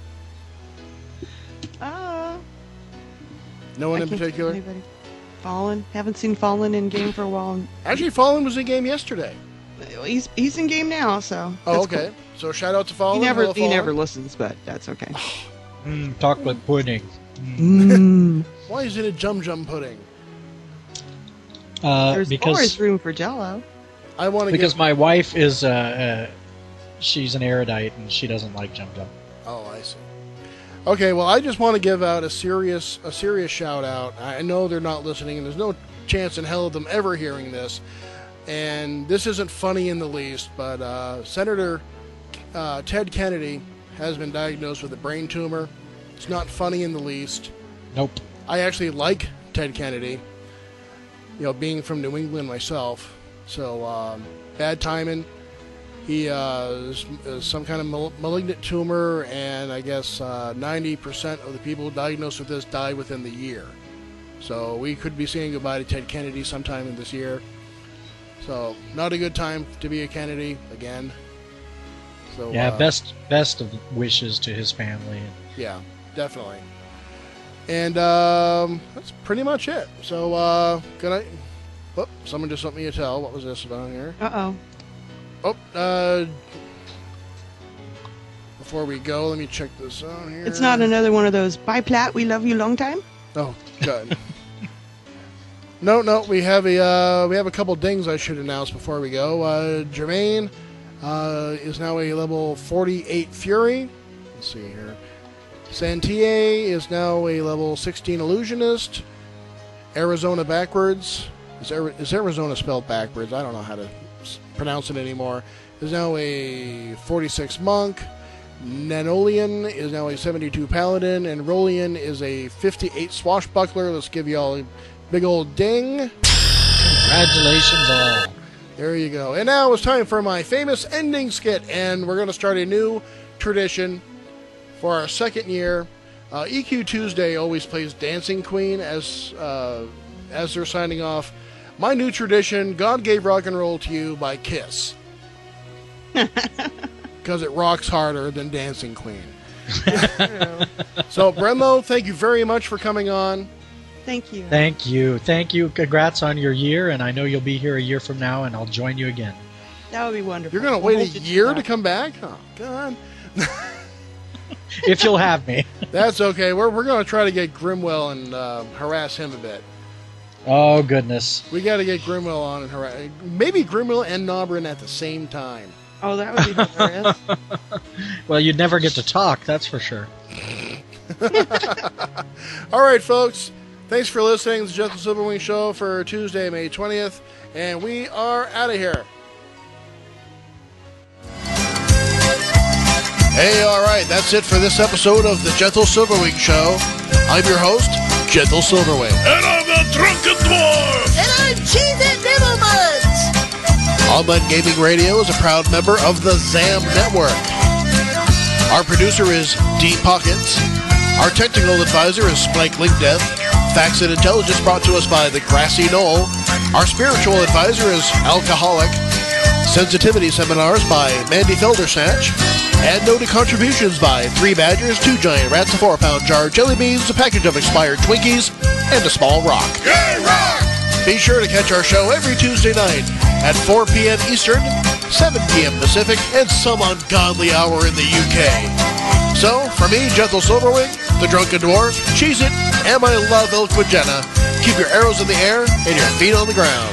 Uh, No one I in can't think of particular. anybody. Fallen. Haven't seen Fallen in game for a while. Actually, Fallen was in game yesterday. He's he's in game now, so. Oh, that's okay. cool. So shout out to Fallen. He never Hello, he Fallen. never listens, but that's okay. Mm, chocolate pudding. Mm. Why is it a Jum Jum pudding? Uh, There's because always room for Jello. I want to because give... my wife is uh, uh, she's an erudite and she doesn't like Jum Jum. Oh, I see. Okay, well, I just want to give out a serious a serious shout out. I know they're not listening, and there's no chance in hell of them ever hearing this. And this isn't funny in the least, but uh, Senator uh, Ted Kennedy has been diagnosed with a brain tumor. It's not funny in the least. Nope. I actually like Ted Kennedy, you know, being from New England myself. So, um, bad timing. He uh, is, is some kind of mal- malignant tumor, and I guess uh, ninety percent of the people diagnosed with this die within the year. So, we could be saying goodbye to Ted Kennedy sometime in this year. So, not a good time to be a Kennedy again. So, Yeah, uh, best best of wishes to his family. Yeah, definitely. And um, that's pretty much it. So, uh, good night. Oh, someone just sent me a tell. What was this about here? Uh oh. Oh, uh, before we go, let me check this out here. It's not another one of those. Bye, Platt. We love you long time. Oh, good. no, no, we have a uh, we have a couple dings I should announce before we go. Uh, Jermaine uh, is now a level forty-eight Fury. Let's see here. Santier is now a level sixteen Illusionist. Arizona backwards. Is, Ari- is Arizona spelled backwards? I don't know how to s- pronounce it anymore. Is now a forty-six Monk. Nanolian is now a seventy-two Paladin. And Rolian is a fifty-eight Swashbuckler. Let's give you all a big old ding. Congratulations all. There you go. And now it's time for my famous ending skit, and we're going to start a new tradition for our second year. Uh, E Q Tuesday always plays Dancing Queen as uh, as they're signing off. My new tradition, God Gave Rock and Roll to You by Kiss. Because it rocks harder than Dancing Queen. So, Brenlo, thank you very much for coming on. Thank you. Thank you. Thank you. Congrats on your year, and I know you'll be here a year from now, and I'll join you again. That would be wonderful. You're going to We'll wait a hold you to year that. to come back? Oh, God. If you'll have me. That's okay. We're, we're going to try to get Grimwell and uh, harass him a bit. Oh, goodness. We got to get Grimwell on and harass. Maybe Grimwell and Nobrin at the same time. Oh, that would be hilarious. Well, you'd never get to talk, that's for sure. All right, folks. Thanks for listening to the Jeff the Silverwing Show for Tuesday, May twentieth. And we are out of here. Hey, all right, that's it for this episode of the Gentle Silverwing Show. I'm your host, Gentle Silverwing. And I'm the Drunken Dwarf! And I'm Cheez-It Nibblebuds. Online Gaming Radio is a proud member of the ZAM Network. Our producer is D Pockets. Our technical advisor is Spike Linkdeath. Facts and Intelligence brought to us by the Grassy Knoll. Our spiritual advisor is Alcoholic. Sensitivity seminars by Mandy Feldersnatch. And noted contributions by Three Badgers, Two Giant Rats, a four-pound jar of jelly beans, a package of expired Twinkies, and a small rock. Yay, rock! Be sure to catch our show every Tuesday night at four p.m. Eastern, seven p.m. Pacific, and some ungodly hour in the U K. So, for me, Gentle Silverwing, the Drunken Dwarf, Cheez-It, and my love Eloquent Jenna, keep your arrows in the air and your feet on the ground.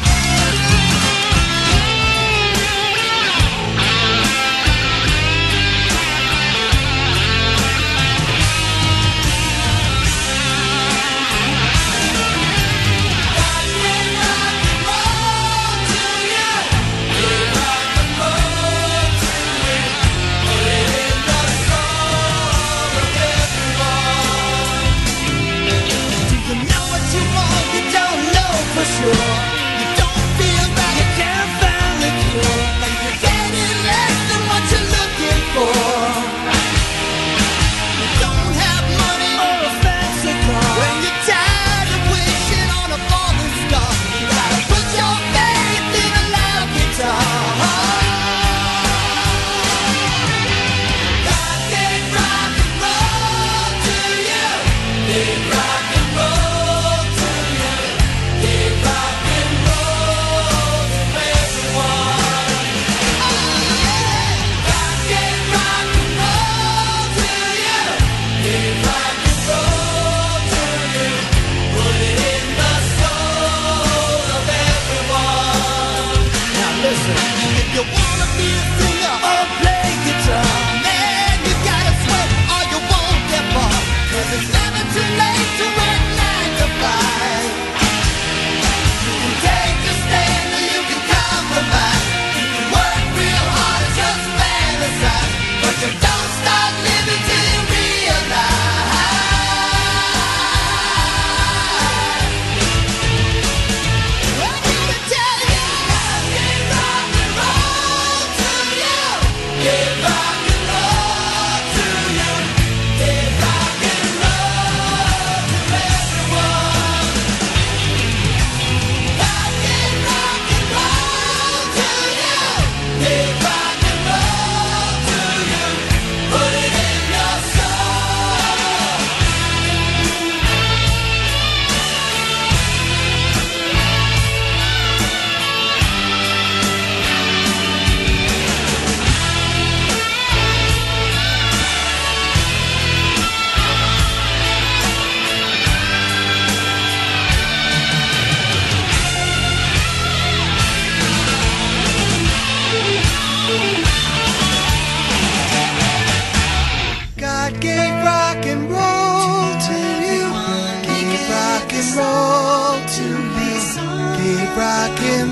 rock and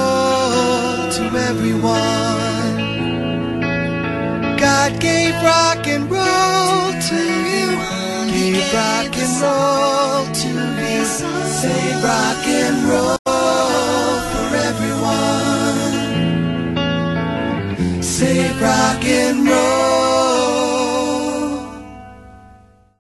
roll to everyone. God gave rock and roll to you. Gave rock and roll to me. Say rock and roll.